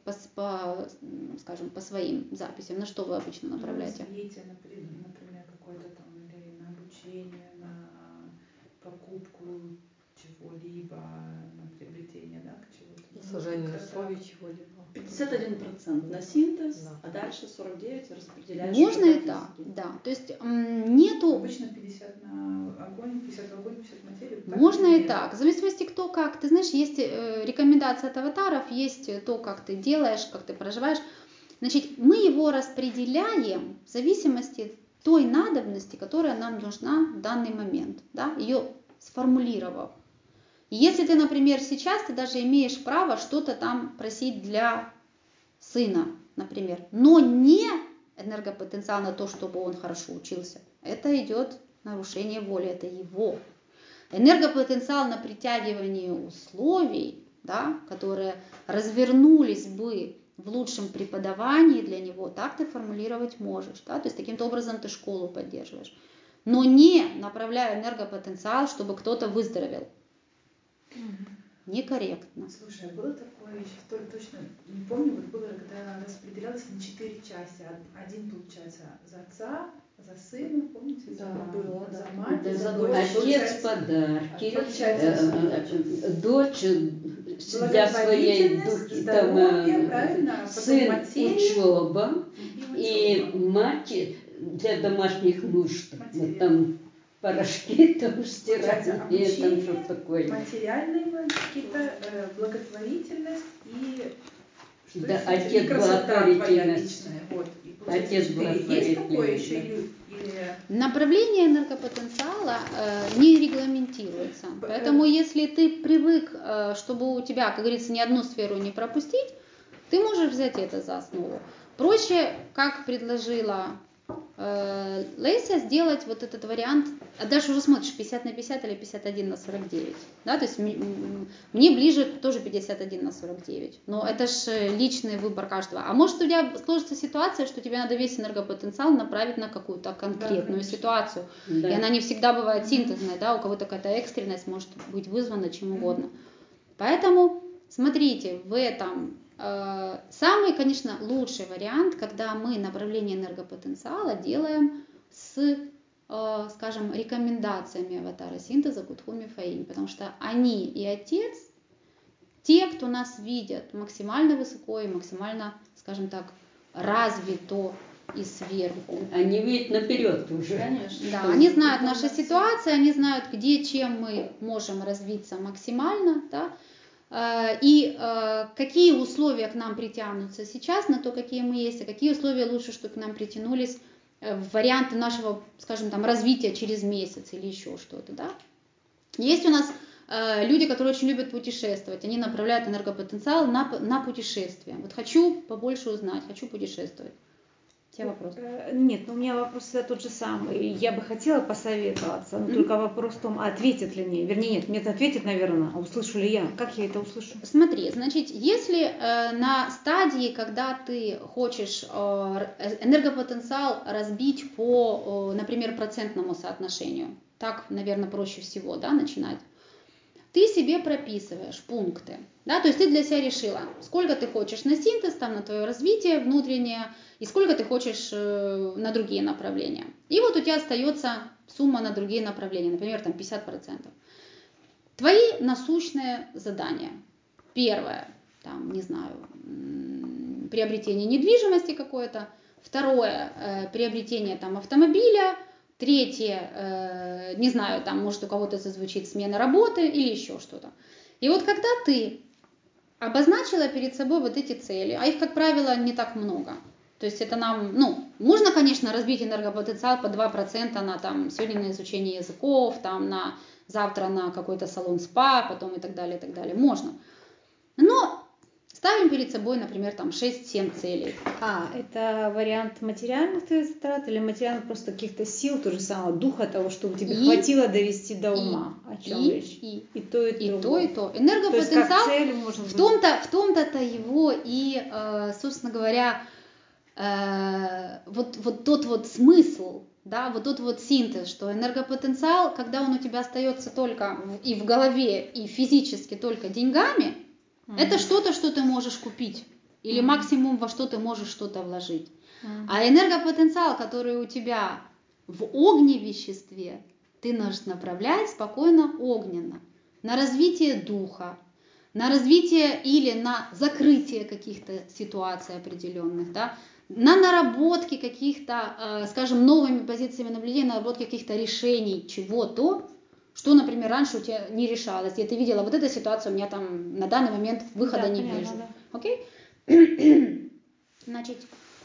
скажем, по своим записям, на что вы обычно направляете? На развитие, например, какое-то там, или на обучение, на покупку чего-либо, на приобретение, да, к чему-то. Создание условий чего-либо. 51% на синтез, Да. а дальше 49% распределяешь. Можно уже и по так, физике. да. То есть нету... Обычно 50 на огонь, 50 в огонь, 50 в материю. Можно и так. В зависимости кто как. Ты знаешь, есть рекомендации от аватаров, есть то, как ты делаешь, как ты проживаешь. Значит, мы его распределяем в зависимости от той надобности, которая нам нужна в данный момент, да, ее сформулировав. И если ты, например, сейчас ты даже имеешь право что-то там просить для сына, например, но не энергопотенциал на то, чтобы он хорошо учился, это идет нарушение воли, это его. Энергопотенциал на притягивание условий, да, которые развернулись бы в лучшем преподавании для него, так ты формулировать можешь. Да? То есть таким образом ты школу поддерживаешь. Но не направляя энергопотенциал, чтобы кто-то выздоровел. Некорректно. Слушай, а было такое, я сейчас точно не помню, вот было, когда распределялось на 4 части. Один, получается, за отца, за сына, помните? Да, за, было, за да. мать, Да, за дочь. отец Получается, подарки, получается, дочь для своей духи, там, здоровье, правильно, потом сын материя учеба и учеба. мать для домашних нужд. Материя. Вот там порошки там Получается, стиральные, там обучение, что-то такое. материальные какие-то, благотворительность и что Да, еще? отец И красота твоя благотворительность. личная. Вот. И Отец получается, 4. Есть такое еще благотворительность, или... Направление энергопотенциала не регламентируется. Поэтому если ты привык, чтобы у тебя, как говорится, ни одну сферу не пропустить, ты можешь взять это за основу. Проще, как предложила Лейся сделать вот этот вариант, а дальше уже смотришь 50 на 50 или 51 на 49, да, то есть мне ближе тоже 51 на 49, но это же личный выбор каждого. А может у тебя сложится ситуация, что тебе надо весь энергопотенциал направить на какую-то конкретную ситуацию, и она не всегда бывает синтезной, да, у кого-то какая-то экстренность может быть вызвана чем угодно. Поэтому смотрите, в этом самый, конечно, лучший вариант, когда мы направление энергопотенциала делаем с, скажем, рекомендациями аватара синтеза Кутхуми Фаинь, потому что они и отец, те, кто нас видят максимально высоко и максимально, скажем так, развито и сверху. Они видят наперед уже. Конечно. Да, они знают наши ситуации, они знают, где, чем мы можем развиться максимально, да, и какие условия к нам притянутся сейчас на то, какие мы есть, а какие условия лучше, чтобы к нам притянулись варианты нашего, скажем, там, развития через месяц или еще что-то, да. Есть у нас люди, которые очень любят путешествовать, они направляют энергопотенциал на путешествие. Вот хочу побольше узнать, хочу путешествовать. У тебя вопрос? Нет, у меня вопрос тот же самый. Я бы хотела посоветоваться, но только вопрос в том, ответят ли мне. Вернее, нет, мне ответит, наверное, а услышу ли я? Как я это услышу? Смотри, значит, если на стадии, когда ты хочешь энергопотенциал разбить по, например, процентному соотношению, так, наверное, проще всего, да, начинать, ты себе прописываешь пункты, да, то есть ты для себя решила, сколько ты хочешь на синтез, там, на твое развитие внутреннее, и сколько ты хочешь на другие направления. И вот у тебя остается сумма на другие направления, например, там 50%. Твои насущные задания. Первое, там, не знаю, приобретение недвижимости какое-то. Второе, приобретение там автомобиля. Третье, не знаю, там, может, у кого-то зазвучит смена работы или еще что-то. И вот когда ты обозначила перед собой вот эти цели, а их, как правило, не так много. То есть это нам, можно, конечно, разбить энергопотенциал по 2% на там сегодня на изучение языков, там на завтра на какой-то салон спа, потом и так далее, можно. Но ставим перед собой, например, там 6-7 целей. Это вариант материальных затрат или материальных просто каких-то сил, то же самое, духа того, чтобы тебе хватило довести до ума? О чем речь? И то, и то. Энергопотенциал, то есть, как цель, может быть, в том-то его и, собственно говоря, вот тот вот смысл, да, вот тот вот синтез, что энергопотенциал, когда он у тебя остается только и в голове, и физически только деньгами, это что-то, что ты можешь купить, или максимум во что ты можешь что-то вложить. А энергопотенциал, который у тебя в огневеществе, ты можешь направлять спокойно огненно, на развитие духа, на развитие или на закрытие каких-то ситуаций определенных, да, на наработки каких-то, скажем, новыми позициями наблюдения, наработки каких-то решений чего-то, что, например, раньше у тебя не решалось, и ты видела, вот эта ситуация у меня там на данный момент выхода не вижу. Да. Окей? Значит,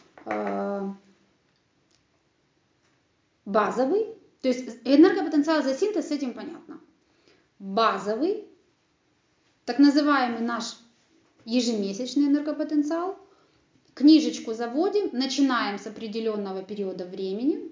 базовый, то есть энергопотенциал за синтез, с этим понятно. Базовый, так называемый наш ежемесячный энергопотенциал, книжечку заводим, начинаем с определенного периода времени.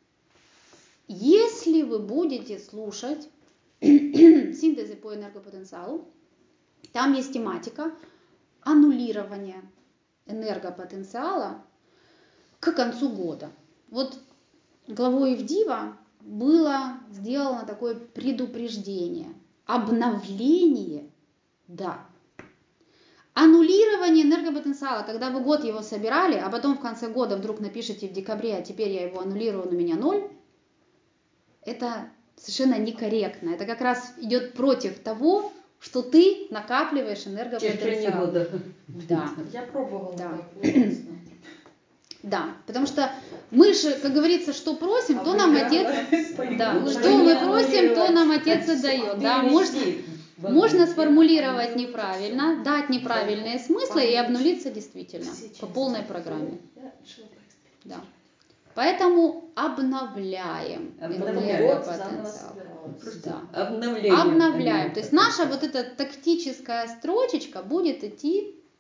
Если вы будете слушать синтезы по энергопотенциалу, там есть тематика аннулирования энергопотенциала к концу года. Вот главой Ивдива было сделано такое предупреждение. Обновление, да. Аннулирование энергопотенциала, когда вы год его собирали, а потом в конце года вдруг напишите в декабре, а теперь я его аннулирую, у меня 0, это совершенно некорректно. Это как раз идет против того, что ты накапливаешь энергопотенциал. Да. Я пробовала. Да. Так, ужасно. Да, потому что мы же, как говорится, что просим, то нам отец... Да, что мы просим, то нам отец и дает. Да, можно сформулировать неправильно, дать неправильные смыслы и обнулиться действительно по полной программе. Да. Поэтому обновляем энергопотенциал. Да. Обновляем. То есть наша вот эта тактическая строчечка будет идти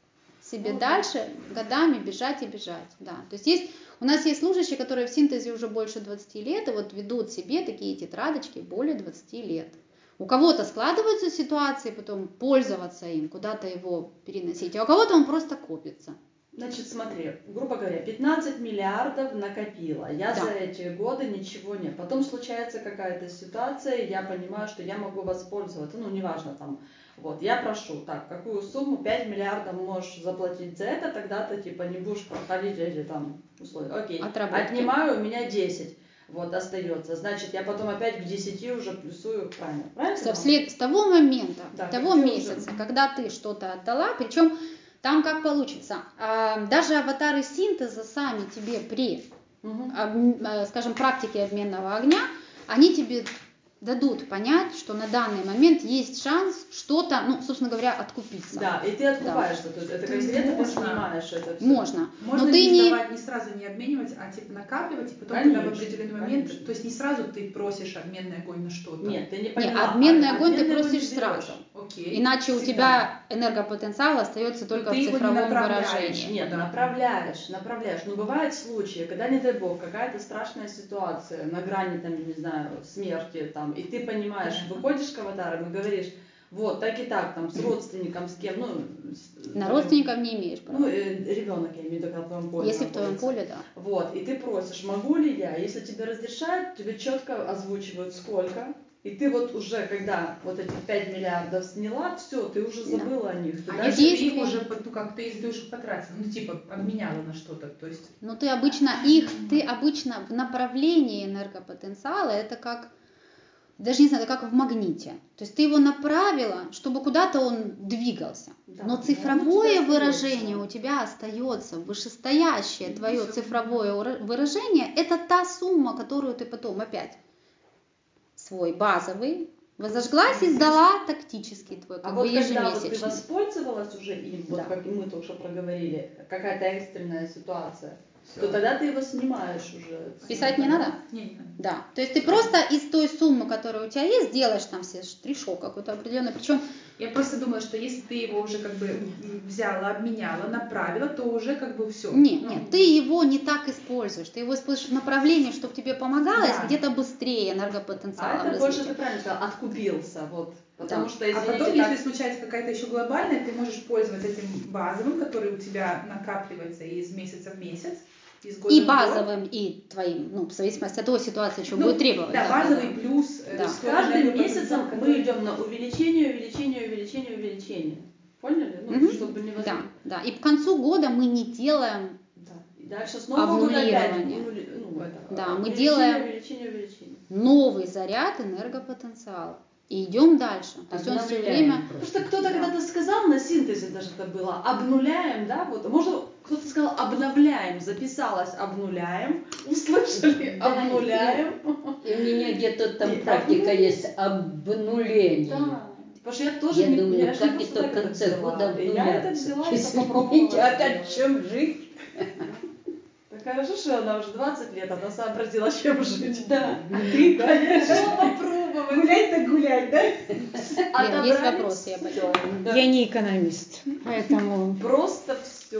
себе дальше годами бежать и бежать. Да. То есть у нас есть служащие, которые в синтезе уже больше 20 лет, и вот ведут себе такие тетрадочки более 20 лет. У кого-то складываются ситуации, потом пользоваться им, куда-то его переносить, а у кого-то он просто копится. Значит, смотри, грубо говоря, 15 миллиардов накопила. Я Да. за эти годы ничего нет. Потом случается какая-то ситуация, я понимаю, что я могу воспользоваться. Ну, неважно там. Вот, я прошу, так, какую сумму? 5 миллиардов можешь заплатить за это, тогда ты типа не будешь проходить эти там условия. Окей, Отработки. Отнимаю, у меня 10. Вот, остается. Значит, я потом опять к 10 уже плюсую, правильно? С того момента, да, того месяца, когда ты что-то отдала, причем там как получится, даже аватары синтеза сами тебе при, скажем, практике обменного огня, они тебе дадут понять, что на данный момент есть шанс что-то, ну, собственно говоря, откупиться. Да, и ты откупаешься. Да. Это конкретно ты снимаешь это все. Можно. Можно но ты не сдавать, не сразу не обменивать, а типа накапливать, и потом, когда в определенный момент, конечно. то есть не сразу ты просишь обменный огонь на что-то. Нет, ты не поняла. Нет, обменный огонь ты обменный просишь не сразу. Окей. Иначе Всегда. у тебя энергопотенциал остается только ты в его не цифровом направляешь. выражении. Нет, направляешь. Но бывают случаи, когда, не дай бог, какая-то страшная ситуация, на грани, там, не знаю, смерти, там, и ты понимаешь, выходишь к аватарам и говоришь, вот, так и так, там, с родственником, с кем, ну... На родственников не имеешь права. Ну, ребенок, я имею в виду, в твоем поле. Если в твоем поле, да. Вот, и ты просишь, могу ли я, если тебе разрешают, тебе четко озвучивают сколько, и ты вот уже, когда вот эти 5 миллиардов сняла, все, ты уже забыла о них. Ты Если ты их уже, ну как, ты их потратила, ну типа обменяла на что-то, то есть... Ну ты обычно в направлении энергопотенциала, это как, даже не знаю, это как в магните. То есть ты его направила, чтобы куда-то он двигался. Да, но цифровое выражение у тебя остается, вышестоящее твое цифровое выражение, это та сумма, которую ты потом опять свой базовый возожглась и сдала тактический твой, как бы вот когда вот ты ежемесячный. воспользовалась уже им, вот Да. как мы только что проговорили, какая-то экстренная ситуация, Всё. то тогда ты его снимаешь уже. Писать не надо? Не надо. Да. То есть ты просто из той суммы, которая у тебя есть, делаешь там все штришок какой-то определенный. Причем Я просто думала, что если ты его уже как бы взяла, обменяла, направила, то уже как бы все. нет, ты его не так используешь. Ты его используешь в направлении, чтобы тебе помогалось Да. где-то быстрее энергопотенциалом А это больше, развития. ты правильно сказала, откупился, вот. Потому Да. что, А извините, потом, так... если случается какая-то еще глобальная, ты можешь пользоваться этим базовым, который у тебя накапливается из месяца в месяц, из года И в базовым, и твоим, ну, в зависимости от той ситуации, что год. будет требовать. Да, базовый плюс. Да. С каждым месяцем мы идем на увеличение. Поняли? Ну, чтобы не Да, да. И к концу года мы не делаем Да. И дальше с нового года опять Да, мы делаем увеличение. новый заряд энергопотенциала. И идем дальше. То есть он все время... Потому что кто-то когда-то сказал, на синтезе даже это было, обнуляем, да, вот, может, кто-то сказал, обновляем, записалось, обнуляем, услышали, обнуляем. И у меня где-то там практика есть обнуление. Да. Потому что я тоже Я думаю, я как просто это в конце года И я это обнуляться. взяла, это попробовала. А как чем жить? Так хорошо, что она уже 20 лет, она сообразила, чем жить. Да. А ты, конечно, попробовать. Гулять так гулять, да? Лен, есть вопросы, я поняла. Я не экономист, поэтому Просто все.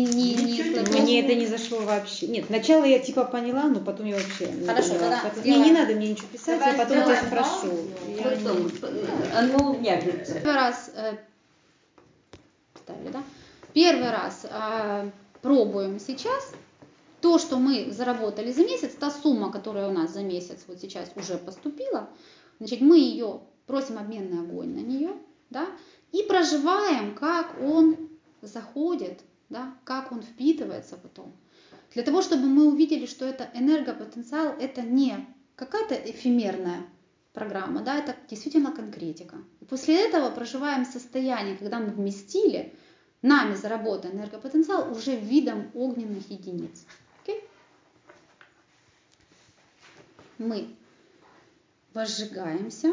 мне это не зашло вообще. Нет, сначала я типа поняла, но потом я вообще не Хорошо, поняла. тогда Потом- сделаем. Не надо мне ничего писать, Давай я потом тебя сделаем спрошу. паузу. Я Потом оно вяжется. Первый раз ставили, да? Первый раз пробуем сейчас. То, что мы заработали за месяц, та сумма, которая у нас за месяц вот сейчас уже поступила, значит, мы ее просим обменный огонь на нее, да, и проживаем, как он заходит, да, как он впитывается потом. Для того, чтобы мы увидели, что это энергопотенциал, это не какая-то эфемерная программа, да, это действительно конкретика. И после этого проживаем состояние, когда мы вместили нами заработанный энергопотенциал уже видом огненных единиц. Окей? Мы возжигаемся,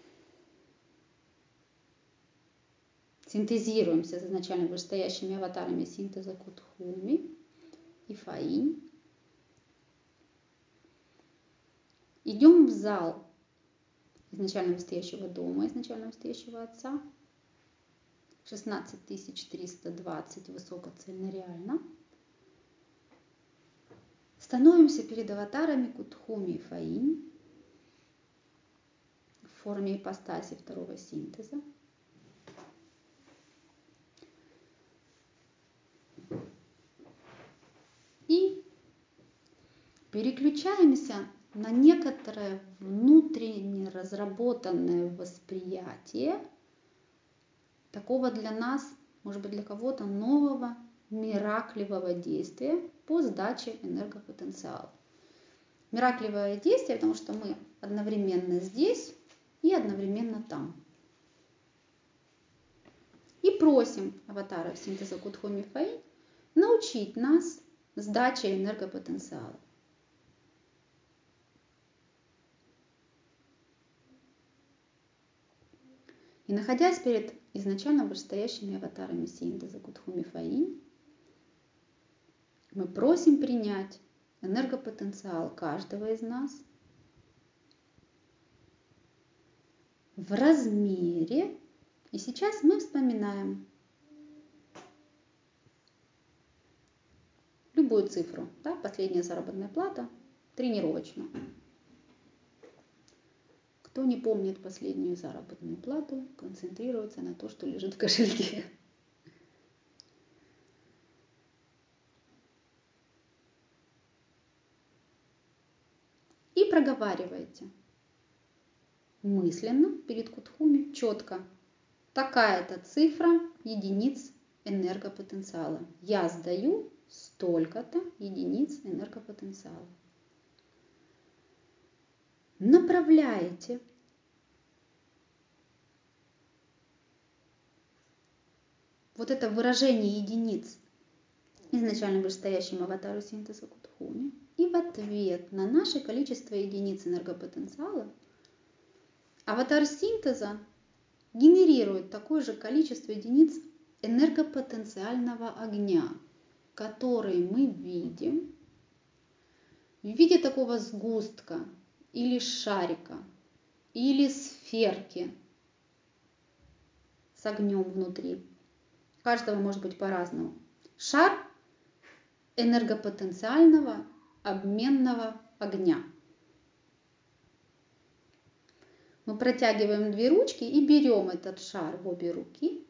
синтезируемся с изначально вышестоящими аватарами синтеза Кутхуми и Фаинь. Идем в зал изначально вышестоящего дома, изначально вышестоящего отца, 16320 высокоцельно реально. Становимся перед аватарами Кутхуми и Фаинь в форме ипостаси второго синтеза. И переключаемся на некоторое внутренне разработанное восприятие такого для нас, может быть, для кого-то нового миракливого действия по сдаче энергопотенциала. Миракливое действие, потому что мы одновременно здесь и одновременно там. И просим аватаров синтеза Кутхуми Фаинь научить нас сдаче энергопотенциала. И находясь перед изначально вышестоящими аватарами синтеза Кутхуми Фаинь, мы просим принять энергопотенциал каждого из нас в размере. И сейчас мы вспоминаем любую цифру. Да, последняя заработная плата тренировочно. Кто не помнит последнюю заработную плату, концентрируется на том, что лежит в кошельке. И проговаривайте мысленно перед Кутхуми четко. Такая-то цифра единиц энергопотенциала. Я сдаю столько-то единиц энергопотенциала. Направляете вот это выражение единиц изначально вышестоящему аватару синтеза Кутхуми, и в ответ на наше количество единиц энергопотенциала аватар синтеза генерирует такое же количество единиц энергопотенциального огня, который мы видим в виде такого сгустка или шарика, или сферки с огнем внутри. У каждого может быть по-разному. Шар энергопотенциального обменного огня. Мы протягиваем две ручки и берем этот шар в обе руки.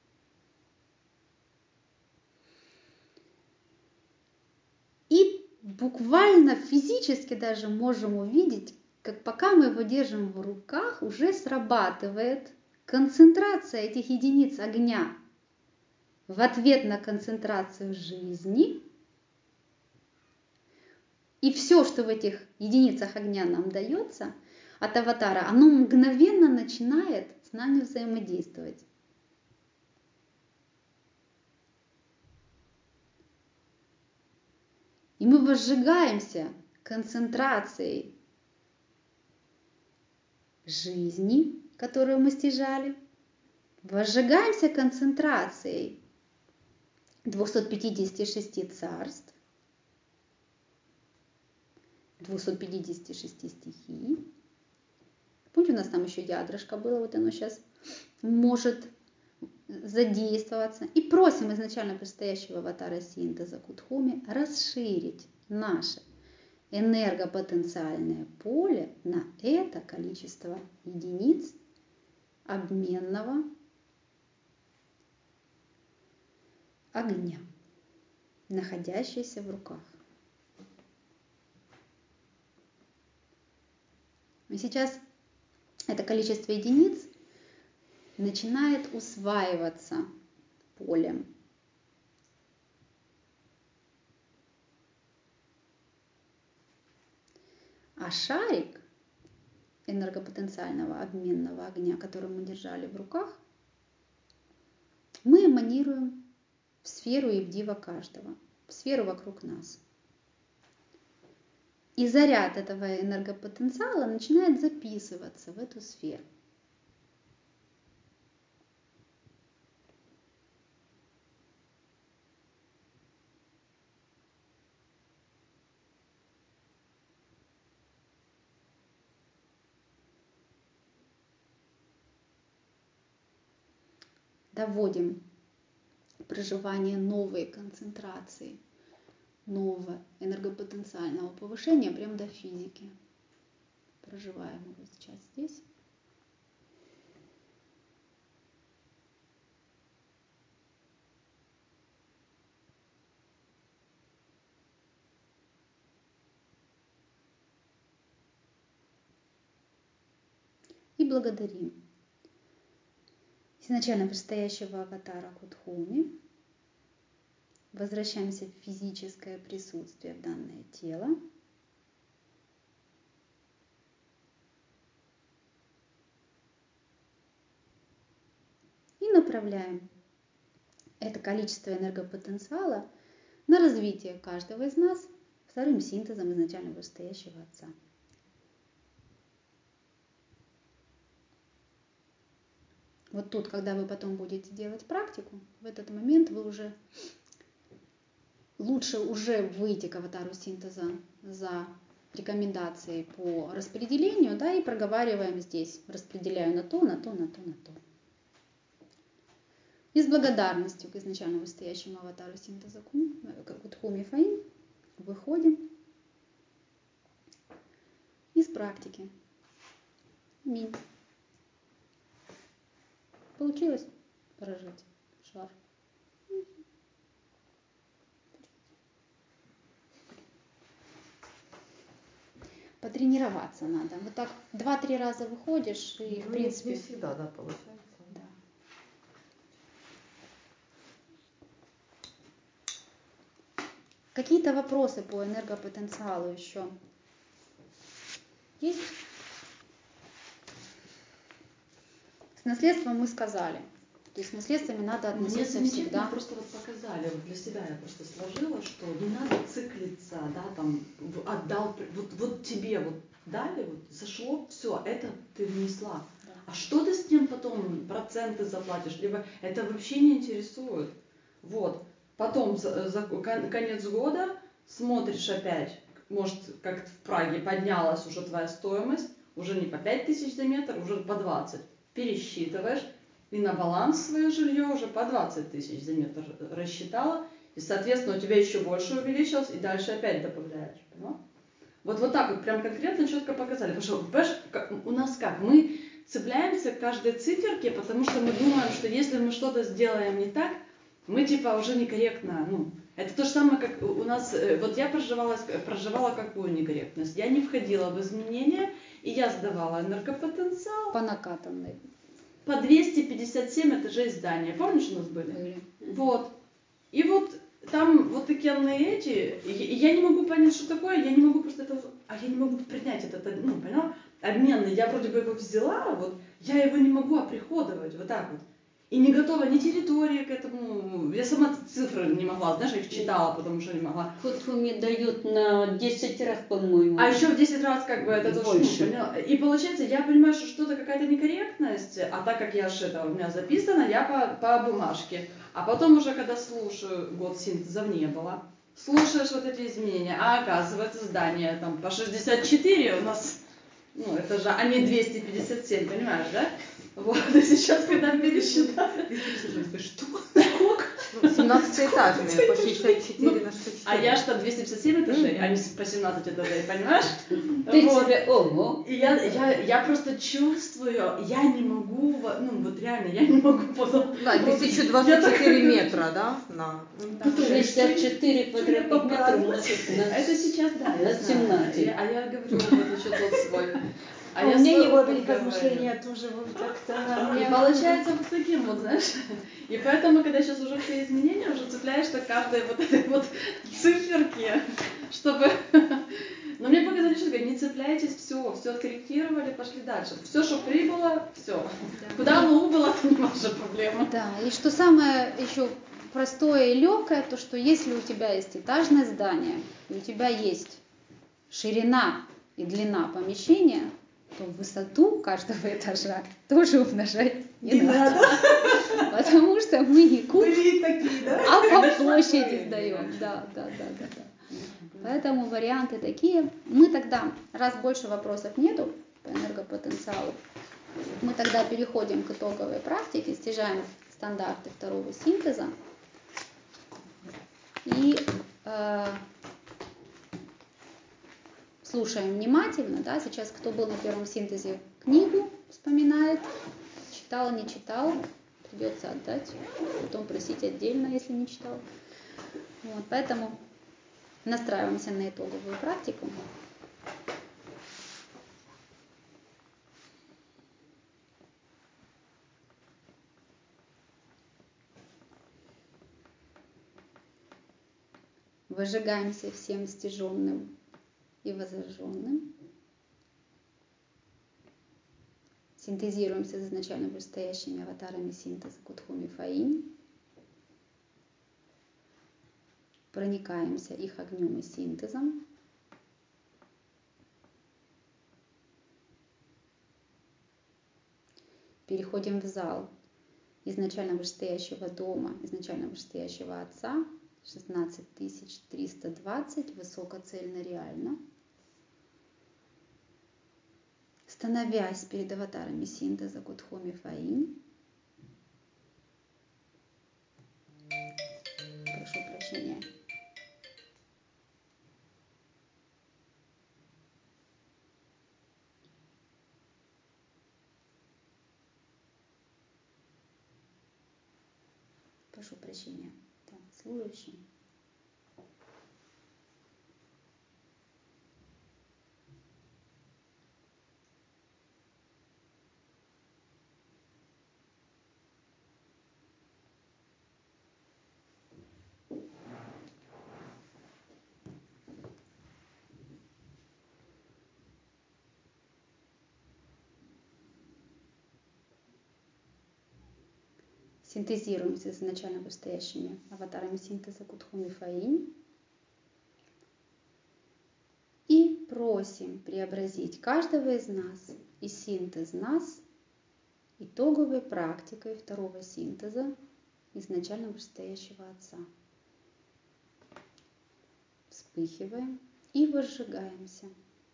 И буквально физически даже можем увидеть, как пока мы его держим в руках, уже срабатывает концентрация этих единиц огня в ответ на концентрацию жизни. И все, что в этих единицах огня нам дается от аватара, оно мгновенно начинает с нами взаимодействовать. И мы возжигаемся концентрацией жизни, которую мы стяжали, возжигаемся концентрацией 256 царств, 256 стихий. Помните, у нас там еще ядрышко было, вот оно сейчас может задействоваться. И просим изначально предстоящего аватара синтеза Кутхуми расширить наше энергопотенциальное поле на это количество единиц обменного огня, находящийся в руках. И сейчас это количество единиц начинает усваиваться полем. А шарик энергопотенциального обменного огня, который мы держали в руках, мы эманируем в сферу Евдива каждого, в сферу вокруг нас. И заряд этого энергопотенциала начинает записываться в эту сферу. доводим проживание новой концентрации, нового энергопотенциального повышения прямо до физики. Проживаем его сейчас здесь. И благодарим изначально вышестоящего аватара Кудхуми. Возвращаемся в физическое присутствие в данное тело. И направляем это количество энергопотенциала на развитие каждого из нас вторым синтезом изначально вышестоящего Отца. Вот тут, когда вы потом будете делать практику, в этот момент вы уже лучше уже выйти к аватару синтеза за рекомендацией по распределению, да, и проговариваем здесь, распределяю на то, на то, на то, на то. И с благодарностью к изначально вышестоящему аватару синтеза Кудхуми Фаим выходим из практики. Аминь. Получилось прожить шар? Потренироваться надо. Вот так 2-3 раза выходишь и, в принципе... Не всегда, да, получается. Да. Какие-то вопросы по энергопотенциалу еще есть? С наследством мы сказали. То есть с наследствами надо относиться Мне всегда. замечательно просто вот показали, вот для себя я просто сложила, что не надо циклиться, да, там, отдал, вот тебе вот дали, вот зашло, все, это ты внесла. Да. А что ты с ним потом, проценты заплатишь, либо это вообще не интересует. Вот. Потом за конец года смотришь опять, может, как в Праге поднялась уже твоя стоимость, уже не по 5000 за метр, уже по 20. Пересчитываешь, и на баланс свое жилье уже по 20 тысяч за метр рассчитала, и, соответственно, у тебя еще больше увеличилось, и дальше опять добавляешь. Поняла? Вот так вот прям конкретно четко показали. Потому что, понимаешь, у нас как? Мы цепляемся к каждой циферке, потому что мы думаем, что если мы что-то сделаем не так, мы типа уже некорректно, это то же самое, как у нас, вот я проживала какую некорректность? Я не входила в изменения, и я сдавала энергопотенциал. По накатанной. По 257 этажей здания. Помнишь, у нас были? Вот. И вот там вот такие эти, я не могу понять, что такое, я не могу просто это, я не могу принять этот, поняла, обменный. Я вроде бы его взяла, вот, я его не могу оприходовать, вот так вот. И не готова ни территории к этому. Я сама цифры не могла, знаешь, я их читала, потому что не могла. Кудхуми дают на 10 раз, по-моему. А еще в 10 раз как бы это тоже, поняла? И получается, я понимаю, что что-то какая-то некорректность, а так как я же у меня записано, я по бумажке. А потом уже, когда слушаю, год синтезов не было, слушаешь вот эти изменения, а оказывается здание там по 64 у нас, это же, а не 257, понимаешь, да? Вот, и сейчас, когда пересчитали... Что? 17-этажные, по 64 на 64. А я что, 257 этажей, а не по 17 этажей, понимаешь? Ты себе, ого. И я просто чувствую, я не могу, вот реально, я не могу потом... Да, 1024 метра, да? На. 64 квадратных метра умножить на... Это сейчас, да, я на знаю. 17. А я говорю, вот еще тот свой. У меня не было таких размышлений, тоже вот как-то... И получается вот таким вот, знаешь. И поэтому, когда сейчас уже все изменения, уже цепляешься к каждой вот этой вот циферке, чтобы... Но мне показали, что не цепляйтесь, все откорректировали, пошли дальше. Все, что прибыло, все. Да. Куда оно убыло, это не ваша проблема. Да, и что самое еще простое и легкое, то что если у тебя есть этажное здание, и у тебя есть ширина и длина помещения, то высоту каждого этажа тоже умножать не надо. Потому что мы не куб, а по площади сдаем. Да. Поэтому варианты такие. Мы тогда, раз больше вопросов нету по энергопотенциалу, мы тогда переходим к итоговой практике, снижаем стандарты второго синтеза. И слушаем внимательно. Да? Сейчас кто был на первом синтезе, книгу вспоминает. Читал, не читал. Придется отдать. Потом просить отдельно, если не читал. Вот, поэтому настраиваемся на итоговую практику. Выжигаемся всем стяженным и возраженным. Синтезируемся с изначально вышестоящими аватарами синтеза Кудхуми Фаинь. Проникаемся их огнем и синтезом. Переходим в зал изначально вышестоящего дома, изначально вышестоящего Отца, 16320, высокоцельно реально. Становясь перед аватарами синтеза Кудхуми Фаинь. Прошу прощения. Прошу прощения. Так, служащий. Синтезируемся с изначально вышестоящими аватарами синтеза Кудхуми Фаинь. И просим преобразить каждого из нас и синтез нас итоговой практикой второго синтеза изначально вышестоящего Отца. Вспыхиваем и возжигаемся.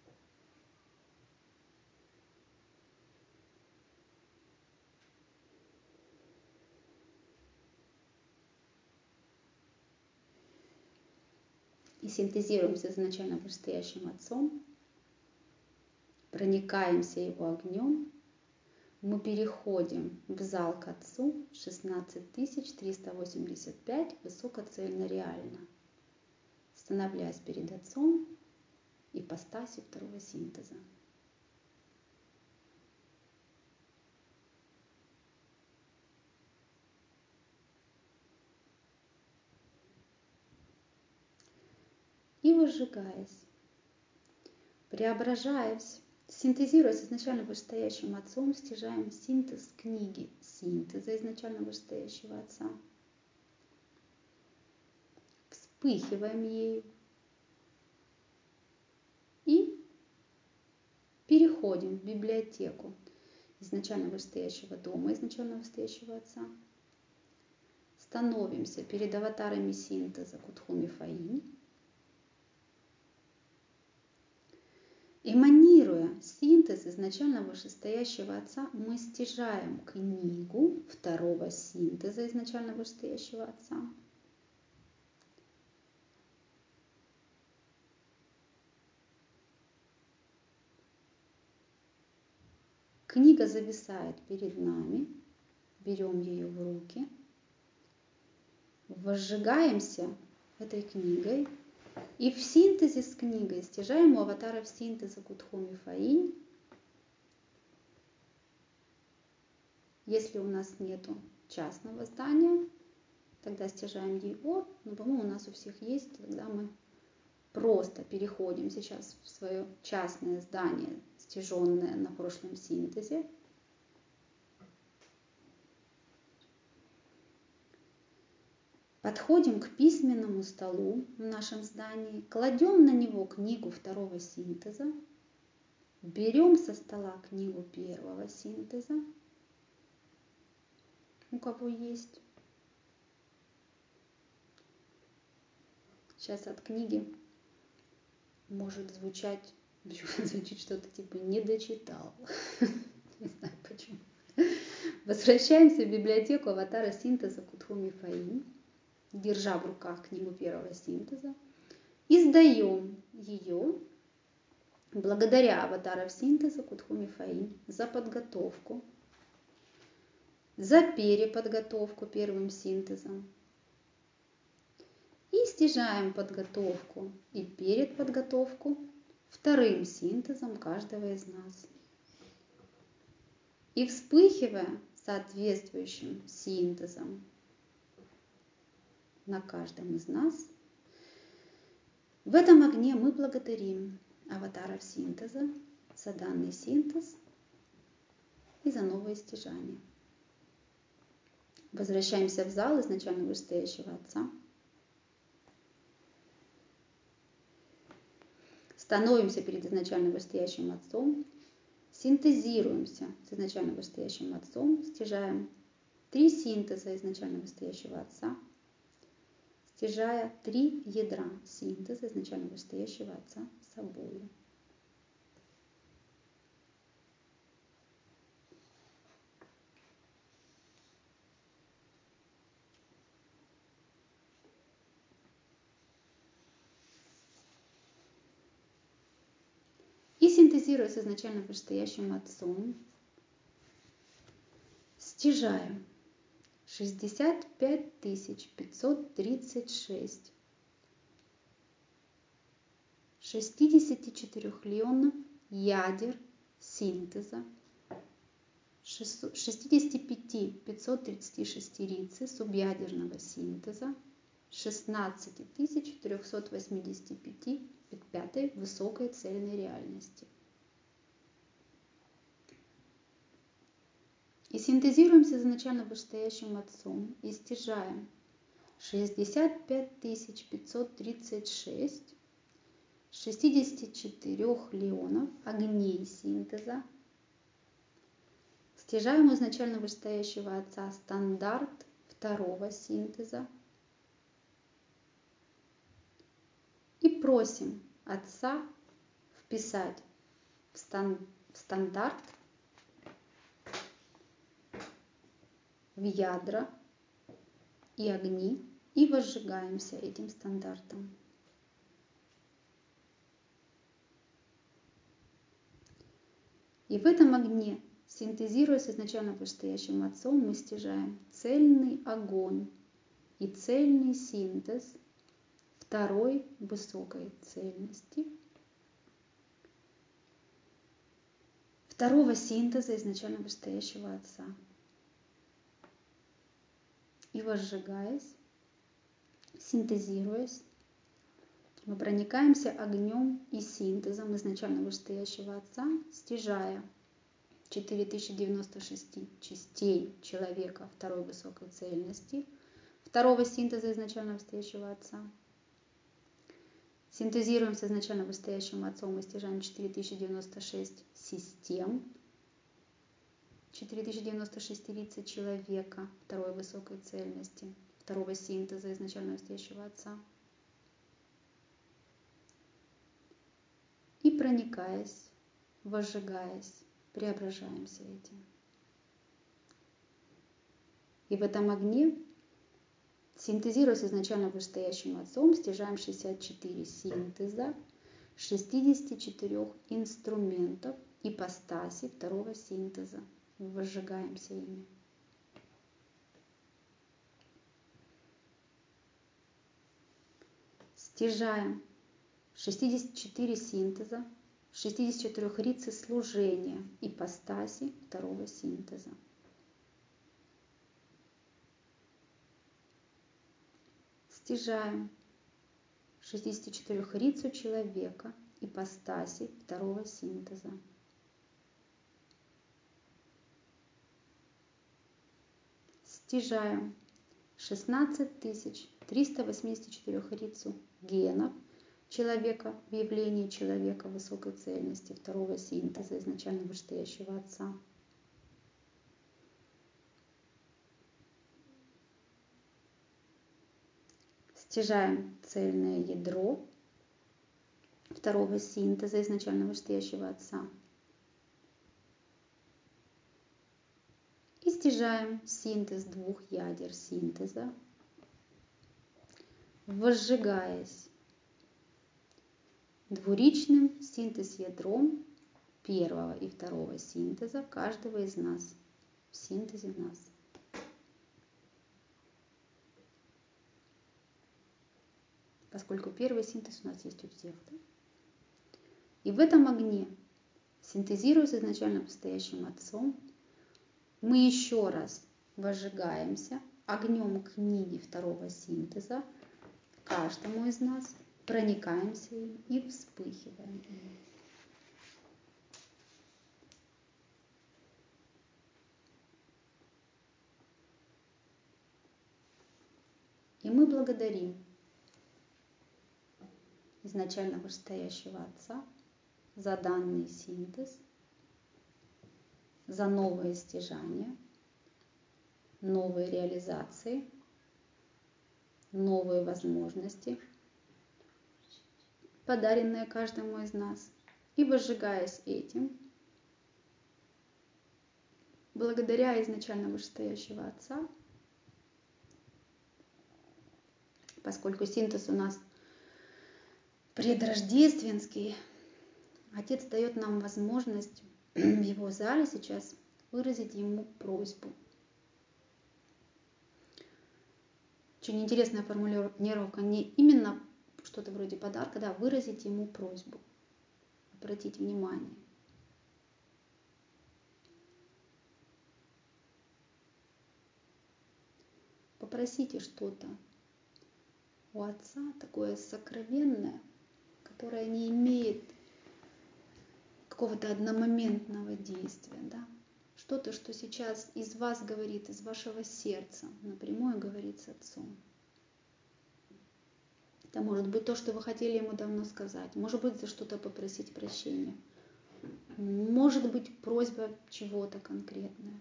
И синтезируемся с изначально вышестоящим Отцом, проникаемся Его огнем, мы переходим в зал к Отцу 16385, высокоцельно реально, становляясь перед Отцом ипостасью второго синтеза. И возжигаясь, преображаясь, синтезируясь с изначально вышестоящим Отцом, стяжаем синтез книги синтеза изначально вышестоящего Отца. Вспыхиваем ею и переходим в библиотеку изначально вышестоящего дома, изначально вышестоящего Отца. Становимся перед аватарами синтеза Кудхуми Фаинь. Эманируя синтез изначально вышестоящего Отца, мы стяжаем книгу второго синтеза изначально вышестоящего Отца. Книга зависает перед нами, берем ее в руки, возжигаемся этой книгой. И в синтезе с книгой стяжаем у аватаров синтеза Кудхуми Фаинь. Если у нас нету частного здания, тогда стяжаем его. Но, по-моему, у нас у всех есть. Тогда мы просто переходим сейчас в свое частное здание, стяженное на прошлом синтезе. Подходим к письменному столу в нашем здании, кладем на него книгу второго синтеза, берем со стола книгу первого синтеза, у кого есть. Сейчас от книги может звучать что-то типа «не дочитал». Не знаю почему. Возвращаемся в библиотеку аватара синтеза Кудхуми Фаи, держа в руках книгу первого синтеза, и сдаем ее благодаря аватарам синтеза Кудхуми Фаи за подготовку, за переподготовку первым синтезом. И снижаем подготовку и передподготовку вторым синтезом каждого из нас. И вспыхивая соответствующим синтезом на каждом из нас, в этом огне мы благодарим аватаров синтеза за данный синтез и за новое стяжание. Возвращаемся в зал изначально вышестоящего Отца. Становимся перед изначально вышестоящим Отцом, синтезируемся с изначально вышестоящим Отцом, стяжаем 3 синтеза изначально вышестоящего Отца, стяжая 3 ядра синтеза изначально вышестоящего Отца собою. И синтезируя с изначально вышестоящим Отцом, стяжаем 65 536 64-ионных ядер синтеза, 65 536 рицы субъядерного синтеза, 16 385 пятой высокой цельной реальности. И синтезируемся с изначально вышестоящим Отцом и стяжаем 65 536 64 леонов огней синтеза. Стяжаем у изначально вышестоящего Отца стандарт второго синтеза. И просим Отца вписать в стандарт, в ядра и огни, и возжигаемся этим стандартом. И в этом огне, синтезируя с изначально вышестоящим Отцом, мы стяжаем цельный огонь и цельный синтез второй высокой цельности, второго синтеза изначально вышестоящего Отца. И возжигаясь, синтезируясь, мы проникаемся огнем и синтезом изначально вышестоящего Отца, стяжая 4096 частей человека второй высокой цельности, второго синтеза изначально вышестоящего Отца. Синтезируемся изначально вышестоящим Отцом и стяжаем 4096 систем, 4096 рицы человека второй высокой цельности, второго синтеза изначально вышестоящего Отца. И проникаясь, возжигаясь, преображаемся этим. И в этом огне, синтезируя с изначально вышестоящим Отцом, стяжаем 64 синтеза, 64 инструментов ипостаси второго синтеза. Возжигаемся ими. Стяжаем 64 синтеза, 64 рицы служения ипостаси второго синтеза. Стяжаем 64 рицу человека ипостаси второго синтеза. Стяжаем 16 384 рицу генов человека в явлении человека высокой цельности второго синтеза изначально вышестоящего Отца. Стяжаем цельное ядро второго синтеза изначально вышестоящего Отца. И стяжаем заряжаем синтез двух ядер синтеза, возжигаясь двуричным синтез-ядром первого и второго синтеза каждого из нас в синтезе нас. Поскольку первый синтез у нас есть у всех. Да? И в этом огне, синтезируясь изначально настоящим Отцом, мы еще раз возжигаемся огнем книги второго синтеза, каждому из нас проникаемся им и вспыхиваем им. И мы благодарим изначально вышестоящего Отца за данный синтез, за новые стяжания, новые реализации, новые возможности, подаренные каждому из нас. И возжигаясь этим, благодаря изначально вышестоящего Отца, поскольку синтез у нас предрождественский, Отец дает нам возможность в его зале сейчас выразить ему просьбу. Очень интересная формулировка, не именно что-то вроде подарка, да, выразить ему просьбу, обратить внимание. Попросите что-то у Отца, такое сокровенное, которое не имеет какого-то одномоментного действия, да? Что-то, что сейчас из вас говорит, из вашего сердца, напрямую говорит с Отцом. Это может быть то, что вы хотели ему давно сказать, может быть за что-то попросить прощения, может быть просьба чего-то конкретное.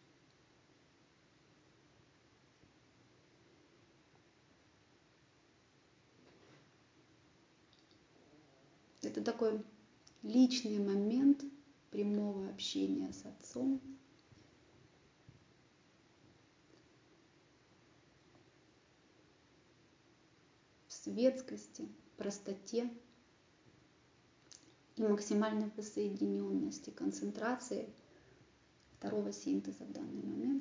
Это такой личный момент прямого общения с Отцом. В светскости, простоте и максимальной воссоединенности, концентрации второго синтеза в данный момент.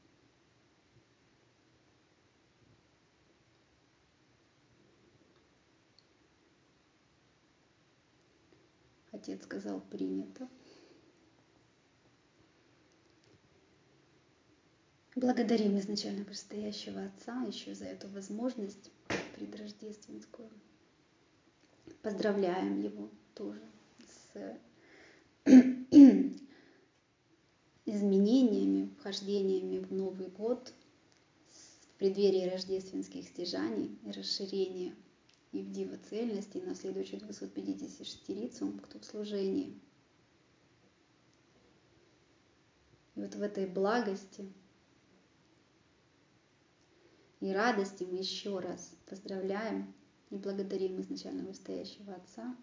Отец сказал: принято. Благодарим изначально предстоящего Отца еще за эту возможность предрождественскую. Поздравляем его тоже с изменениями, вхождениями в Новый год, в преддверии рождественских стяжаний и расширения и в дивоцельности, и наследующих 256 лицам кто в служении. И вот в этой благости и радости мы еще раз поздравляем и благодарим изначально вышестоящего Отца.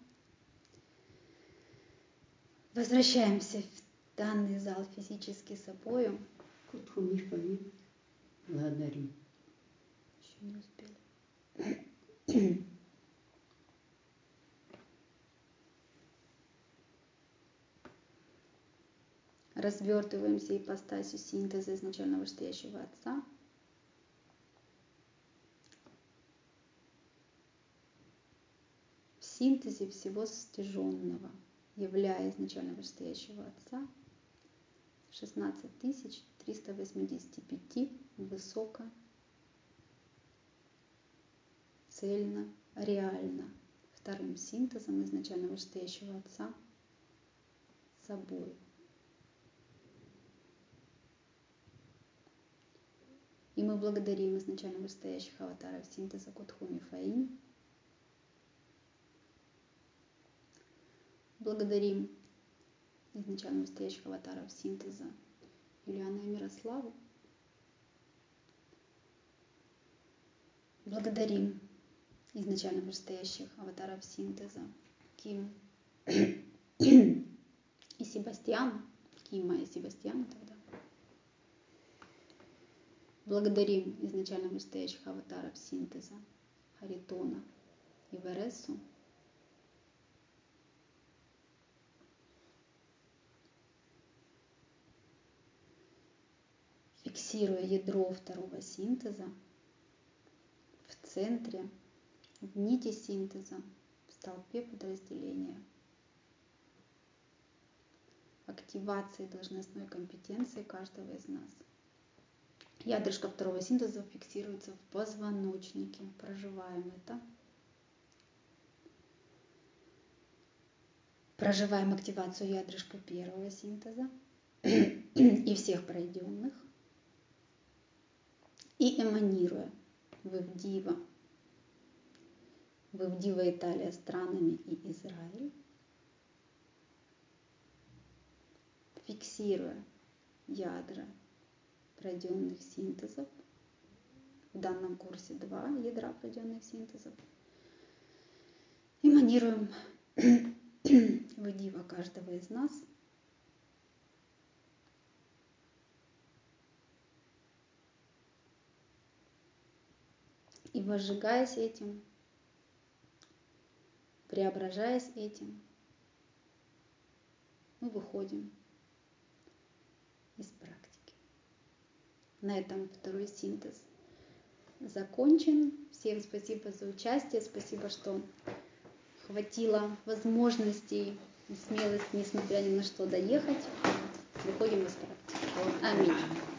Возвращаемся в данный зал физически собою. Кутху Мифаи благодарим. Еще не успели. Развертываемся ипостасью синтеза изначально вышестоящего Отца. В синтезе всего стяженного, являя изначально вышестоящего Отца 16 385 высоко, цельно, реально вторым синтезом изначально вышестоящего Отца собой. И мы благодарим изначально вышестоящих аватаров синтеза Кутху Мифаи. Благодарим изначально вышестоящих аватаров синтеза Юлиана и Мирославу. Благодарим изначально вышестоящих аватаров синтеза Ким и Себастьяна, Кима и Себастьяна тогда. Благодарим изначально вышестоящих аватаров синтеза, Харитона и Вересу. Фиксируя ядро второго синтеза в центре, в нити синтеза, в столпе подразделения, активации должностной компетенции каждого из нас. Ядрышко второго синтеза фиксируется в позвоночнике. Проживаем это. Проживаем активацию ядрышка первого синтеза и всех пройденных. И эманируя Вывдива Италия странами и Израиль, фиксируя ядра пройденных синтезов, в данном курсе 2 ядра пройденных синтезов, эманируем Вывдива каждого из нас, и возжигаясь этим, преображаясь этим, мы выходим из практики. На этом второй синтез закончен. Всем спасибо за участие, спасибо, что хватило возможностей и смелости, несмотря ни на что, доехать. Выходим из практики. Аминь.